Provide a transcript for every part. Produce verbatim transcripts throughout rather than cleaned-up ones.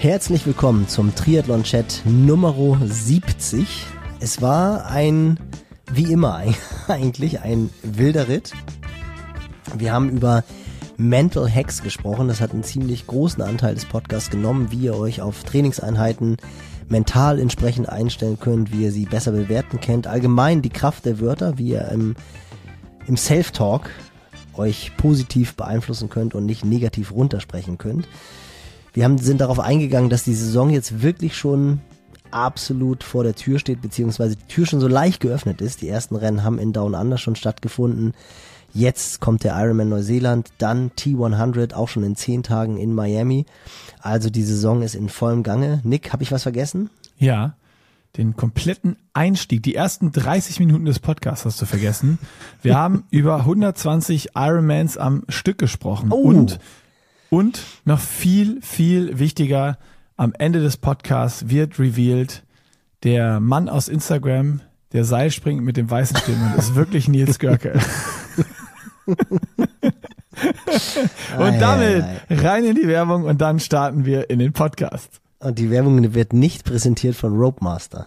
Herzlich willkommen zum Triathlon-Chat Nummer siebzig. Es war ein, wie immer eigentlich, ein wilder Ritt. Wir haben über Mental Hacks gesprochen. Das hat einen ziemlich großen Anteil des Podcasts genommen, wie ihr euch auf Trainingseinheiten mental entsprechend einstellen könnt, wie ihr sie besser bewerten könnt. Allgemein die Kraft der Wörter, wie ihr im, im Self-Talk euch positiv beeinflussen könnt und nicht negativ runtersprechen könnt. Wir haben, sind darauf eingegangen, dass die Saison jetzt wirklich schon absolut vor der Tür steht, beziehungsweise die Tür schon so leicht geöffnet ist. Die ersten Rennen haben in Down Under schon stattgefunden. Jetzt kommt der Ironman Neuseeland, dann T hundert, auch schon in zehn Tagen in Miami. Also die Saison ist in vollem Gange. Nick, habe ich was vergessen? Ja, den kompletten Einstieg, die ersten dreißig Minuten des Podcasts hast du vergessen. Wir haben über hundertzwanzig Ironmans am Stück gesprochen. Oh. Und, und noch viel, viel wichtiger, am Ende des Podcasts wird revealed, der Mann aus Instagram, der Seil springt mit dem weißen Stirnband, ist wirklich Nils Görke. Und damit rein in die Werbung und dann starten wir in den Podcast. Und die Werbung wird nicht präsentiert von Rope Master.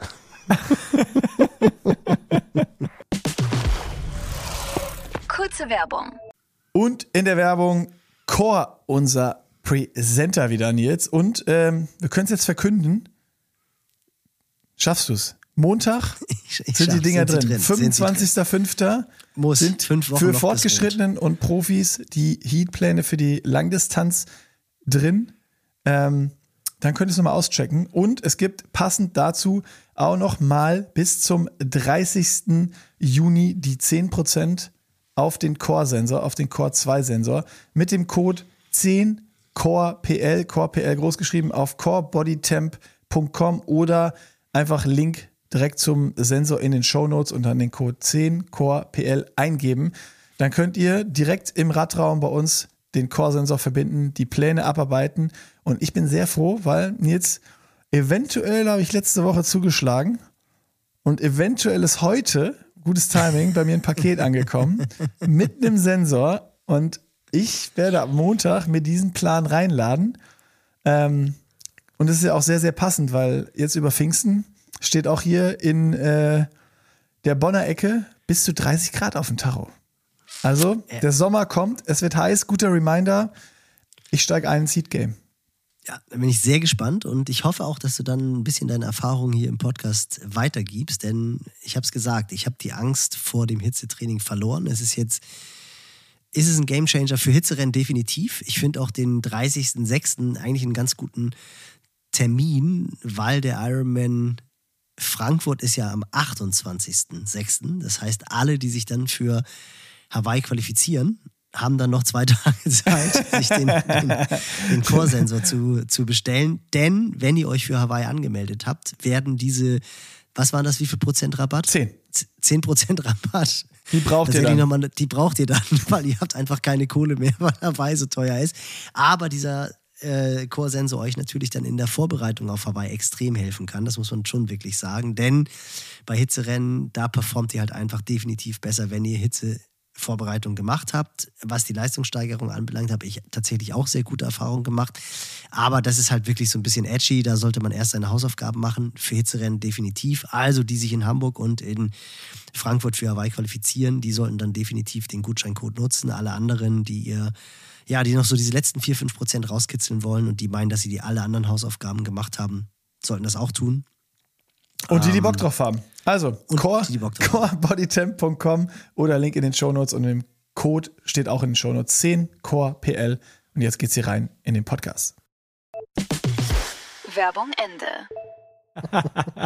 Kurze Werbung. Und in der Werbung Core, unser Presenter wieder, Nils. Und ähm, wir können es jetzt verkünden. Schaffst du es? Montag ich, ich sind die Dinger sind drin. drin. fünfundzwanzigster fünfter Muss sind fünf Wochen für noch Fortgeschrittenen und Profis die Heatpläne für die Langdistanz drin. Ähm, dann könnt ihr es nochmal auschecken. Und es gibt passend dazu auch noch mal bis zum dreißigsten Juni die zehn Prozent auf den Core-Sensor, auf den Core zwei Sensor mit dem Code zehn Core P L, Core P L großgeschrieben auf core body temp punkt com oder einfach Link direkt zum Sensor in den Shownotes und dann den Code zehn Core P L eingeben. Dann könnt ihr direkt im Radraum bei uns den Core-Sensor verbinden, die Pläne abarbeiten. Und ich bin sehr froh, weil jetzt eventuell habe ich letzte Woche zugeschlagen und eventuell ist heute, gutes Timing, bei mir ein Paket angekommen mit einem Sensor und ich werde ab Montag mir diesen Plan reinladen. Ähm, und das ist ja auch sehr, sehr passend, weil jetzt über Pfingsten steht auch hier in äh, der Bonner Ecke bis zu dreißig Grad auf dem Tacho. Also, Ja. Der Sommer kommt, es wird heiß, guter Reminder, ich steige ein ins Heat Game. Ja, da bin ich sehr gespannt und ich hoffe auch, dass du dann ein bisschen deine Erfahrungen hier im Podcast weitergibst, denn ich habe es gesagt, ich habe die Angst vor dem Hitzetraining verloren. Es ist jetzt, ist es ein Gamechanger für Hitzerennen definitiv. Ich finde auch den dreißigsten sechsten eigentlich einen ganz guten Termin, weil der Ironman Frankfurt ist ja am achtundzwanzigsten sechsten Das heißt, alle, die sich dann für Hawaii qualifizieren, haben dann noch zwei Tage Zeit, sich den, den, den Core-Sensor zu, zu bestellen. Denn wenn ihr euch für Hawaii angemeldet habt, werden diese, was war das, wie viel Prozent Rabatt? Zehn. Zehn Prozent Rabatt. Die braucht ihr dann. Nochmal, die braucht ihr dann, weil ihr habt einfach keine Kohle mehr, weil Hawaii so teuer ist. Aber dieser äh, Core-Sensor euch natürlich dann in der Vorbereitung auf Hawaii extrem helfen kann. Das muss man schon wirklich sagen. Denn bei Hitzerennen, da performt ihr halt einfach definitiv besser, wenn ihr Hitze Vorbereitung gemacht habt. Was die Leistungssteigerung anbelangt, habe ich tatsächlich auch sehr gute Erfahrungen gemacht. Aber das ist halt wirklich so ein bisschen edgy. Da sollte man erst seine Hausaufgaben machen. Für Hitzerennen definitiv. Also die sich in Hamburg und in Frankfurt für Hawaii qualifizieren, die sollten dann definitiv den Gutscheincode nutzen. Alle anderen, die ihr, ja, die noch so diese letzten vier, fünf Prozent rauskitzeln wollen und die meinen, dass sie die alle anderen Hausaufgaben gemacht haben, sollten das auch tun. Und die, die Ähm, Bock drauf haben. Also, core body temp punkt com oder Link in den Shownotes und im Code steht auch in den Shownotes zehn Core P L. Und jetzt geht's hier rein in den Podcast. Werbung Ende.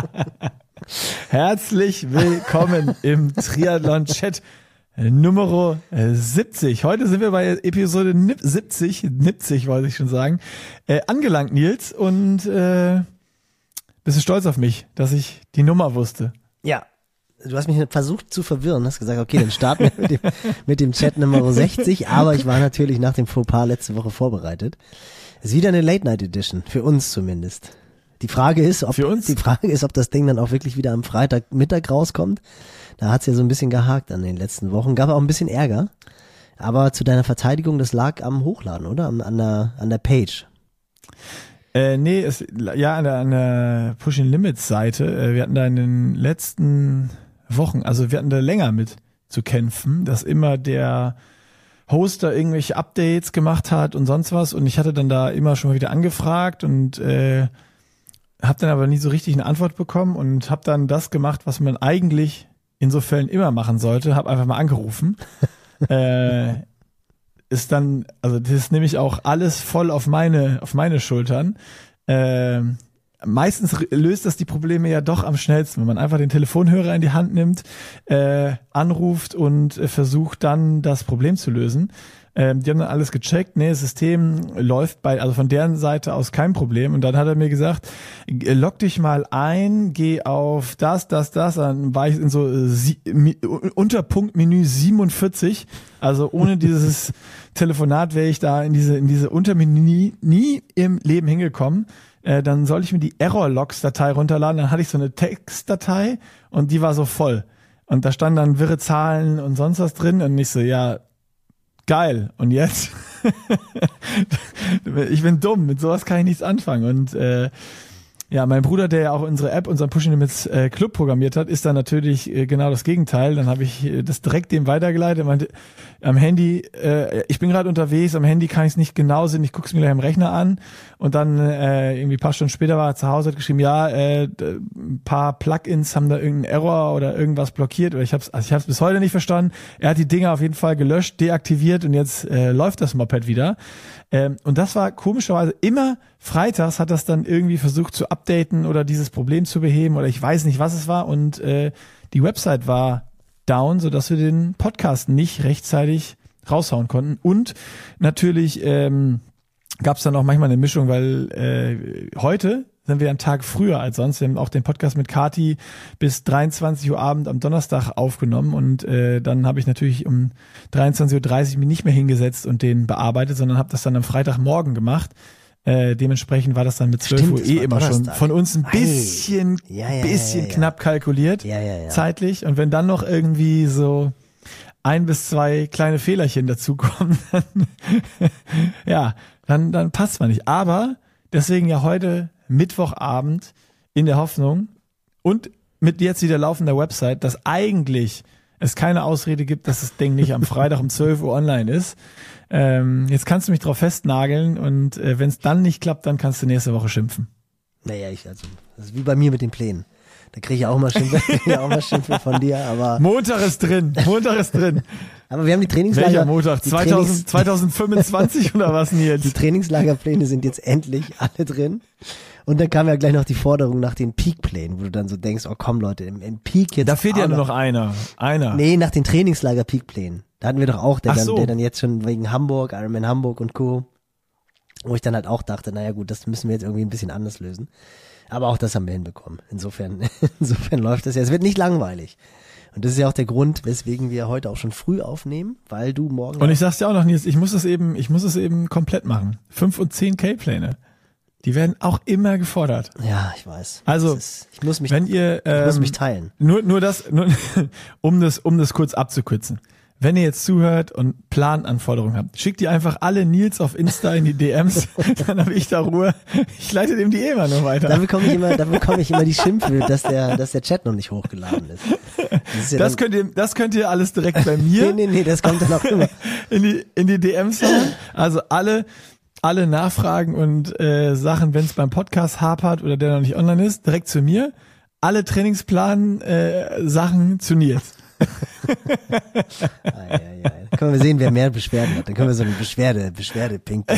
Herzlich willkommen im Triathlon-Chat Nummer siebzig. Heute sind wir bei Episode siebzig, siebzig wollte ich schon sagen, äh, angelangt, Nils. Und äh, bist du stolz auf mich, dass ich die Nummer wusste? Ja, du hast mich versucht zu verwirren, hast gesagt, okay, dann starten wir mit dem, mit dem Chat Nummer sechzig, aber ich war natürlich nach dem Fauxpas letzte Woche vorbereitet. Ist wieder eine Late-Night-Edition, für uns zumindest. Die Frage ist, ob für uns? die Frage ist, ob das Ding dann auch wirklich wieder am Freitagmittag rauskommt. Da hat's ja so ein bisschen gehakt an den letzten Wochen, gab auch ein bisschen Ärger. Aber zu deiner Verteidigung, das lag am Hochladen, oder? An, an der, an der Page. Äh, nee, es, ja, an der, an der Pushing Limits Seite, äh, wir hatten da in den letzten Wochen, also wir hatten da länger mit zu kämpfen, dass immer der Hoster irgendwelche Updates gemacht hat und sonst was und ich hatte dann da immer schon mal wieder angefragt und äh, habe dann aber nie so richtig eine Antwort bekommen und habe dann das gemacht, was man eigentlich in so Fällen immer machen sollte, habe einfach mal angerufen. äh, ist dann, also das ist nämlich auch alles voll auf meine, auf meine Schultern. Äh, meistens löst das die Probleme ja doch am schnellsten, wenn man einfach den Telefonhörer in die Hand nimmt, äh, anruft und äh, versucht dann das Problem zu lösen. Ähm, die haben dann alles gecheckt, nee, das System läuft bei, also von deren Seite aus kein Problem. Und dann hat er mir gesagt, log dich mal ein, geh auf das, das, das. Dann war ich in so äh, sie, mi, Unterpunktmenü siebenundvierzig. Also ohne dieses Telefonat wäre ich da in diese in diese Untermenü nie im Leben hingekommen. Äh, dann sollte ich mir die Error-Logs-Datei runterladen. Dann hatte ich so eine Textdatei und die war so voll. Und da standen dann wirre Zahlen und sonst was drin. Und ich so, ja, geil. Und jetzt? Ich bin dumm. Mit sowas kann ich nichts anfangen. Und äh, ja, mein Bruder, der ja auch unsere App, unseren Pushing Limits äh, Club programmiert hat, ist dann natürlich äh, genau das Gegenteil. Dann habe ich äh, das direkt dem weitergeleitet. Meinte, am Handy, äh, ich bin gerade unterwegs, am Handy kann ich es nicht genau sehen, ich gucke es mir gleich am Rechner an. Und dann äh, irgendwie ein paar Stunden später war er zu Hause, hat geschrieben, ja, äh, ein paar Plugins haben da irgendeinen Error oder irgendwas blockiert. Oder ich habe es also ich hab's bis heute nicht verstanden. Er hat die Dinger auf jeden Fall gelöscht, deaktiviert und jetzt äh, läuft das Moped wieder. Ähm, und das war komischerweise immer freitags hat das dann irgendwie versucht zu updaten oder dieses Problem zu beheben oder ich weiß nicht, was es war. Und äh, die Website war down, sodass wir den Podcast nicht rechtzeitig raushauen konnten. Und natürlich ähm, gab es dann auch manchmal eine Mischung, weil äh, heute sind wir einen Tag früher als sonst. Wir haben auch den Podcast mit Kati bis dreiundzwanzig Uhr Abend am Donnerstag aufgenommen und äh, dann habe ich natürlich um dreiundzwanzig Uhr dreißig mich nicht mehr hingesetzt und den bearbeitet, sondern habe das dann am Freitagmorgen gemacht. Äh, dementsprechend war das dann mit zwölf Uhr eh immer schon von uns ein bisschen, ja, ja, bisschen ja, ja. knapp kalkuliert, Ja, ja, ja. zeitlich. Und wenn dann noch irgendwie so ein bis zwei kleine Fehlerchen dazukommen, dann, ja, dann, dann passt man nicht. Aber deswegen ja heute Mittwochabend in der Hoffnung und mit jetzt wieder laufender Website, dass eigentlich es keine Ausrede gibt, dass das Ding nicht am Freitag um zwölf Uhr online ist. Ähm, jetzt kannst du mich drauf festnageln und äh, wenn es dann nicht klappt, dann kannst du nächste Woche schimpfen. Naja, ich, also, das ist wie bei mir mit den Plänen. Da kriege ich auch mal Schimpfe, krieg ich auch mal Schimpfe von dir, aber. Montag ist drin, Montag ist drin. Aber wir haben die Trainingslager. Welcher Montag? die zweitausend, Trainings, zweitausendfünfundzwanzig oder was denn Die jetzt? Trainingslagerpläne sind jetzt endlich alle drin. Und dann kam ja gleich noch die Forderung nach den Peak-Plänen, wo du dann so denkst, oh komm Leute, im, im Peak jetzt. Da fehlt ja auch nur noch einer. Einer. Nee, nach den Trainingslager-Peak-Plänen. Da hatten wir doch auch, der, Ach dann, so. der dann jetzt schon wegen Hamburg, Ironman Hamburg und Co., wo ich dann halt auch dachte, naja gut, das müssen wir jetzt irgendwie ein bisschen anders lösen. Aber auch das haben wir hinbekommen. Insofern, insofern läuft das ja. Es wird nicht langweilig. Und das ist ja auch der Grund, weswegen wir heute auch schon früh aufnehmen, weil du morgen... Und ich sag's dir auch noch, Nils, ich muss es eben, ich muss es eben komplett machen. fünf und zehn K-Pläne. Die werden auch immer gefordert. Ja, ich weiß. Also, Das ist, ich muss mich, wenn ihr, ich muss ähm, mich teilen. Nur, nur das, nur, um das, um das kurz abzukürzen. Wenn ihr jetzt zuhört und Plananforderungen habt, schickt die einfach alle Nils auf Insta in die D Ms, dann habe ich da Ruhe. Ich leite dem die eh immer nur weiter. Da bekomme ich immer, da bekomme ich immer die Schimpfe, dass der, dass der Chat noch nicht hochgeladen ist. Das, ist ja Das dann, könnt ihr, das könnt ihr alles direkt bei mir nee, nee, nee, das kommt dann auch immer. in die, in die D Ms hauen. Also alle, alle Nachfragen und äh, Sachen, wenn es beim Podcast hapert oder der noch nicht online ist, direkt zu mir. Alle Trainingsplan äh, Sachen zu Nils. Ah, ja, ja. Dann können wir sehen, wer mehr Beschwerden hat. Dann können wir so eine Beschwerde, Beschwerde Ping-Pong.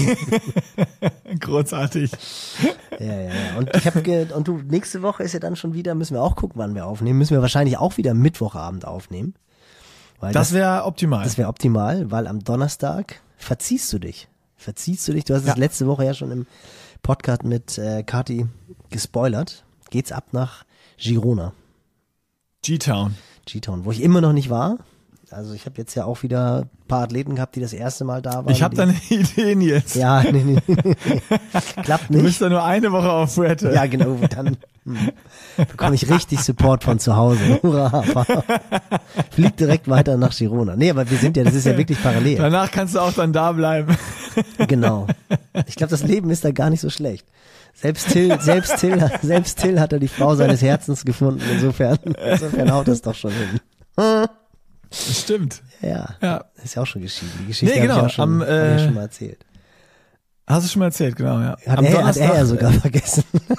Großartig. Ja, ja, ja. Und ich habe ge- und du, nächste Woche ist ja dann schon wieder, müssen wir auch gucken, wann wir aufnehmen. Müssen wir wahrscheinlich auch wieder Mittwochabend aufnehmen. Weil Das wäre optimal. Das wäre optimal, weil am Donnerstag verziehst du dich. Verziehst du dich. Du hast es Ja. letzte Woche ja schon im Podcast mit äh, Kati gespoilert. Geht's ab nach Girona, G-Town. G-Town, wo ich immer noch nicht war. Also ich habe jetzt ja auch wieder ein paar Athleten gehabt, die das erste Mal da waren. Ich habe die- da eine Idee, Nils. Ja, nee, nee, nee, nee. Klappt Du bist nicht. da nur eine Woche auf Fuerte. Ja, genau, dann hm, bekomme ich richtig Support von zu Hause. Hurra. Flieg direkt weiter nach Girona. Nee, aber wir sind ja, das ist ja wirklich parallel. Danach kannst du auch dann da bleiben. Genau. Ich glaube, das Leben ist da gar nicht so schlecht. Selbst Till, selbst Till, selbst Till hat er die Frau seines Herzens gefunden. Insofern, insofern haut das doch schon hin. Das stimmt. Ja, Ja. das ist ja auch schon geschieden. Die Geschichte Nee, genau, habe ich, auch schon, am, hab ich ja äh, schon mal erzählt. Hast du schon mal erzählt, genau, ja. Hat, Am er, hat Donnerstag, er ja sogar vergessen.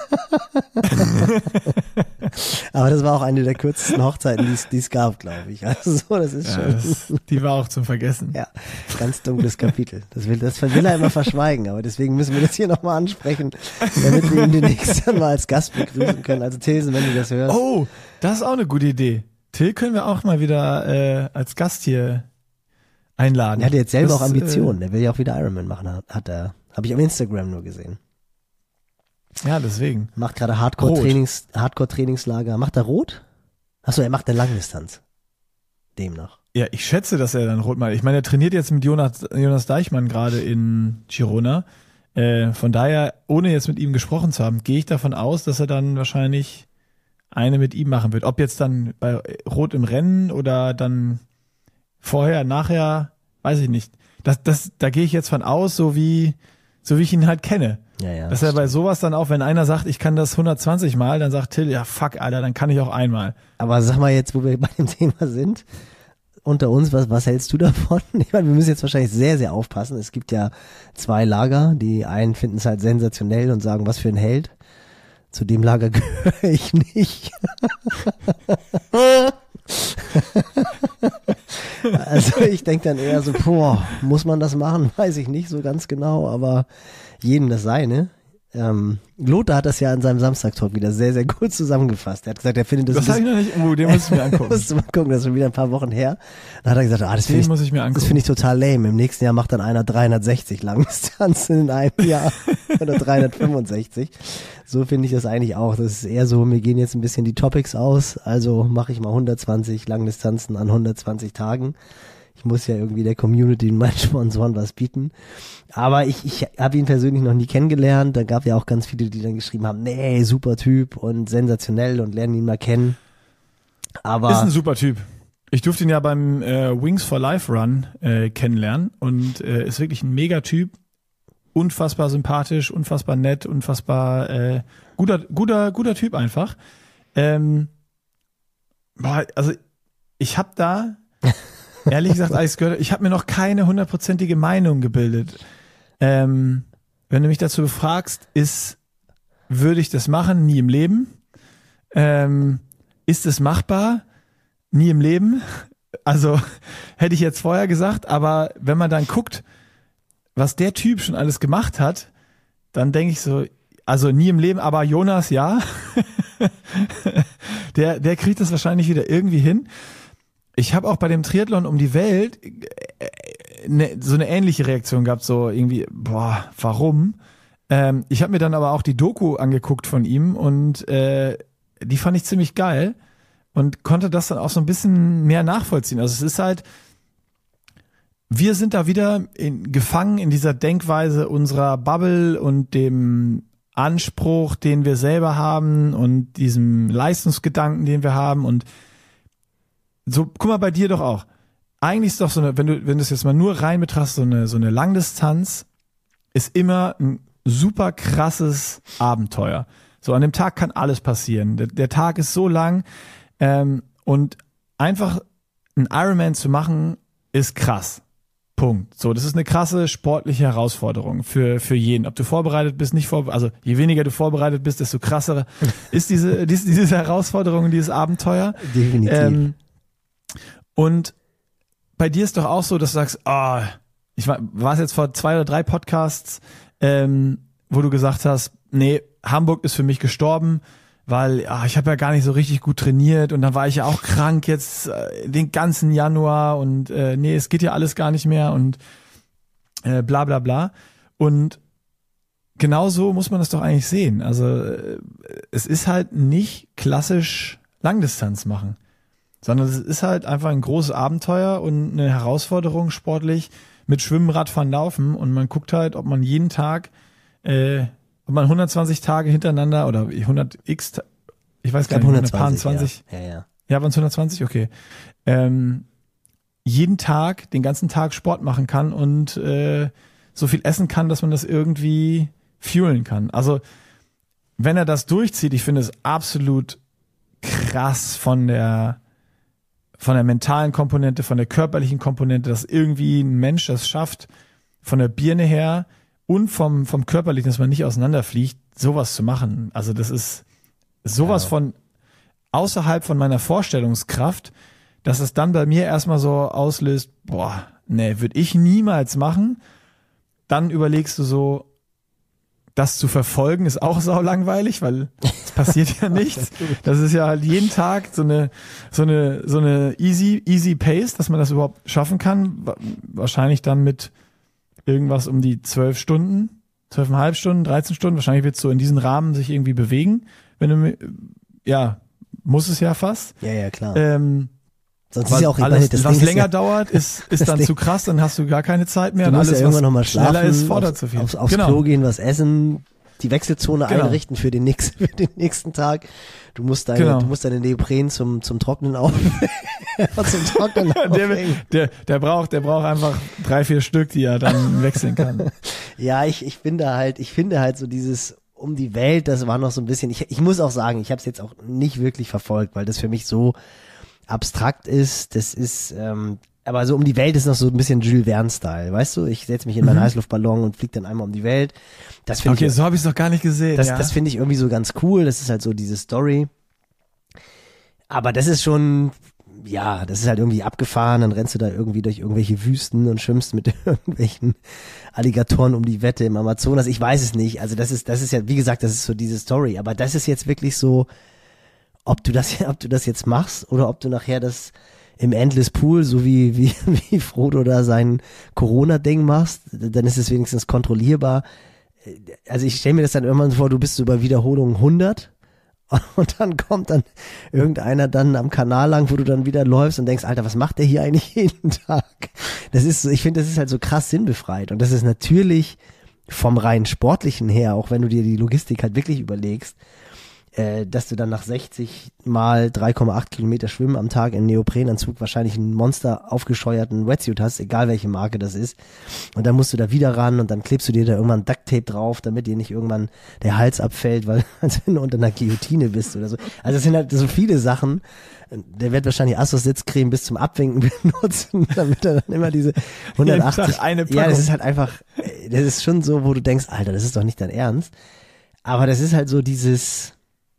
Aber das war auch eine der kürzesten Hochzeiten, die es- die es gab, glaube ich. Also so, das ist Ja, schon, das, die war auch zum Vergessen. ja, ganz dunkles Kapitel. Das will, das will er immer verschweigen, aber deswegen müssen wir das hier nochmal ansprechen, damit wir ihn demnächst dann mal als Gast begrüßen können. Also Tilsen, wenn du das hörst. Oh, das ist auch eine gute Idee. Till können wir auch mal wieder äh, als Gast hier einladen. Er hat jetzt selber Das, auch Ambitionen. Er will ja auch wieder Ironman machen, hat, hat er. Habe ich auf Instagram nur gesehen. Äh, ja, deswegen. Macht gerade Hardcore-Trainings, Hardcore-Trainingslager. Macht er rot? Achso, er macht eine Langdistanz. Demnach. Ja, ich schätze, dass er dann rot macht. Ich meine, er trainiert jetzt mit Jonas, Jonas Deichmann gerade in Girona. Äh, von daher, ohne jetzt mit ihm gesprochen zu haben, gehe ich davon aus, dass er dann wahrscheinlich eine mit ihm machen wird. Ob jetzt dann bei Rot im Rennen oder dann vorher, nachher, weiß ich nicht. Das, das, da gehe ich jetzt von aus, so wie, so wie ich ihn halt kenne. Ja, ja. Dass er bei sowas dann auch, wenn einer sagt, ich kann das hundertzwanzig Mal, dann sagt Till, ja fuck, Alter, dann kann ich auch einmal. Aber sag mal jetzt, wo wir bei dem Thema sind, unter uns, was, was hältst du davon? Ich meine, wir müssen jetzt wahrscheinlich sehr, sehr aufpassen. Es gibt ja zwei Lager. Die einen finden es halt sensationell und sagen, was für ein Held. Zu dem Lager gehöre ich nicht. Also ich denke dann eher so, boah, muss man das machen? Weiß ich nicht so ganz genau, aber jedem das seine. Ähm, Lothar hat das ja an seinem Samstag-Talk wieder sehr, sehr gut zusammengefasst. Er hat gesagt, er findet das, Das habe ich noch nicht, oh, den muss ich mir angucken. musst du mal gucken, das ist schon wieder ein paar Wochen her. Dann hat er gesagt, ah, das finde Den ich, muss ich mir das angucken. finde ich total lame. Im nächsten Jahr macht dann einer dreihundertsechzig Langdistanzen in einem Jahr oder dreihundertfünfundsechzig. So finde ich das eigentlich auch. Das ist eher so, mir gehen jetzt ein bisschen die Topics aus, also mache ich mal hundertzwanzig Langdistanzen an hundertzwanzig Tagen. Ich muss ja irgendwie der Community und meinen Sponsoren was bieten. Aber ich, ich habe ihn persönlich noch nie kennengelernt. Da gab ja auch ganz viele, die dann geschrieben haben, nee, super Typ und sensationell und lernen ihn mal kennen. Aber Ist ein super Typ. Ich durfte ihn ja beim äh, Wings for Life Run äh, kennenlernen und äh, ist wirklich ein Megatyp. Unfassbar sympathisch, unfassbar nett, unfassbar äh, guter, guter, guter Typ einfach. Ähm, boah, also ich habe da ehrlich gesagt, als ich gehört, ich habe mir noch keine hundertprozentige Meinung gebildet. Ähm, wenn du mich dazu befragst, ist, würde ich das machen? Nie im Leben. Ähm, ist es machbar? Nie im Leben. Also hätte ich jetzt vorher gesagt, aber wenn man dann guckt, was der Typ schon alles gemacht hat, dann denke ich so, also nie im Leben, aber Jonas, ja. der, der kriegt das wahrscheinlich wieder irgendwie hin. Ich habe auch bei dem Triathlon um die Welt ne, so eine ähnliche Reaktion gehabt, so irgendwie, boah, warum? Ähm, ich habe mir dann aber auch die Doku angeguckt von ihm und äh, die fand ich ziemlich geil und konnte das dann auch so ein bisschen mehr nachvollziehen. Also es ist halt, wir sind da wieder in, gefangen in dieser Denkweise unserer Bubble und dem Anspruch, den wir selber haben und diesem Leistungsgedanken, den wir haben und so, guck mal bei dir doch auch. Eigentlich ist doch so eine, wenn du, wenn du es jetzt mal nur rein betrachtest, so eine, so eine Langdistanz ist immer ein super krasses Abenteuer. So, an dem Tag kann alles passieren. Der, der Tag ist so lang, ähm, und einfach einen Ironman zu machen, ist krass. Punkt. So, das ist eine krasse sportliche Herausforderung für, für jeden. Ob du vorbereitet bist, nicht vorbereitet, also je weniger du vorbereitet bist, desto krasser ist diese, diese, diese Herausforderung, dieses Abenteuer. definitiv. Ähm, Und bei dir ist doch auch so, dass du sagst, ah, oh, ich war, war es jetzt vor zwei oder drei Podcasts, ähm, wo du gesagt hast, nee, Hamburg ist für mich gestorben, weil ah, ich habe ja gar nicht so richtig gut trainiert und dann war ich ja auch krank jetzt äh, den ganzen Januar und äh, nee, es geht ja alles gar nicht mehr und äh, bla bla bla. Und genau so muss man das doch eigentlich sehen. Also äh, es ist halt nicht klassisch Langdistanz machen. Sondern es ist halt einfach ein großes Abenteuer und eine Herausforderung sportlich mit Schwimmen, Radfahren, Laufen und man guckt halt, ob man jeden Tag, äh, ob man hundertzwanzig Tage hintereinander oder hundert x, ich weiß ich gar glaube nicht, hundertzwanzig. paar Ja, ja. ja. ja, waren es hundertzwanzig? Okay. Ähm, jeden Tag, den ganzen Tag Sport machen kann und äh, so viel essen kann, dass man das irgendwie fuelen kann. Also wenn er das durchzieht, ich finde es absolut krass von der von der mentalen Komponente, von der körperlichen Komponente, dass irgendwie ein Mensch das schafft, von der Birne her und vom vom körperlichen, dass man nicht auseinanderfliegt, sowas zu machen. Also das ist sowas ja. von außerhalb von meiner Vorstellungskraft, dass es dann bei mir erstmal so auslöst, boah, nee, würde ich niemals machen. Dann überlegst du so, das zu verfolgen ist auch saulangweilig, weil es passiert ja nichts. Das ist ja halt jeden Tag so eine so eine so eine easy easy pace, dass man das überhaupt schaffen kann. Wahrscheinlich dann mit irgendwas um die zwölf Stunden, zwölfeinhalb Stunden, dreizehn Stunden. Wahrscheinlich wird es so in diesen Rahmen sich irgendwie bewegen. Wenn du ja muss es ja fast. Ja ja klar. Ähm, Sonst ist ja auch alles, das was Ding länger ja, dauert, ist, ist dann Ding, zu krass, dann hast du gar keine Zeit mehr. Du musst und alles, ja irgendwann was nochmal schlafen, schneller ist, fordert aufs, zu viel. Aufs, aufs genau. Klo gehen, was essen, die Wechselzone genau. einrichten für den nächsten, für den nächsten Tag. Du musst deine, genau. du musst deine Neopren zum, zum Trocknen auf, zum Trocknen der, der, der braucht, der braucht einfach drei, vier Stück, die er dann wechseln kann. Ja, ich, ich finde halt, ich finde halt so dieses um die Welt, das war noch so ein bisschen, ich, ich muss auch sagen, ich habe es jetzt auch nicht wirklich verfolgt, weil das für mich so abstrakt ist, das ist, ähm, aber so um die Welt ist noch so ein bisschen Jules Verne-Style, weißt du? Ich setze mich in meinen mhm. Heißluftballon und fliege dann einmal um die Welt. Das finde okay, ich, so habe ich es noch gar nicht gesehen. Das, ja. das finde ich irgendwie so ganz cool, das ist halt so diese Story. Aber das ist schon, ja, das ist halt irgendwie abgefahren, dann rennst du da irgendwie durch irgendwelche Wüsten und schwimmst mit irgendwelchen Alligatoren um die Wette im Amazonas, ich weiß es nicht, also das ist, das ist ja, wie gesagt, das ist so diese Story, aber das ist jetzt wirklich so, ob du das, ob du das jetzt machst oder ob du nachher das im Endless Pool, so wie, wie, wie Frodo da sein Corona-Ding machst, dann ist es wenigstens kontrollierbar. Also ich stelle mir das dann irgendwann vor, du bist so bei Wiederholung hundert und dann kommt dann irgendeiner dann am Kanal lang, wo du dann wieder läufst und denkst, Alter, was macht der hier eigentlich jeden Tag? Das ist so, ich finde, das ist halt so krass sinnbefreit und das ist natürlich vom rein sportlichen her, auch wenn du dir die Logistik halt wirklich überlegst, äh, dass du dann nach sechzig mal drei Komma acht Kilometer Schwimmen am Tag im Neoprenanzug wahrscheinlich einen Monster aufgescheuerten Wetsuit hast, egal welche Marke das ist. Und dann musst du da wieder ran und dann klebst du dir da irgendwann Ducktape drauf, damit dir nicht irgendwann der Hals abfällt, weil als wenn du unter einer Guillotine bist oder so. Also es sind halt so viele Sachen. Der wird wahrscheinlich Assos Sitzcreme bis zum Abwinken benutzen, damit er dann immer diese hundertachtzig. Eine ja, das ist halt einfach, das ist schon so, wo du denkst, Alter, das ist doch nicht dein Ernst. Aber das ist halt so dieses,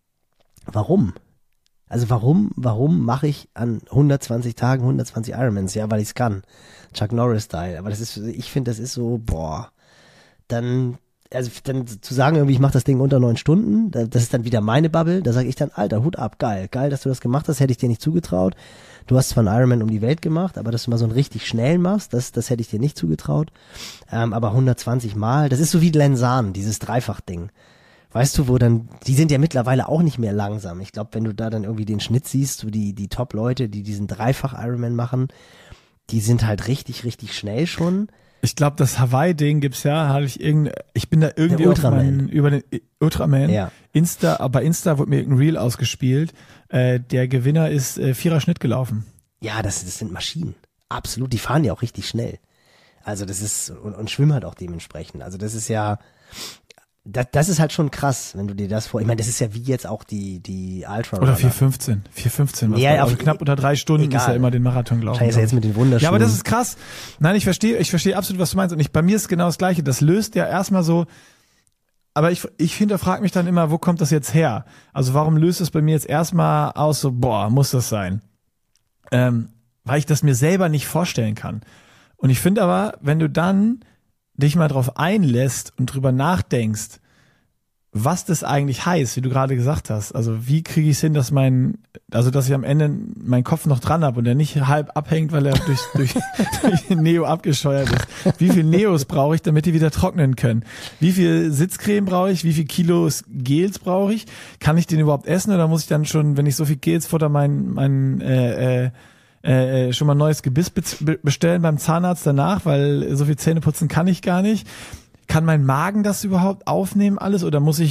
warum? Also warum, warum mache ich an hundertzwanzig Tagen hundertzwanzig Ironmans? Ja, weil ich es kann. Chuck Norris-Style. Aber das ist, ich finde, das ist so, boah, dann, also dann zu sagen, irgendwie, ich mache das Ding unter neun Stunden, das ist dann wieder meine Bubble, da sage ich dann, Alter, Hut ab, geil, geil, dass du das gemacht hast, hätte ich dir nicht zugetraut. Du hast zwar einen Ironman um die Welt gemacht, aber dass du mal so einen richtig schnell machst, das, das hätte ich dir nicht zugetraut. Ähm, aber hundertzwanzig Mal, das ist so wie Lenzan, dieses Dreifach-Ding. Weißt du, wo dann, die sind ja mittlerweile auch nicht mehr langsam. Ich glaube, wenn du da dann irgendwie den Schnitt siehst, so die, die Top-Leute, die diesen Dreifach-Ironman machen, die sind halt richtig, richtig schnell schon. Ich glaube, das Hawaii-Ding gibt's ja, habe ich irgend, ich bin da irgendwie Der auf meinen, über den Ultraman, ja. Insta, aber bei Insta wurde mir irgendein Reel ausgespielt. Äh, der Gewinner ist äh, Vierer Schnitt gelaufen. Ja, das, das sind Maschinen. Absolut, die fahren ja auch richtig schnell. Also das ist, und, und schwimmen halt auch dementsprechend. Also das ist ja, das, das ist halt schon krass, wenn du dir das vor, ich meine, das ist ja wie jetzt auch die, die Ultra. Oder vier fünfzehn, vier fünfzehn, was ja, war, also auf, knapp unter drei Stunden egal. ist ja immer den Marathon gelaufen. Wahrscheinlich ist er jetzt mit den Wunderschuhen. Ja, aber das ist krass. Nein, ich verstehe, ich verstehe absolut, was du meinst. Und ich, bei mir ist genau das Gleiche. Das löst ja erstmal so, aber ich, ich hinterfrage mich dann immer, wo kommt das jetzt her? Also warum löst es bei mir jetzt erstmal aus, so, boah, muss das sein? Ähm, weil ich das mir selber nicht vorstellen kann. Und ich finde aber, wenn du dann dich mal drauf einlässt und drüber nachdenkst, was das eigentlich heißt, wie du gerade gesagt hast. Also wie kriege ich es hin, dass mein, also dass ich am Ende meinen Kopf noch dran habe und der nicht halb abhängt, weil er durch, durch, durch den Neo abgescheuert ist. Wie viel Neos brauche ich, damit die wieder trocknen können? Wie viel Sitzcreme brauche ich? Wie viel Kilos Gels brauche ich? Kann ich den überhaupt essen oder muss ich dann schon, wenn ich so viel Gelsfutter mein, mein äh, äh, äh, schon mal neues Gebiss be- bestellen beim Zahnarzt danach, weil so viel Zähne putzen kann ich gar nicht. Kann mein Magen das überhaupt aufnehmen alles oder muss ich,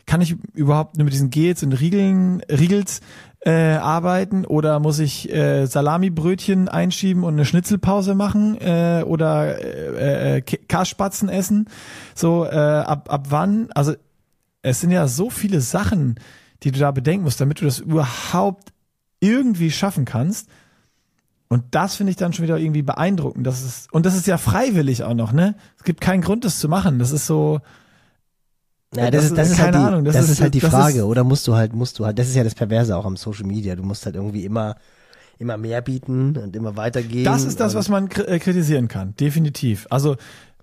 kann ich überhaupt nur mit diesen Gels und Riegeln, Riegels äh, arbeiten oder muss ich äh, Salamibrötchen einschieben und eine Schnitzelpause machen äh, oder äh, äh, Kasspatzen essen? So, äh, ab, ab wann? Also es sind ja so viele Sachen, die du da bedenken musst, damit du das überhaupt irgendwie schaffen kannst. Und das finde ich dann schon wieder irgendwie beeindruckend. Das ist, und das ist ja freiwillig auch noch, ne? Es gibt keinen Grund, das zu machen. Das ist so. Ja, das, das ist, das ist halt die, Ahnung, das, das ist, ist halt die Frage, ist, oder musst du halt, musst du halt, das ist ja das Perverse auch am Social Media. Du musst halt irgendwie immer, immer mehr bieten und immer weitergehen. Das ist das, was man kritisieren kann. Definitiv. Also,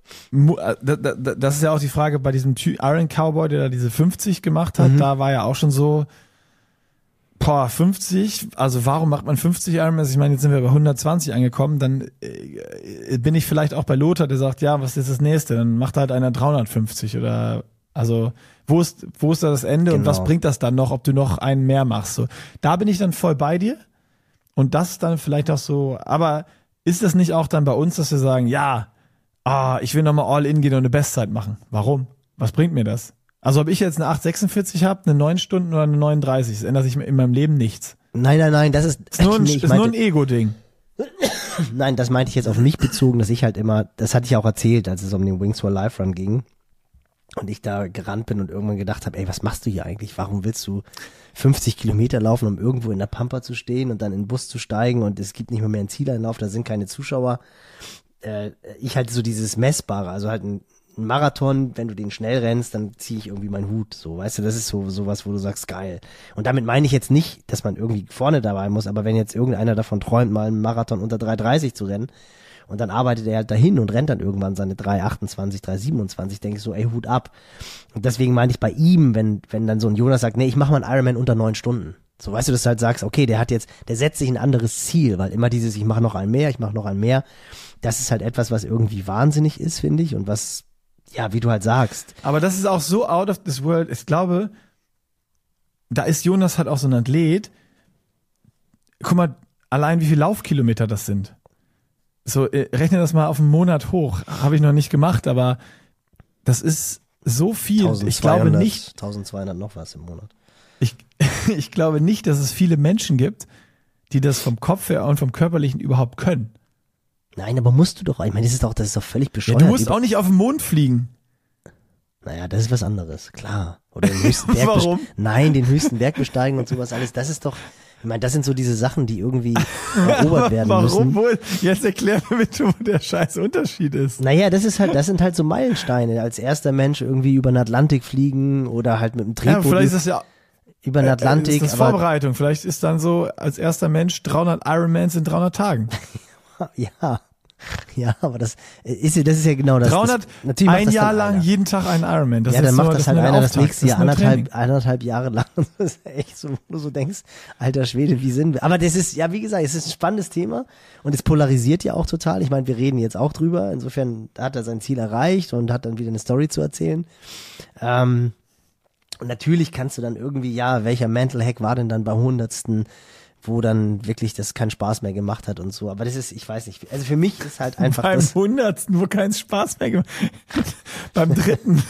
das ist ja auch die Frage bei diesem Iron Cowboy, der da diese fünfzig gemacht hat. Mhm. Da war ja auch schon so, boah, fünfzig, also warum macht man fünfzig Ironmans? Ich meine, jetzt sind wir bei hundertzwanzig angekommen, dann äh, bin ich vielleicht auch bei Lothar, der sagt, ja, was ist das nächste? Dann macht halt einer dreihundertfünfzig oder, also, wo ist, wo ist da das Ende genau. Und was bringt das dann noch, ob du noch einen mehr machst? So, da bin ich dann voll bei dir und das ist dann vielleicht auch so, aber ist das nicht auch dann bei uns, dass wir sagen, ja, ah, ich will nochmal All-In gehen und eine Bestzeit machen. Warum? Was bringt mir das? Also ob ich jetzt eine acht sechsundvierzig habe, eine neun Stunden oder eine neununddreißig, das ändert sich in meinem Leben nichts. Nein, nein, nein, das ist, ist nur ein, nee, ist nur ein Ego-Ding. Nein, das meinte ich jetzt auf mich bezogen, dass ich halt immer, das hatte ich auch erzählt, als es um den Wings for Life Run ging und ich da gerannt bin und irgendwann gedacht habe, ey, was machst du hier eigentlich? Warum willst du fünfzig Kilometer laufen, um irgendwo in der Pampa zu stehen und dann in den Bus zu steigen und es gibt nicht mehr mehr einen Zieleinlauf, da sind keine Zuschauer. Äh, ich halt so dieses Messbare, also halt ein Ein Marathon, wenn du den schnell rennst, dann ziehe ich irgendwie meinen Hut, so, weißt du, das ist so sowas, wo du sagst, geil. Und damit meine ich jetzt nicht, dass man irgendwie vorne dabei muss, aber wenn jetzt irgendeiner davon träumt, mal einen Marathon unter drei dreißig zu rennen und dann arbeitet er halt dahin und rennt dann irgendwann seine drei achtundzwanzig, drei siebenundzwanzig, denke ich so, ey, Hut ab. Und deswegen meine ich bei ihm, wenn wenn dann so ein Jonas sagt, nee, ich mache mal einen Ironman unter neun Stunden. So, weißt du, dass du halt sagst, okay, der hat jetzt, der setzt sich ein anderes Ziel, weil immer dieses, ich mache noch ein mehr, ich mache noch ein mehr, das ist halt etwas, was irgendwie wahnsinnig ist, finde ich, und was, ja, wie du halt sagst. Aber das ist auch so out of this world. Ich glaube, da ist Jonas halt auch so ein Athlet. Guck mal, allein wie viele Laufkilometer das sind. So, rechne das mal auf einen Monat hoch. Habe ich noch nicht gemacht, aber das ist so viel. Ich glaube nicht. eintausendzweihundert noch was im Monat. Ich, ich glaube nicht, dass es viele Menschen gibt, die das vom Kopf her und vom Körperlichen überhaupt können. Nein, aber musst du doch. Ich meine, das ist doch, das ist doch völlig bescheuert. Ja, du musst auch nicht auf den Mond fliegen. Naja, das ist was anderes, klar. Oder den höchsten Berg Warum? Nein, den höchsten Berg besteigen und sowas alles. Das ist doch, ich meine, das sind so diese Sachen, die irgendwie erobert werden Warum müssen. Warum wohl? Jetzt erklär mir bitte, wo der scheiß Unterschied ist. Naja, das ist halt, das sind halt so Meilensteine. Als erster Mensch irgendwie über den Atlantik fliegen oder halt mit dem Tretboot. Ja, vielleicht ist das ja über den Atlantik. Ist das Vorbereitung. Vielleicht ist dann so, als erster Mensch dreihundert Ironmans in dreihundert Tagen. Ja. Ja, aber das ist ja, das ist ja genau das. dreihundert, das, natürlich ein Jahr lang einer. jeden Tag einen Ironman. Das ja, dann ist macht so, das, das halt einer Auftakt, das nächste Jahr das anderthalb, anderthalb Jahre lang. Das ist echt so, wo du so denkst, alter Schwede, wie sind wir? Aber das ist, ja, wie gesagt, es ist ein spannendes Thema und es polarisiert ja auch total. Ich meine, wir reden jetzt auch drüber. Insofern hat er sein Ziel erreicht und hat dann wieder eine Story zu erzählen. Ähm, und natürlich kannst du dann irgendwie, ja, welcher Mental Hack war denn dann beim hundertsten, wo dann wirklich das keinen Spaß mehr gemacht hat und so. Aber das ist, ich weiß nicht, also für mich ist halt einfach beim das... Beim hundertsten, wo keinen Spaß mehr gemacht hat. Beim dritten.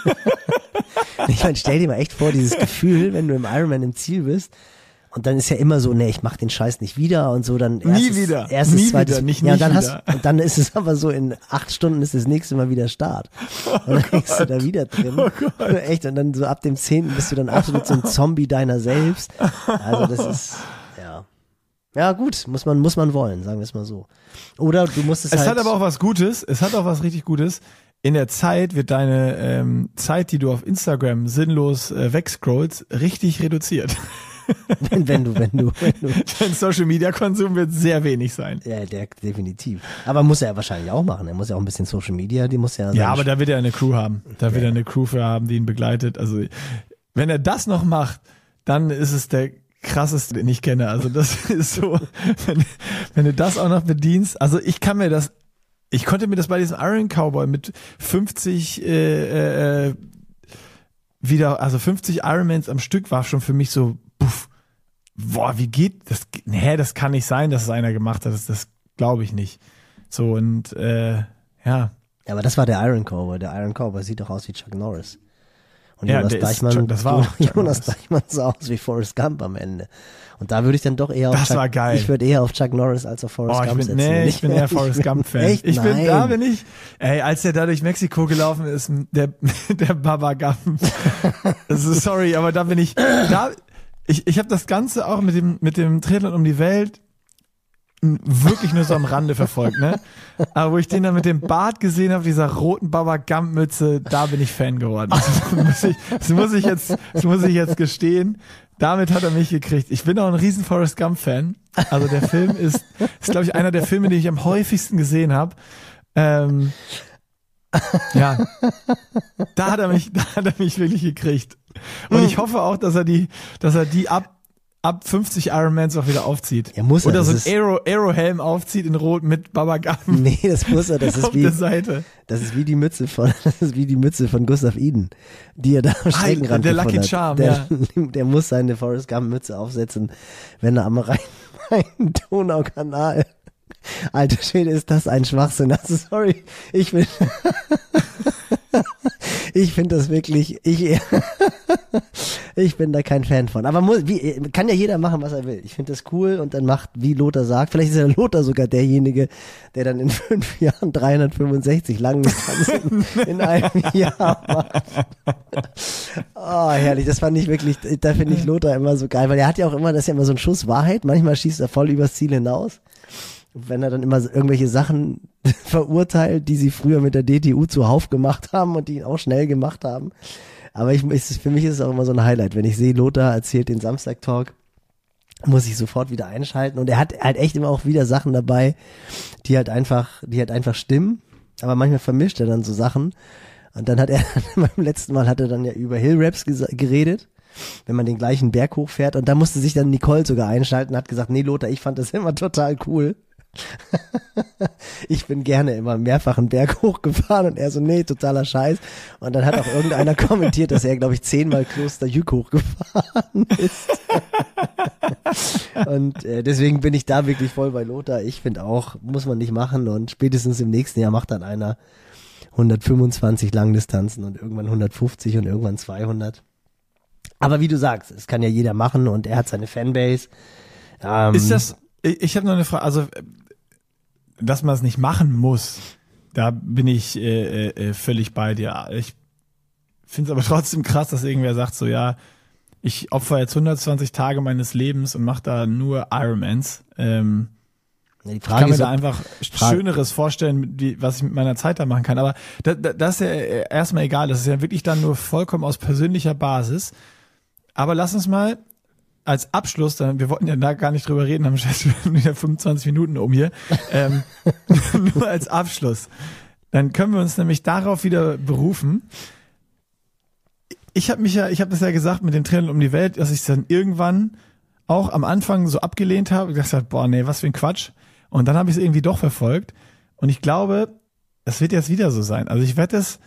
Ich meine, stell dir mal echt vor, dieses Gefühl, wenn du im Ironman im Ziel bist und dann ist ja immer so, nee, ich mach den Scheiß nicht wieder und so, dann erstes, nie wieder, erstes, nie zweites, wieder, nicht, ja, und dann nicht hast, und dann ist es aber so, in acht Stunden ist das nächste Mal wieder Start. Und dann oh hängst du da wieder drin. Oh Gott. Echt, und dann so ab dem zehnten bist du dann absolut so ein Zombie deiner selbst. Also das ist... Ja, gut, muss man, muss man wollen, sagen wir es mal so. Oder du musst es, es halt... Es hat aber auch was Gutes, es hat auch was richtig Gutes. In der Zeit wird deine ähm, Zeit, die du auf Instagram sinnlos äh, wegscrollst, richtig reduziert. wenn, wenn du, wenn du, wenn du... Dein Social-Media-Konsum wird sehr wenig sein. Ja, der, definitiv. Aber muss er ja wahrscheinlich auch machen. Er muss ja auch ein bisschen Social Media, die muss ja... Ja, aber da wird er eine Crew haben. Da ja. wird er eine Crew für haben, die ihn begleitet. Also, wenn er das noch macht, dann ist es der krasseste, den ich kenne. Also das ist so, wenn, wenn du das auch noch bedienst. Also ich kann mir das, ich konnte mir das bei diesem Iron Cowboy mit fünfzig äh, äh, wieder, also fünfzig Ironmans am Stück war schon für mich so, puff, boah, wie geht das? Nee, das kann nicht sein, dass es einer gemacht hat. Das, das glaube ich nicht. So und äh, ja. Ja, aber das war der Iron Cowboy. Der Iron Cowboy sieht doch aus wie Chuck Norris. Und Ja, Jonas der ist Deichmann, schon- das war auch Chuck Jonas Norris. Deichmann sah aus wie Forrest Gump am Ende. Und da würde ich dann doch eher auf Das Chuck, war geil. ich würde eher auf Chuck Norris als auf Forrest Oh, ich Gump bin, setzen. nee, wenn ich bin eher Forrest bin- Gump-Fan. Echt? Ich bin, Nein. da bin ich, ey, als der da durch Mexiko gelaufen ist, der, der Baba Gump. Also, sorry, aber da bin ich, da, ich, ich habe das Ganze auch mit dem, mit dem Triathlon um die Welt wirklich nur so am Rande verfolgt, ne? Aber wo ich den dann mit dem Bart gesehen habe, dieser roten Baba Gump Mütze, da bin ich Fan geworden. Das muss ich, das muss ich jetzt, das muss ich jetzt gestehen. Damit hat er mich gekriegt. Ich bin auch ein riesen Forrest Gump Fan. Also der Film ist, ist glaube ich einer der Filme, die ich am häufigsten gesehen habe. Ähm, ja, da hat er mich, da hat er mich wirklich gekriegt. Und ich hoffe auch, dass er die, dass er die ab ab fünfzig Ironmans auch wieder aufzieht. Ja, muss er. Oder Das so ist- ein Aero, Aero-Helm aufzieht in Rot mit Baba Gump Nee, das muss er, das ist auf wie, der Seite. das ist wie die Mütze von, das ist wie die Mütze von Gustav Iden, die er da am Streckenrand der gefunden Lucky hat. Charm, der, ja. der muss seine Forrest Gump Mütze aufsetzen, wenn er am Rhein, Rhein-Donau-Kanal, alter Schwede, ist das ein Schwachsinn. Also sorry, ich bin, ich finde das wirklich, ich, ich bin da kein Fan von. Aber muss, wie, kann ja jeder machen, was er will. Ich finde das cool und dann macht, wie Lothar sagt, vielleicht ist ja Lothar sogar derjenige, der dann in fünf Jahren dreihundertfünfundsechzig langen Distanzen in, in einem Jahr macht. Oh, herrlich, das fand ich wirklich, da finde ich Lothar immer so geil, weil er hat ja auch immer, das ist ja immer so ein Schuss Wahrheit, manchmal schießt er voll übers Ziel hinaus. Wenn er dann immer so irgendwelche Sachen verurteilt, die sie früher mit der D T U zuhauf gemacht haben und die ihn auch schnell gemacht haben. Aber ich, ist, für mich ist es auch immer so ein Highlight. Wenn ich sehe, Lothar erzählt den Samstag-Talk, muss ich sofort wieder einschalten. Und er hat halt echt immer auch wieder Sachen dabei, die halt einfach, die halt einfach stimmen. Aber manchmal vermischt er dann so Sachen. Und dann hat er, beim letzten Mal hat er dann ja über Hill-Raps gesa- geredet, wenn man den gleichen Berg hochfährt. Und da musste sich dann Nicole sogar einschalten und hat gesagt, nee Lothar, ich fand das immer total cool. Ich bin gerne immer mehrfach einen Berg hochgefahren und er so, nee, totaler Scheiß. Und dann hat auch irgendeiner kommentiert, dass er, glaube ich, zehnmal Kloster Jück hochgefahren ist. Und äh, deswegen bin ich da wirklich voll bei Lothar. Ich finde auch, muss man nicht machen und spätestens im nächsten Jahr macht dann einer hundertfünfundzwanzig Langdistanzen und irgendwann hundertfünfzig und irgendwann zweihundert. Aber wie du sagst, es kann ja jeder machen und er hat seine Fanbase. Ähm, Ist das, ich, ich habe noch eine Frage, also, äh, dass man es nicht machen muss, da bin ich äh, äh, völlig bei dir. Ich finde es aber trotzdem krass, dass irgendwer sagt so, ja, ich opfer jetzt hundertzwanzig Tage meines Lebens und mache da nur Ironmans. Ähm, die ich Frage kann mir ist, da ob- einfach Frage- Schöneres vorstellen, wie, was ich mit meiner Zeit da machen kann. Aber da, da, das ist ja erstmal egal. Das ist ja wirklich dann nur vollkommen aus persönlicher Basis. Aber lass uns mal als Abschluss, dann, wir wollten ja da gar nicht drüber reden, haben schon wieder fünfundzwanzig Minuten um hier. Ähm, nur als Abschluss. Dann können wir uns nämlich darauf wieder berufen. Ich habe mich ja, ich habe das ja gesagt mit dem Training um die Welt, dass ich es dann irgendwann auch am Anfang so abgelehnt habe und gesagt habe, boah, nee, was für ein Quatsch. Und dann habe ich es irgendwie doch verfolgt. Und ich glaube, das wird jetzt wieder so sein. Also ich werde es,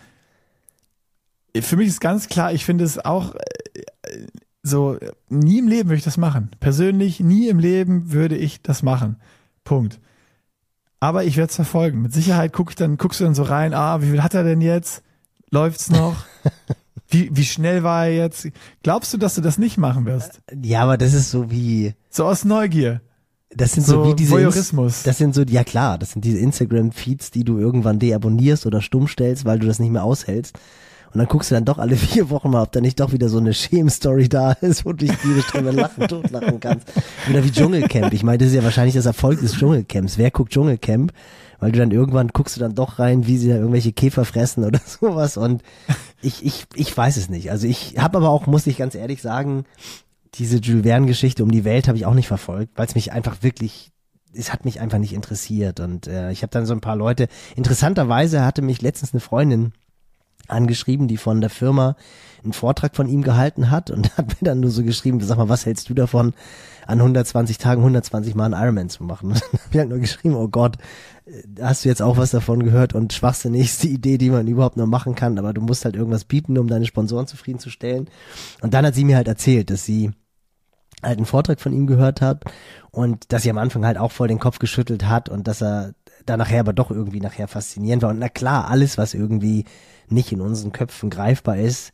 für mich ist ganz klar, ich finde es auch äh, so, nie im Leben würde ich das machen. Persönlich, nie im Leben würde ich das machen. Punkt. Aber ich werde es verfolgen. Mit Sicherheit guck ich dann, guckst du dann so rein, ah, wie viel hat er denn jetzt? Läuft's noch? Wie, wie schnell war er jetzt? Glaubst du, dass du das nicht machen wirst? ja, aber das ist so wie, So aus Neugier. das sind so, So wie diese, Voyeurismus. das sind so, ja klar, das sind diese Instagram-Feeds, die du irgendwann deabonnierst oder stumm stellst, weil du das nicht mehr aushältst. Und dann guckst du dann doch alle vier Wochen mal, ob da nicht doch wieder so eine Shame-Story da ist, wo du dich tierisch drüber lachen, totlachen kannst. Oder wie Dschungelcamp. Ich meine, das ist ja wahrscheinlich das Erfolg des Dschungelcamps. Wer guckt Dschungelcamp? Weil du dann irgendwann guckst du dann doch rein, wie sie da irgendwelche Käfer fressen oder sowas. Und ich, ich, ich weiß es nicht. Also ich habe aber auch, muss ich ganz ehrlich sagen, diese Jules Verne-Geschichte um die Welt habe ich auch nicht verfolgt, weil es mich einfach wirklich, es hat mich einfach nicht interessiert. Und äh, ich habe dann so ein paar Leute, interessanterweise hatte mich letztens eine Freundin angeschrieben, die von der Firma einen Vortrag von ihm gehalten hat und hat mir dann nur so geschrieben, sag mal, was hältst du davon, an hundertzwanzig Tagen hundertzwanzig Mal einen Ironman zu machen? Und dann habe ich halt nur geschrieben, oh Gott, hast du jetzt auch was davon gehört und schwachsinnig ist die Idee, die man überhaupt nur machen kann, aber du musst halt irgendwas bieten, um deine Sponsoren zufriedenzustellen. Und dann hat sie mir halt erzählt, dass sie halt einen Vortrag von ihm gehört hat und dass sie am Anfang halt auch voll den Kopf geschüttelt hat und dass er da nachher aber doch irgendwie nachher faszinierend war. Und na klar, alles, was irgendwie nicht in unseren Köpfen greifbar ist,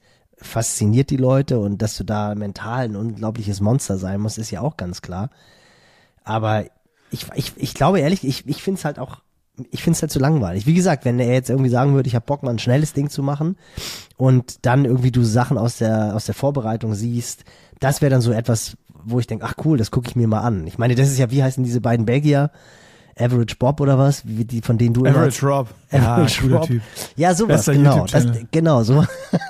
fasziniert die Leute und dass du da mental ein unglaubliches Monster sein musst, ist ja auch ganz klar. Aber ich, ich, ich glaube ehrlich, ich, ich finde es halt auch, ich finde es halt zu langweilig. Wie gesagt, wenn er jetzt irgendwie sagen würde, ich habe Bock mal ein schnelles Ding zu machen und dann irgendwie du Sachen aus der, aus der Vorbereitung siehst, das wäre dann so etwas, wo ich denke, ach cool, das gucke ich mir mal an. Ich meine, das ist ja, wie heißen diese beiden Belgier? Average Bob oder was? Wie die, von denen du Average immer, Rob. Average ja, Rob. Typ. Ja, sowas, Bester genau. Das, YouTube-Channel. genau, so.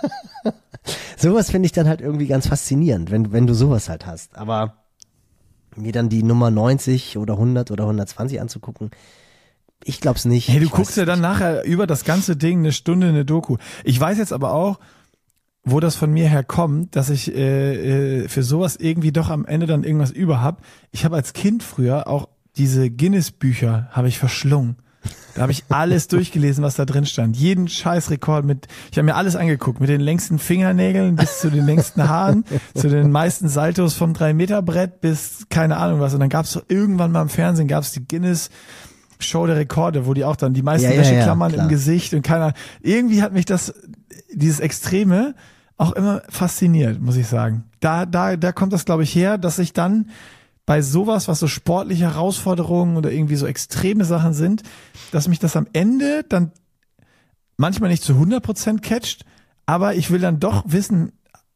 Sowas finde ich dann halt irgendwie ganz faszinierend, wenn, wenn du sowas halt hast. Aber mir dann die Nummer neunzig oder hundert oder hundertzwanzig anzugucken, ich glaub's nicht. Hey, du Ich guckst weiß ja dann nicht. nachher über das ganze Ding eine Stunde eine Doku. Ich weiß jetzt aber auch, wo das von mir her kommt, dass ich äh, äh, für sowas irgendwie doch am Ende dann irgendwas über hab. Ich habe als Kind früher auch diese Guinness-Bücher habe ich verschlungen. Da habe ich alles durchgelesen, was da drin stand. Jeden Scheißrekord mit, ich habe mir alles angeguckt, mit den längsten Fingernägeln bis zu den längsten Haaren, zu den meisten Saltos vom drei Meter Brett bis keine Ahnung was. Und dann gab's so irgendwann mal im Fernsehen gab's die Guinness Show der Rekorde, wo die auch dann die meisten Ja, ja, Wäscheklammern ja, klar. im Gesicht und keiner, irgendwie hat mich das, dieses Extreme auch immer fasziniert, muss ich sagen. Da, da, da kommt das, glaube ich, her, dass ich dann bei sowas, was so sportliche Herausforderungen oder irgendwie so extreme Sachen sind, dass mich das am Ende dann manchmal nicht zu hundert Prozent catcht, aber ich will dann doch wissen,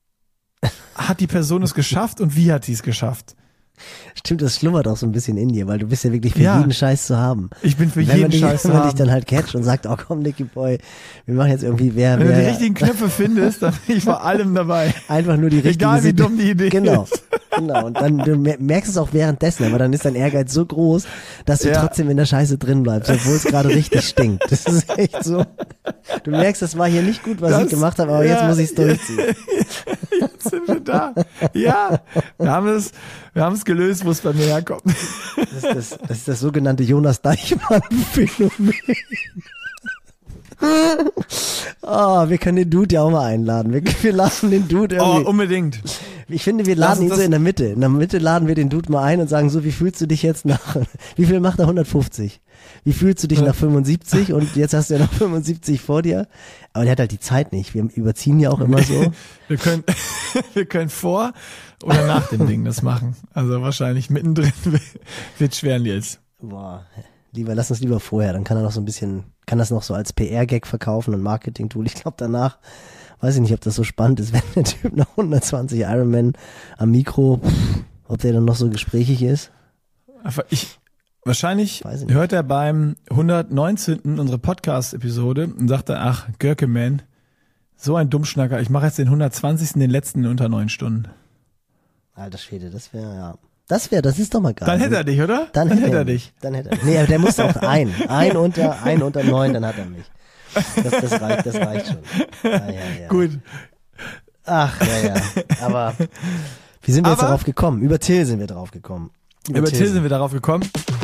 hat die Person es geschafft und wie hat sie es geschafft? Stimmt, das schlummert auch so ein bisschen in dir, weil du bist ja wirklich für Ja. jeden Scheiß zu haben. Ich bin für wenn jeden man dich, Scheiß zu wenn man dich haben. dann halt catcht und sagt, oh komm, Nicky Boy, wir machen jetzt irgendwie, wer, Wenn du die wer, richtigen Knöpfe findest, dann bin ich vor allem dabei. einfach nur die richtige Egal wie Situ- dumm die Idee Genau, ist. genau. Und dann du mer- merkst es auch währenddessen, aber dann ist dein Ehrgeiz so groß, dass du Ja. trotzdem in der Scheiße drin bleibst, obwohl es gerade richtig stinkt. Das ist echt so. Du merkst, das war hier nicht gut, was Das- ich gemacht habe, aber jetzt ja. muss ich es durchziehen. Jetzt sind wir da. Ja, wir haben es, wir haben es gelöst, wo es bei mir herkommt. Das ist das, das, ist das sogenannte Jonas Deichmann-Phänomen. Oh, wir können den Dude ja auch mal einladen. Wir, wir laden den Dude Oh, irgendwie. unbedingt. Ich finde, wir Lass laden ihn uns so das- in der Mitte. In der Mitte laden wir den Dude mal ein und sagen so, wie fühlst du dich jetzt nach, wie viel macht er hundertfünfzig? Wie fühlst du dich nach fünfundsiebzig? Und jetzt hast du ja noch fünfundsiebzig vor dir. Aber der hat halt die Zeit nicht. Wir überziehen ja auch immer so. Wir können, wir können vor oder nach dem Ding das machen. Also wahrscheinlich mittendrin wird schwer, Nils. Boah, lieber, lass uns lieber vorher. Dann kann er noch so ein bisschen, kann das noch so als P R-Gag verkaufen und Marketing-Tool. Ich glaube danach, weiß ich nicht, ob das so spannend ist, wenn der Typ nach hundertzwanzig Ironman am Mikro, pff, ob der dann noch so gesprächig ist. Aber ich, wahrscheinlich Weiß ich nicht. hört er beim hundertneunzehnten unsere Podcast-Episode und sagt er, ach, Görke, man, so ein Dummschnacker, ich mache jetzt den hundertzwanzigsten den letzten in unter neun Stunden. Alter Schwede, das wäre, ja. Das wäre, das ist doch mal geil. Dann hätte er dich, oder? Dann, hätte hätte er dich. Dann hätte er. Nee, aber der muss auch ein. Ein unter, ein unter neun, dann hat er mich. Das, das reicht, das reicht schon. Ja, ja, ja. Gut. Ach, ja, ja. Aber wie sind wir jetzt Aber- darauf gekommen? Über Till sind wir drauf gekommen. Über Till sind wir darauf gekommen.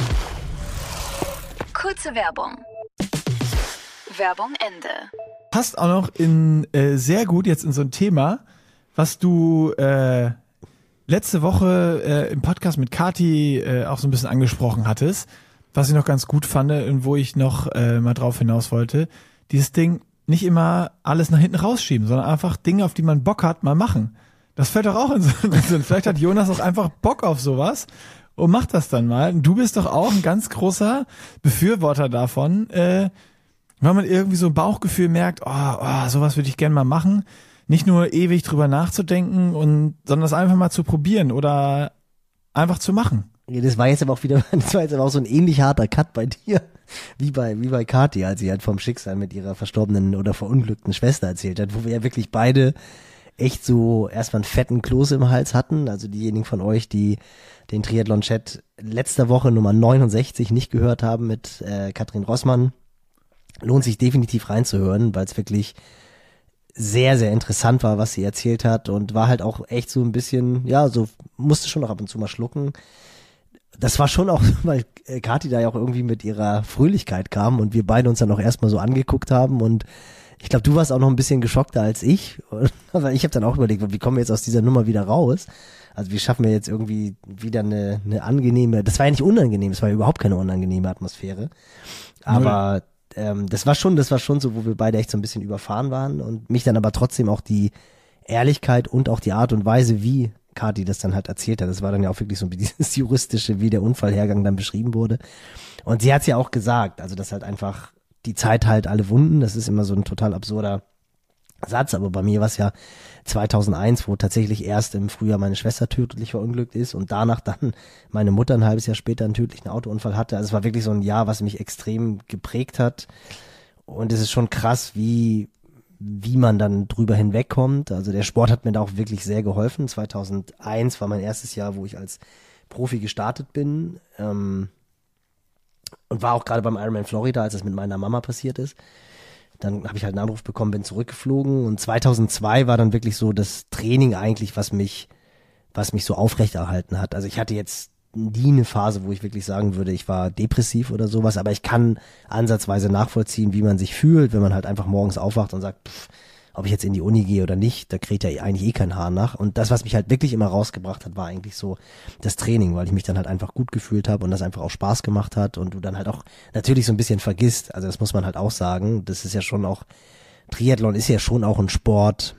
Kurze Werbung. Werbung Ende. Passt auch noch in äh, sehr gut jetzt in so ein Thema, was du äh, letzte Woche äh, im Podcast mit Kati äh, auch so ein bisschen angesprochen hattest, was ich noch ganz gut fand und wo ich noch äh, mal drauf hinaus wollte. Dieses Ding nicht immer alles nach hinten rausschieben, sondern einfach Dinge, auf die man Bock hat, mal machen. Das fällt doch auch in so einen Sinn. Vielleicht hat Jonas auch einfach Bock auf sowas und macht das dann mal. Und du bist doch auch ein ganz großer Befürworter davon, äh, wenn man irgendwie so ein Bauchgefühl merkt, oh, oh sowas würde ich gerne mal machen, nicht nur ewig drüber nachzudenken und, sondern das einfach mal zu probieren oder einfach zu machen. Ja, das war jetzt aber auch wieder, das war jetzt aber auch so ein ähnlich harter Cut bei dir, wie bei, wie bei Kathi, als sie halt vom Schicksal mit ihrer verstorbenen oder verunglückten Schwester erzählt hat, wo wir ja wirklich beide echt so erstmal einen fetten Kloß im Hals hatten. Also diejenigen von euch, die den Triathlon-Chat letzter Woche Nummer neunundsechzig nicht gehört haben mit äh, Katrin Rossmann, lohnt sich definitiv reinzuhören, weil es wirklich sehr, sehr interessant war, was sie erzählt hat und war halt auch echt so ein bisschen, ja, so musste schon noch ab und zu mal schlucken. Das war schon auch, weil äh, Kathi da ja auch irgendwie mit ihrer Fröhlichkeit kam und wir beide uns dann auch erstmal so angeguckt haben und ich glaube, du warst auch noch ein bisschen geschockter als ich, aber ich habe dann auch überlegt, wie kommen wir jetzt aus dieser Nummer wieder raus? Also wie schaffen wir jetzt irgendwie wieder eine, eine angenehme, das war ja nicht unangenehm, es war ja überhaupt keine unangenehme Atmosphäre, aber ähm, das war schon, das war schon so, wo wir beide echt so ein bisschen überfahren waren und mich dann aber trotzdem auch die Ehrlichkeit und auch die Art und Weise, wie Kathi das dann halt erzählt hat. Das war dann ja auch wirklich so dieses Juristische, wie der Unfallhergang dann beschrieben wurde. Und sie hat es ja auch gesagt, also dass halt einfach die Zeit halt alle Wunden, das ist immer so ein total absurder Satz, aber bei mir war es ja zweitausendeins, wo tatsächlich erst im Frühjahr meine Schwester tödlich verunglückt ist und danach dann meine Mutter ein halbes Jahr später einen tödlichen Autounfall hatte. Also es war wirklich so ein Jahr, was mich extrem geprägt hat und es ist schon krass, wie wie man dann drüber hinwegkommt. Also der Sport hat mir da auch wirklich sehr geholfen. zweitausendeins war mein erstes Jahr, wo ich als Profi gestartet bin ähm, und war auch gerade beim Ironman Florida, als es mit meiner Mama passiert ist. Dann habe ich halt einen Anruf bekommen, bin zurückgeflogen und zweitausendzwei war dann wirklich so das Training eigentlich, was mich, was mich so aufrechterhalten hat. Also ich hatte jetzt nie eine Phase, wo ich wirklich sagen würde, ich war depressiv oder sowas, aber ich kann ansatzweise nachvollziehen, wie man sich fühlt, wenn man halt einfach morgens aufwacht und sagt, pff, ob ich jetzt in die Uni gehe oder nicht, da kriegt ja eigentlich eh kein Haar nach. Und das, was mich halt wirklich immer rausgebracht hat, war eigentlich so das Training, weil ich mich dann halt einfach gut gefühlt habe und das einfach auch Spaß gemacht hat und du dann halt auch natürlich so ein bisschen vergisst, also das muss man halt auch sagen, das ist ja schon auch, Triathlon ist ja schon auch ein Sport,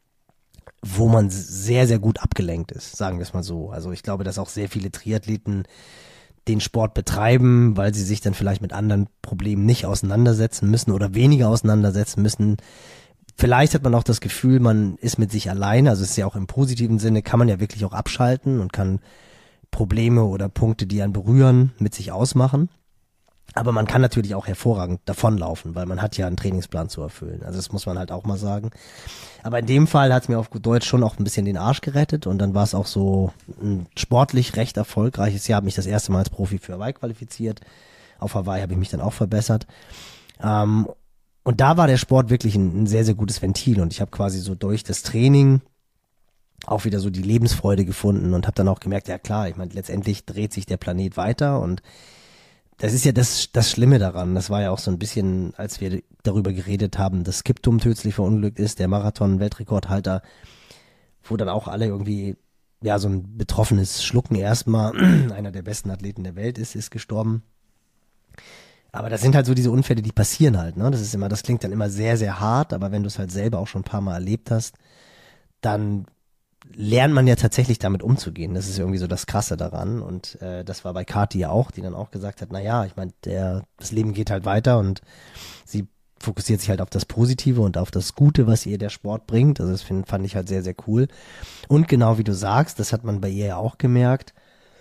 wo man sehr, sehr gut abgelenkt ist, sagen wir es mal so. Also ich glaube, dass auch sehr viele Triathleten den Sport betreiben, weil sie sich dann vielleicht mit anderen Problemen nicht auseinandersetzen müssen oder weniger auseinandersetzen müssen. Vielleicht hat man auch das Gefühl, man ist mit sich allein, also es ist ja auch im positiven Sinne, kann man ja wirklich auch abschalten und kann Probleme oder Punkte, die einen berühren, mit sich ausmachen. Aber man kann natürlich auch hervorragend davonlaufen, weil man hat ja einen Trainingsplan zu erfüllen. Also das muss man halt auch mal sagen. Aber in dem Fall hat es mir auf gut Deutsch schon auch ein bisschen den Arsch gerettet und dann war es auch so ein sportlich recht erfolgreiches Jahr. Habe mich das erste Mal als Profi für Hawaii qualifiziert. Auf Hawaii habe ich mich dann auch verbessert. Ähm, und da war der Sport wirklich ein, ein sehr, sehr gutes Ventil und ich habe quasi so durch das Training auch wieder so die Lebensfreude gefunden und habe dann auch gemerkt, ja klar, ich meine, letztendlich dreht sich der Planet weiter und das ist ja das, das Schlimme daran. Das war ja auch so ein bisschen, als wir darüber geredet haben, dass Kiptum tödlich verunglückt ist, der Marathon-Weltrekordhalter, wo dann auch alle irgendwie, ja, so ein betroffenes Schlucken erstmal, einer der besten Athleten der Welt ist, ist gestorben. Aber das sind halt so diese Unfälle, die passieren halt, ne? Das ist immer, das klingt dann immer sehr, sehr hart, aber wenn du es halt selber auch schon ein paar Mal erlebt hast, dann lernt man ja tatsächlich damit umzugehen. Das ist irgendwie so das Krasse daran und äh, das war bei Kathi ja auch, die dann auch gesagt hat, na ja, ich meine, der das Leben geht halt weiter und sie fokussiert sich halt auf das Positive und auf das Gute, was ihr der Sport bringt. Also das find, fand ich halt sehr, sehr cool. Und genau wie du sagst, das hat man bei ihr ja auch gemerkt,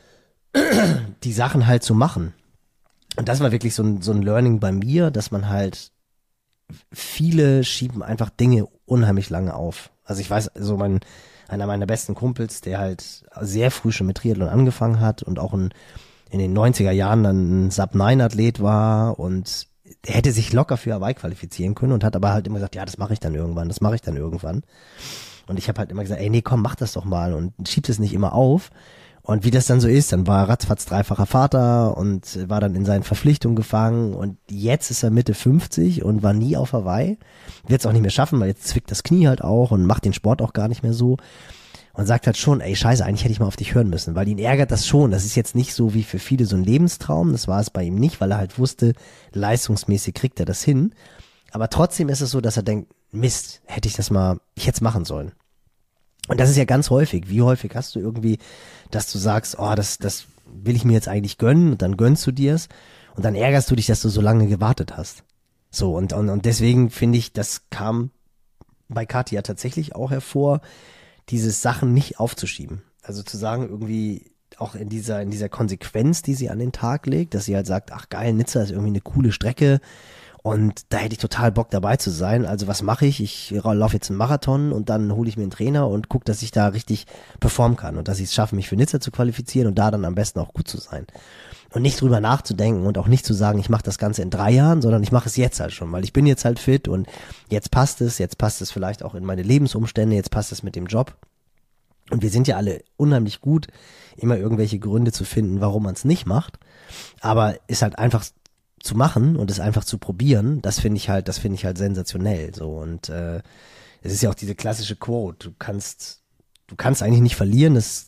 die Sachen halt zu machen. Und das war wirklich so ein, so ein Learning bei mir, dass man halt, viele schieben einfach Dinge unheimlich lange auf. Also ich weiß, so mein einer meiner besten Kumpels, der halt sehr früh schon mit Triathlon angefangen hat und auch in, in den neunziger Jahren dann ein Sub neun Athlet war und der hätte sich locker für Hawaii qualifizieren können und hat aber halt immer gesagt, ja, das mache ich dann irgendwann, das mache ich dann irgendwann. Und ich habe halt immer gesagt, ey, nee, komm, mach das doch mal und schieb es nicht immer auf. Und wie das dann so ist, dann war er ratzfatz dreifacher Vater und war dann in seinen Verpflichtungen gefangen und jetzt ist er Mitte fünfzig und war nie auf Hawaii. Wird es auch nicht mehr schaffen, weil jetzt zwickt das Knie halt auch und macht den Sport auch gar nicht mehr so. Und sagt halt schon, ey, scheiße, eigentlich hätte ich mal auf dich hören müssen, weil ihn ärgert das schon. Das ist jetzt nicht so wie für viele so ein Lebenstraum, das war es bei ihm nicht, weil er halt wusste, leistungsmäßig kriegt er das hin. Aber trotzdem ist es so, dass er denkt, Mist, hätte ich das mal, ich hätte es machen sollen. Und das ist ja ganz häufig. Wie häufig hast du irgendwie, dass du sagst, oh, das, das will ich mir jetzt eigentlich gönnen und dann gönnst du dir's und dann ärgerst du dich, dass du so lange gewartet hast. So, und, und, und deswegen finde ich, das kam bei Kathi ja tatsächlich auch hervor, diese Sachen nicht aufzuschieben. Also zu sagen, irgendwie auch in dieser, in dieser Konsequenz, die sie an den Tag legt, dass sie halt sagt, ach geil, Nizza ist irgendwie eine coole Strecke, und da hätte ich total Bock dabei zu sein. Also was mache ich? Ich laufe jetzt einen Marathon und dann hole ich mir einen Trainer und gucke, dass ich da richtig performen kann und dass ich es schaffe, mich für Nizza zu qualifizieren und da dann am besten auch gut zu sein. Und nicht drüber nachzudenken und auch nicht zu sagen, ich mache das Ganze in drei Jahren, sondern ich mache es jetzt halt schon, weil ich bin jetzt halt fit und jetzt passt es, jetzt passt es vielleicht auch in meine Lebensumstände, jetzt passt es mit dem Job. Und wir sind ja alle unheimlich gut, immer irgendwelche Gründe zu finden, warum man es nicht macht. Aber ist halt einfach zu machen und es einfach zu probieren, das finde ich halt, das finde ich halt sensationell. So und äh, es ist ja auch diese klassische Quote: Du kannst, du kannst eigentlich nicht verlieren. Das ist der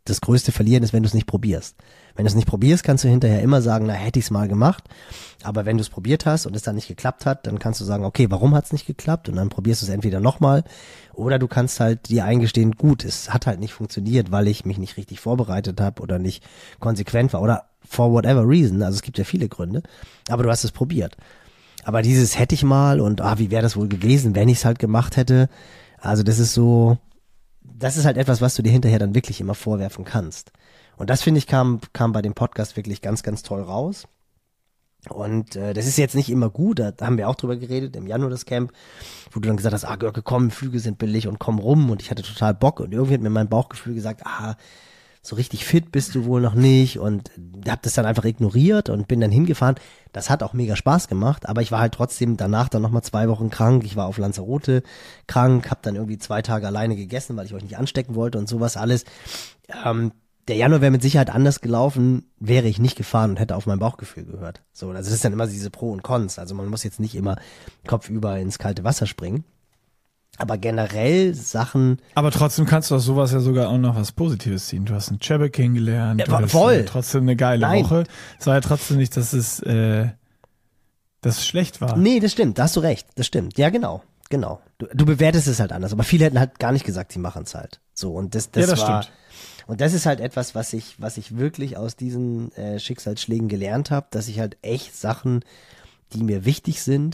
das größte Verlieren ist, wenn du es nicht probierst. Wenn du es nicht probierst, kannst du hinterher immer sagen, na, hätte ich es mal gemacht. Aber wenn du es probiert hast und es dann nicht geklappt hat, dann kannst du sagen, okay, warum hat es nicht geklappt? Und dann probierst du es entweder nochmal oder du kannst halt dir eingestehen, gut, es hat halt nicht funktioniert, weil ich mich nicht richtig vorbereitet habe oder nicht konsequent war oder for whatever reason. Also es gibt ja viele Gründe, aber du hast es probiert. Aber dieses hätte ich mal und ah, wie wäre das wohl gewesen, wenn ich es halt gemacht hätte? Also das ist so, das ist halt etwas, was du dir hinterher dann wirklich immer vorwerfen kannst. Und das, finde ich, kam kam bei dem Podcast wirklich ganz, ganz toll raus. Und äh, das ist jetzt nicht immer gut, da haben wir auch drüber geredet, im Januar das Camp, wo du dann gesagt hast, ah Görke, komm, Flüge sind billig und komm rum. Und ich hatte total Bock und irgendwie hat mir mein Bauchgefühl gesagt, ah, so richtig fit bist du wohl noch nicht. Und hab das dann einfach ignoriert und bin dann hingefahren. Das hat auch mega Spaß gemacht, aber ich war halt trotzdem danach dann nochmal zwei Wochen krank. Ich war auf Lanzarote krank, hab dann irgendwie zwei Tage alleine gegessen, weil ich euch nicht anstecken wollte und sowas alles. Ähm, Der Januar wäre mit Sicherheit anders gelaufen, wäre ich nicht gefahren und hätte auf mein Bauchgefühl gehört. So, also das ist dann immer diese Pro und Cons. Also man muss jetzt nicht immer kopfüber ins kalte Wasser springen. Aber generell Sachen. Aber trotzdem kannst du aus sowas ja sogar auch noch was Positives ziehen. Du hast einen Chebbe kennengelernt. Ja, du hast voll. Äh, trotzdem eine geile Nein. Woche. Es war ja trotzdem nicht, dass es, äh, dass es schlecht war. Nee, das stimmt, da hast du recht. Das stimmt. Ja, genau. Genau. Du, du bewertest es halt anders. Aber viele hätten halt gar nicht gesagt, sie machen es halt. So, und das, das, Ja, das war. stimmt. Und das ist halt etwas, was ich, was ich wirklich aus diesen äh, Schicksalsschlägen gelernt habe, dass ich halt echt Sachen, die mir wichtig sind,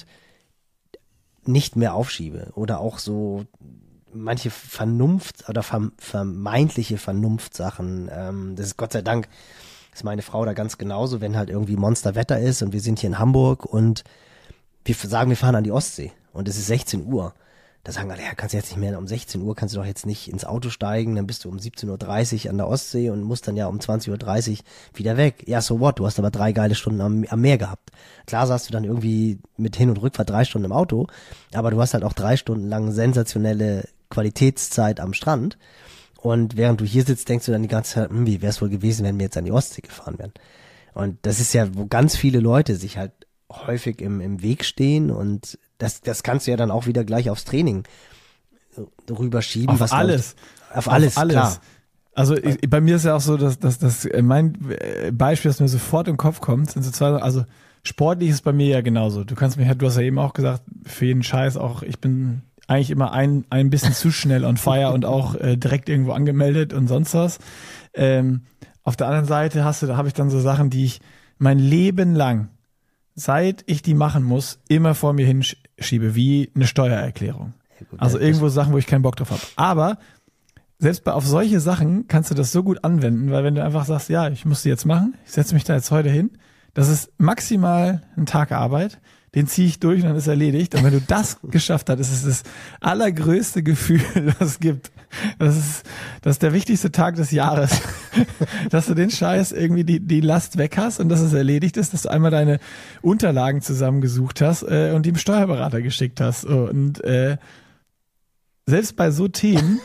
nicht mehr aufschiebe. Oder auch so manche Vernunft oder verm- vermeintliche Vernunftsachen. Ähm, das ist Gott sei Dank, ist meine Frau da ganz genauso, wenn halt irgendwie Monsterwetter ist und wir sind hier in Hamburg und wir sagen, wir fahren an die Ostsee und es ist sechzehn Uhr. Da sagen alle, ja, kannst du jetzt nicht mehr, um sechzehn Uhr kannst du doch jetzt nicht ins Auto steigen, dann bist du um siebzehn Uhr dreißig an der Ostsee und musst dann ja um zwanzig Uhr dreißig wieder weg. Ja, so what, du hast aber drei geile Stunden am, am Meer gehabt. Klar saßt du dann irgendwie mit Hin- und Rückfahrt drei Stunden im Auto, aber du hast halt auch drei Stunden lang sensationelle Qualitätszeit am Strand. Und während du hier sitzt, denkst du dann die ganze Zeit, hm, wie wäre es wohl gewesen, wenn wir jetzt an die Ostsee gefahren wären. Und das ist ja, wo ganz viele Leute sich halt häufig im, im Weg stehen und das, das kannst du ja dann auch wieder gleich aufs Training rüberschieben. Auf was alles. Auf, auf alles, auf alles. klar. Also ich, bei mir ist ja auch so, dass, dass, dass mein Beispiel, das mir sofort im Kopf kommt, sind so zwei, also sportlich ist bei mir ja genauso. Du kannst mich, du hast ja eben auch gesagt, für jeden Scheiß auch, ich bin eigentlich immer ein, ein bisschen zu schnell on fire und auch äh, direkt irgendwo angemeldet und sonst was. Ähm, auf der anderen Seite hast du, da habe ich dann so Sachen, die ich mein Leben lang, seit ich die machen muss, immer vor mir hinschiebe, wie eine Steuererklärung. Ja, gut, Also das- irgendwo Sachen, wo ich keinen Bock drauf habe. Aber selbst bei, auf solche Sachen kannst du das so gut anwenden, weil wenn du einfach sagst, ja, ich muss die jetzt machen, ich setze mich da jetzt heute hin, das ist maximal ein Tag Arbeit, den ziehe ich durch und dann ist erledigt. Und wenn du das geschafft hast, ist es das allergrößte Gefühl, das es gibt. Das ist, das ist der wichtigste Tag des Jahres, dass du den Scheiß irgendwie die, die Last weg hast und dass es erledigt ist, dass du einmal deine Unterlagen zusammengesucht hast äh, und die dem Steuerberater geschickt hast. Und äh, selbst bei so Themen,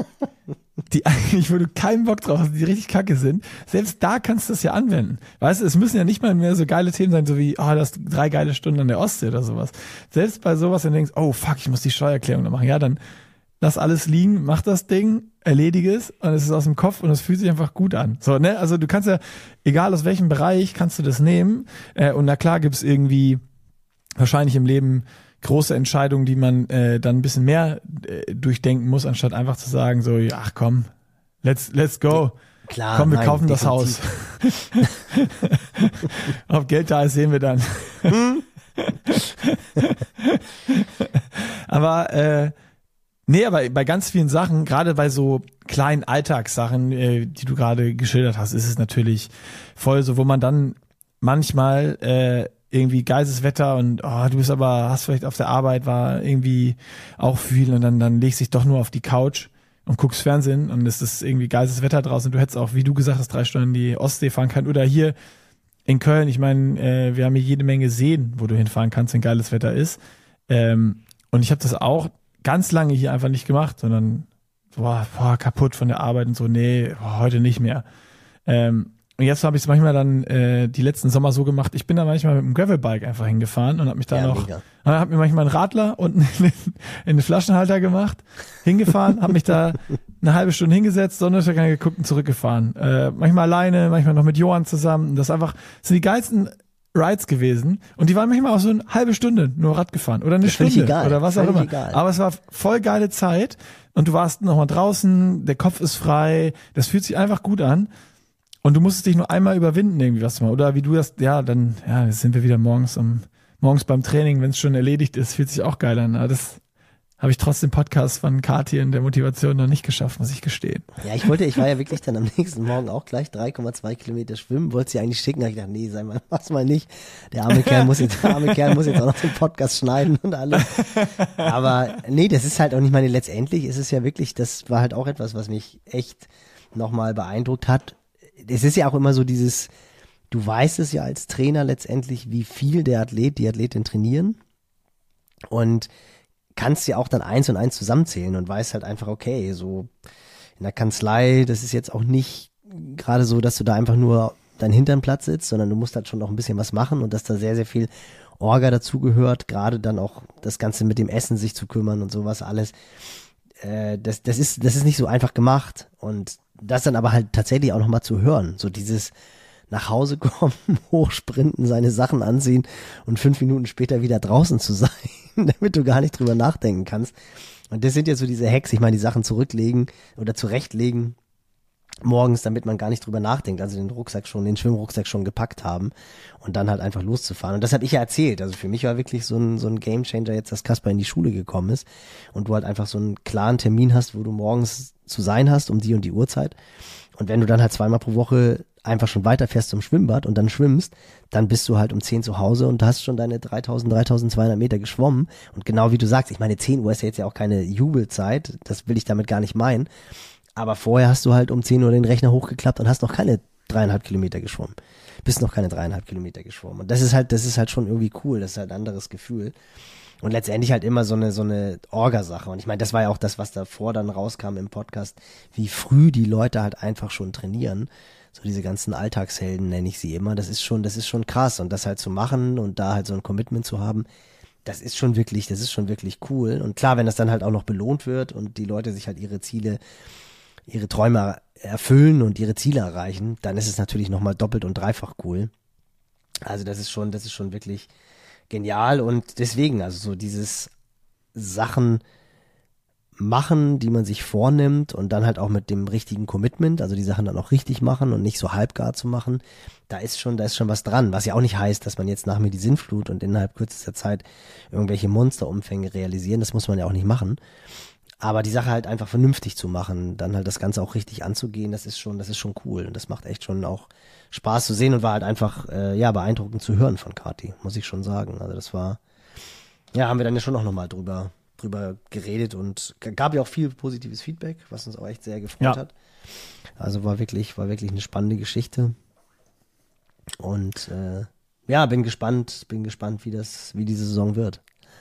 die eigentlich, wo du keinen Bock drauf hast, die richtig kacke sind, selbst da kannst du es ja anwenden. Weißt du, es müssen ja nicht mal mehr so geile Themen sein, so wie, oh, das drei geile Stunden an der Ostsee oder sowas. Selbst bei sowas, wenn du denkst, oh fuck, ich muss die Steuererklärung noch machen, ja, dann lass alles liegen, mach das Ding, erledige es und es ist aus dem Kopf und es fühlt sich einfach gut an. So, ne, also du kannst ja, egal aus welchem Bereich, kannst du das nehmen äh, und na klar gibt's irgendwie wahrscheinlich im Leben große Entscheidungen, die man äh, dann ein bisschen mehr äh, durchdenken muss, anstatt einfach zu sagen, so, ja, ach komm, let's, let's go. Klar, Komm, wir nein, kaufen das definitiv. Haus. Ob Geld da ist, sehen wir dann. aber äh, nee, aber bei ganz vielen Sachen, gerade bei so kleinen Alltagssachen, äh, die du gerade geschildert hast, ist es natürlich voll so, wo man dann manchmal äh, irgendwie geiles Wetter und oh, du bist aber, hast vielleicht auf der Arbeit, war irgendwie auch viel und dann, dann legst dich doch nur auf die Couch und guckst Fernsehen und es ist irgendwie geiles Wetter draußen. Du hättest auch, wie du gesagt hast, drei Stunden in die Ostsee fahren können oder hier in Köln. Ich meine, äh, wir haben hier jede Menge Seen, wo du hinfahren kannst, wenn geiles Wetter ist. Ähm, und ich habe das auch ganz lange hier einfach nicht gemacht, sondern boah, boah, kaputt von der Arbeit und so, nee, boah, heute nicht mehr. Ähm, Und jetzt habe ich es manchmal dann äh, die letzten Sommer so gemacht, ich bin da manchmal mit dem Gravelbike einfach hingefahren und habe mich da Ja, noch, mega. habe mir manchmal einen Radler und in, in den Flaschenhalter gemacht, hingefahren, habe mich da eine halbe Stunde hingesetzt, Sonnenuntergang geguckt und zurückgefahren. Äh, manchmal alleine, manchmal noch mit Johann zusammen. Und das einfach, das sind die geilsten Rides gewesen. Und die waren manchmal auch so eine halbe Stunde nur Rad gefahren oder eine Ja, völlig Stunde egal, oder was auch völlig immer. egal. Aber es war voll geile Zeit und du warst nochmal draußen, der Kopf ist frei, das fühlt sich einfach gut an. Und du musstest dich nur einmal überwinden, irgendwie was mal. Oder wie du das, ja, dann, ja, jetzt sind wir wieder morgens um, morgens beim Training, wenn es schon erledigt ist, fühlt sich auch geil an. Aber das habe ich trotz dem Podcast von Kathi und der Motivation noch nicht geschafft, muss ich gestehen. Ja, ich wollte, ich war ja wirklich dann am nächsten Morgen auch gleich drei Komma zwei Kilometer schwimmen, wollte sie eigentlich schicken, habe ich gedacht, nee, sei mal, mach's mal nicht. Der arme Kerl muss jetzt, der arme Kerl muss jetzt auch noch den Podcast schneiden und alles. Aber nee, das ist halt auch nicht meine, letztendlich ist es ja wirklich, das war halt auch etwas, was mich echt nochmal beeindruckt hat. Es ist ja auch immer so dieses, du weißt es ja als Trainer letztendlich, wie viel der Athlet, die Athletin trainieren und kannst ja auch dann eins und eins zusammenzählen und weißt halt einfach, okay, so in der Kanzlei, das ist jetzt auch nicht gerade so, dass du da einfach nur dein Hinternplatz sitzt, sondern du musst halt schon noch ein bisschen was machen und dass da sehr, sehr viel Orga dazugehört, gerade dann auch das Ganze mit dem Essen sich zu kümmern und sowas alles. Äh, das, das ist, das ist nicht so einfach gemacht und das dann aber halt tatsächlich auch nochmal zu hören, so dieses nach Hause kommen, hochsprinten, seine Sachen anziehen und fünf Minuten später wieder draußen zu sein, damit du gar nicht drüber nachdenken kannst. Und das sind ja so diese Hacks, ich meine, die Sachen zurücklegen oder zurechtlegen morgens, damit man gar nicht drüber nachdenkt, also den Rucksack schon, den Schwimmrucksack schon gepackt haben und dann halt einfach loszufahren. Und das habe ich ja erzählt, also für mich war wirklich so ein, so ein Gamechanger jetzt, dass Kaspar in die Schule gekommen ist und du halt einfach so einen klaren Termin hast, wo du morgens zu sein hast, um die und die Uhrzeit. Und wenn du dann halt zweimal pro Woche einfach schon weiterfährst zum Schwimmbad und dann schwimmst, dann bist du halt um zehn zu Hause und hast schon deine dreitausend, dreitausendzweihundert Meter geschwommen. Und genau wie du sagst, ich meine, zehn Uhr ist ja jetzt ja auch keine Jubelzeit, das will ich damit gar nicht meinen. Aber vorher hast du halt um zehn Uhr den Rechner hochgeklappt und hast noch keine dreieinhalb Kilometer geschwommen. Bist noch keine dreieinhalb Kilometer geschwommen. Und das ist halt, das ist halt schon irgendwie cool, das ist halt ein anderes Gefühl. Und letztendlich halt immer so eine, so eine Orga-Sache. Und ich meine, das war ja auch das, was davor dann rauskam im Podcast, wie früh die Leute halt einfach schon trainieren. So diese ganzen Alltagshelden nenne ich sie immer. Das ist schon, das ist schon krass. Und das halt zu machen und da halt so ein Commitment zu haben, das ist schon wirklich, das ist schon wirklich cool. Und klar, wenn das dann halt auch noch belohnt wird und die Leute sich halt ihre Ziele, ihre Träume erfüllen und ihre Ziele erreichen, dann ist es natürlich nochmal doppelt und dreifach cool. Also das ist schon, das ist schon wirklich genial und deswegen, also so dieses Sachen machen, die man sich vornimmt und dann halt auch mit dem richtigen Commitment, also die Sachen dann auch richtig machen und nicht so halbgar zu machen, da ist schon, da ist schon was dran, was ja auch nicht heißt, dass man jetzt nach mir die Sinnflut und innerhalb kürzester Zeit irgendwelche Monsterumfänge realisieren, das muss man ja auch nicht machen. Aber die Sache halt einfach vernünftig zu machen, dann halt das Ganze auch richtig anzugehen, das ist schon, das ist schon cool. Und das macht echt schon auch Spaß zu sehen und war halt einfach, äh, ja, beeindruckend zu hören von Kathi, muss ich schon sagen. Also das war, ja, haben wir dann ja schon auch nochmal drüber, drüber geredet und gab ja auch viel positives Feedback, was uns auch echt sehr gefreut Ja. hat. Also war wirklich, war wirklich eine spannende Geschichte. Und, äh, ja, bin gespannt, bin gespannt, wie das, wie diese Saison wird.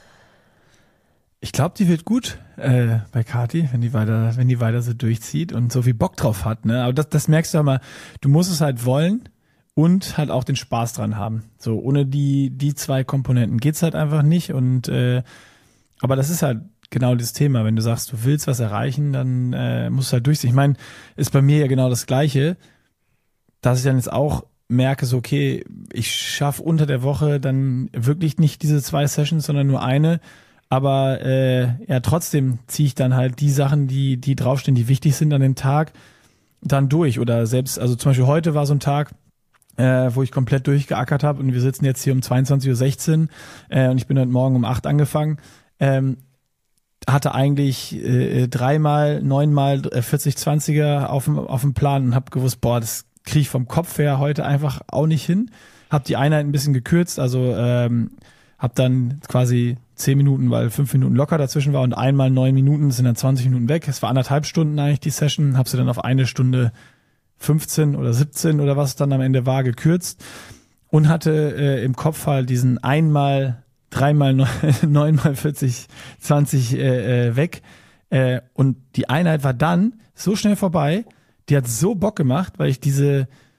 Ich glaube, die wird gut äh, bei Kathi, wenn die weiter, wenn die weiter so durchzieht und so viel Bock drauf hat. Ne? Aber das, das merkst du ja mal. Du musst es halt wollen und halt auch den Spaß dran haben. So ohne die die zwei Komponenten geht's halt einfach nicht. Und äh, aber das ist halt genau das Thema. Wenn du sagst, du willst was erreichen, dann äh, musst du halt durchziehen. Ich meine, ist bei mir ja genau das Gleiche, dass ich dann jetzt auch merke, so okay, ich schaffe unter der Woche dann wirklich nicht diese zwei Sessions, sondern nur eine. Aber äh, ja, trotzdem ziehe ich dann halt die Sachen, die die draufstehen, die wichtig sind an dem Tag, dann durch. Oder selbst, also zum Beispiel heute war so ein Tag, äh, wo ich komplett durchgeackert habe und wir sitzen jetzt hier um zweiundzwanzig Uhr sechzehn äh, und ich bin heute Morgen um acht angefangen. Ähm, hatte eigentlich äh, dreimal, neunmal äh, vierzig zwanziger auf dem auf dem Plan und habe gewusst, boah, das kriege ich vom Kopf her heute einfach auch nicht hin. Hab die Einheit ein bisschen gekürzt, also ähm, hab dann quasi zehn Minuten, weil fünf Minuten locker dazwischen war und einmal neun Minuten sind dann zwanzig Minuten weg. Es war anderthalb Stunden eigentlich die Session, hab sie dann auf eine Stunde fünfzehn oder siebzehn oder was dann am Ende war gekürzt und hatte äh, im Kopf halt diesen einmal, dreimal, neunmal vierzig, zwanzig äh, äh, weg äh, und die Einheit war dann so schnell vorbei, die hat so Bock gemacht, weil ich diese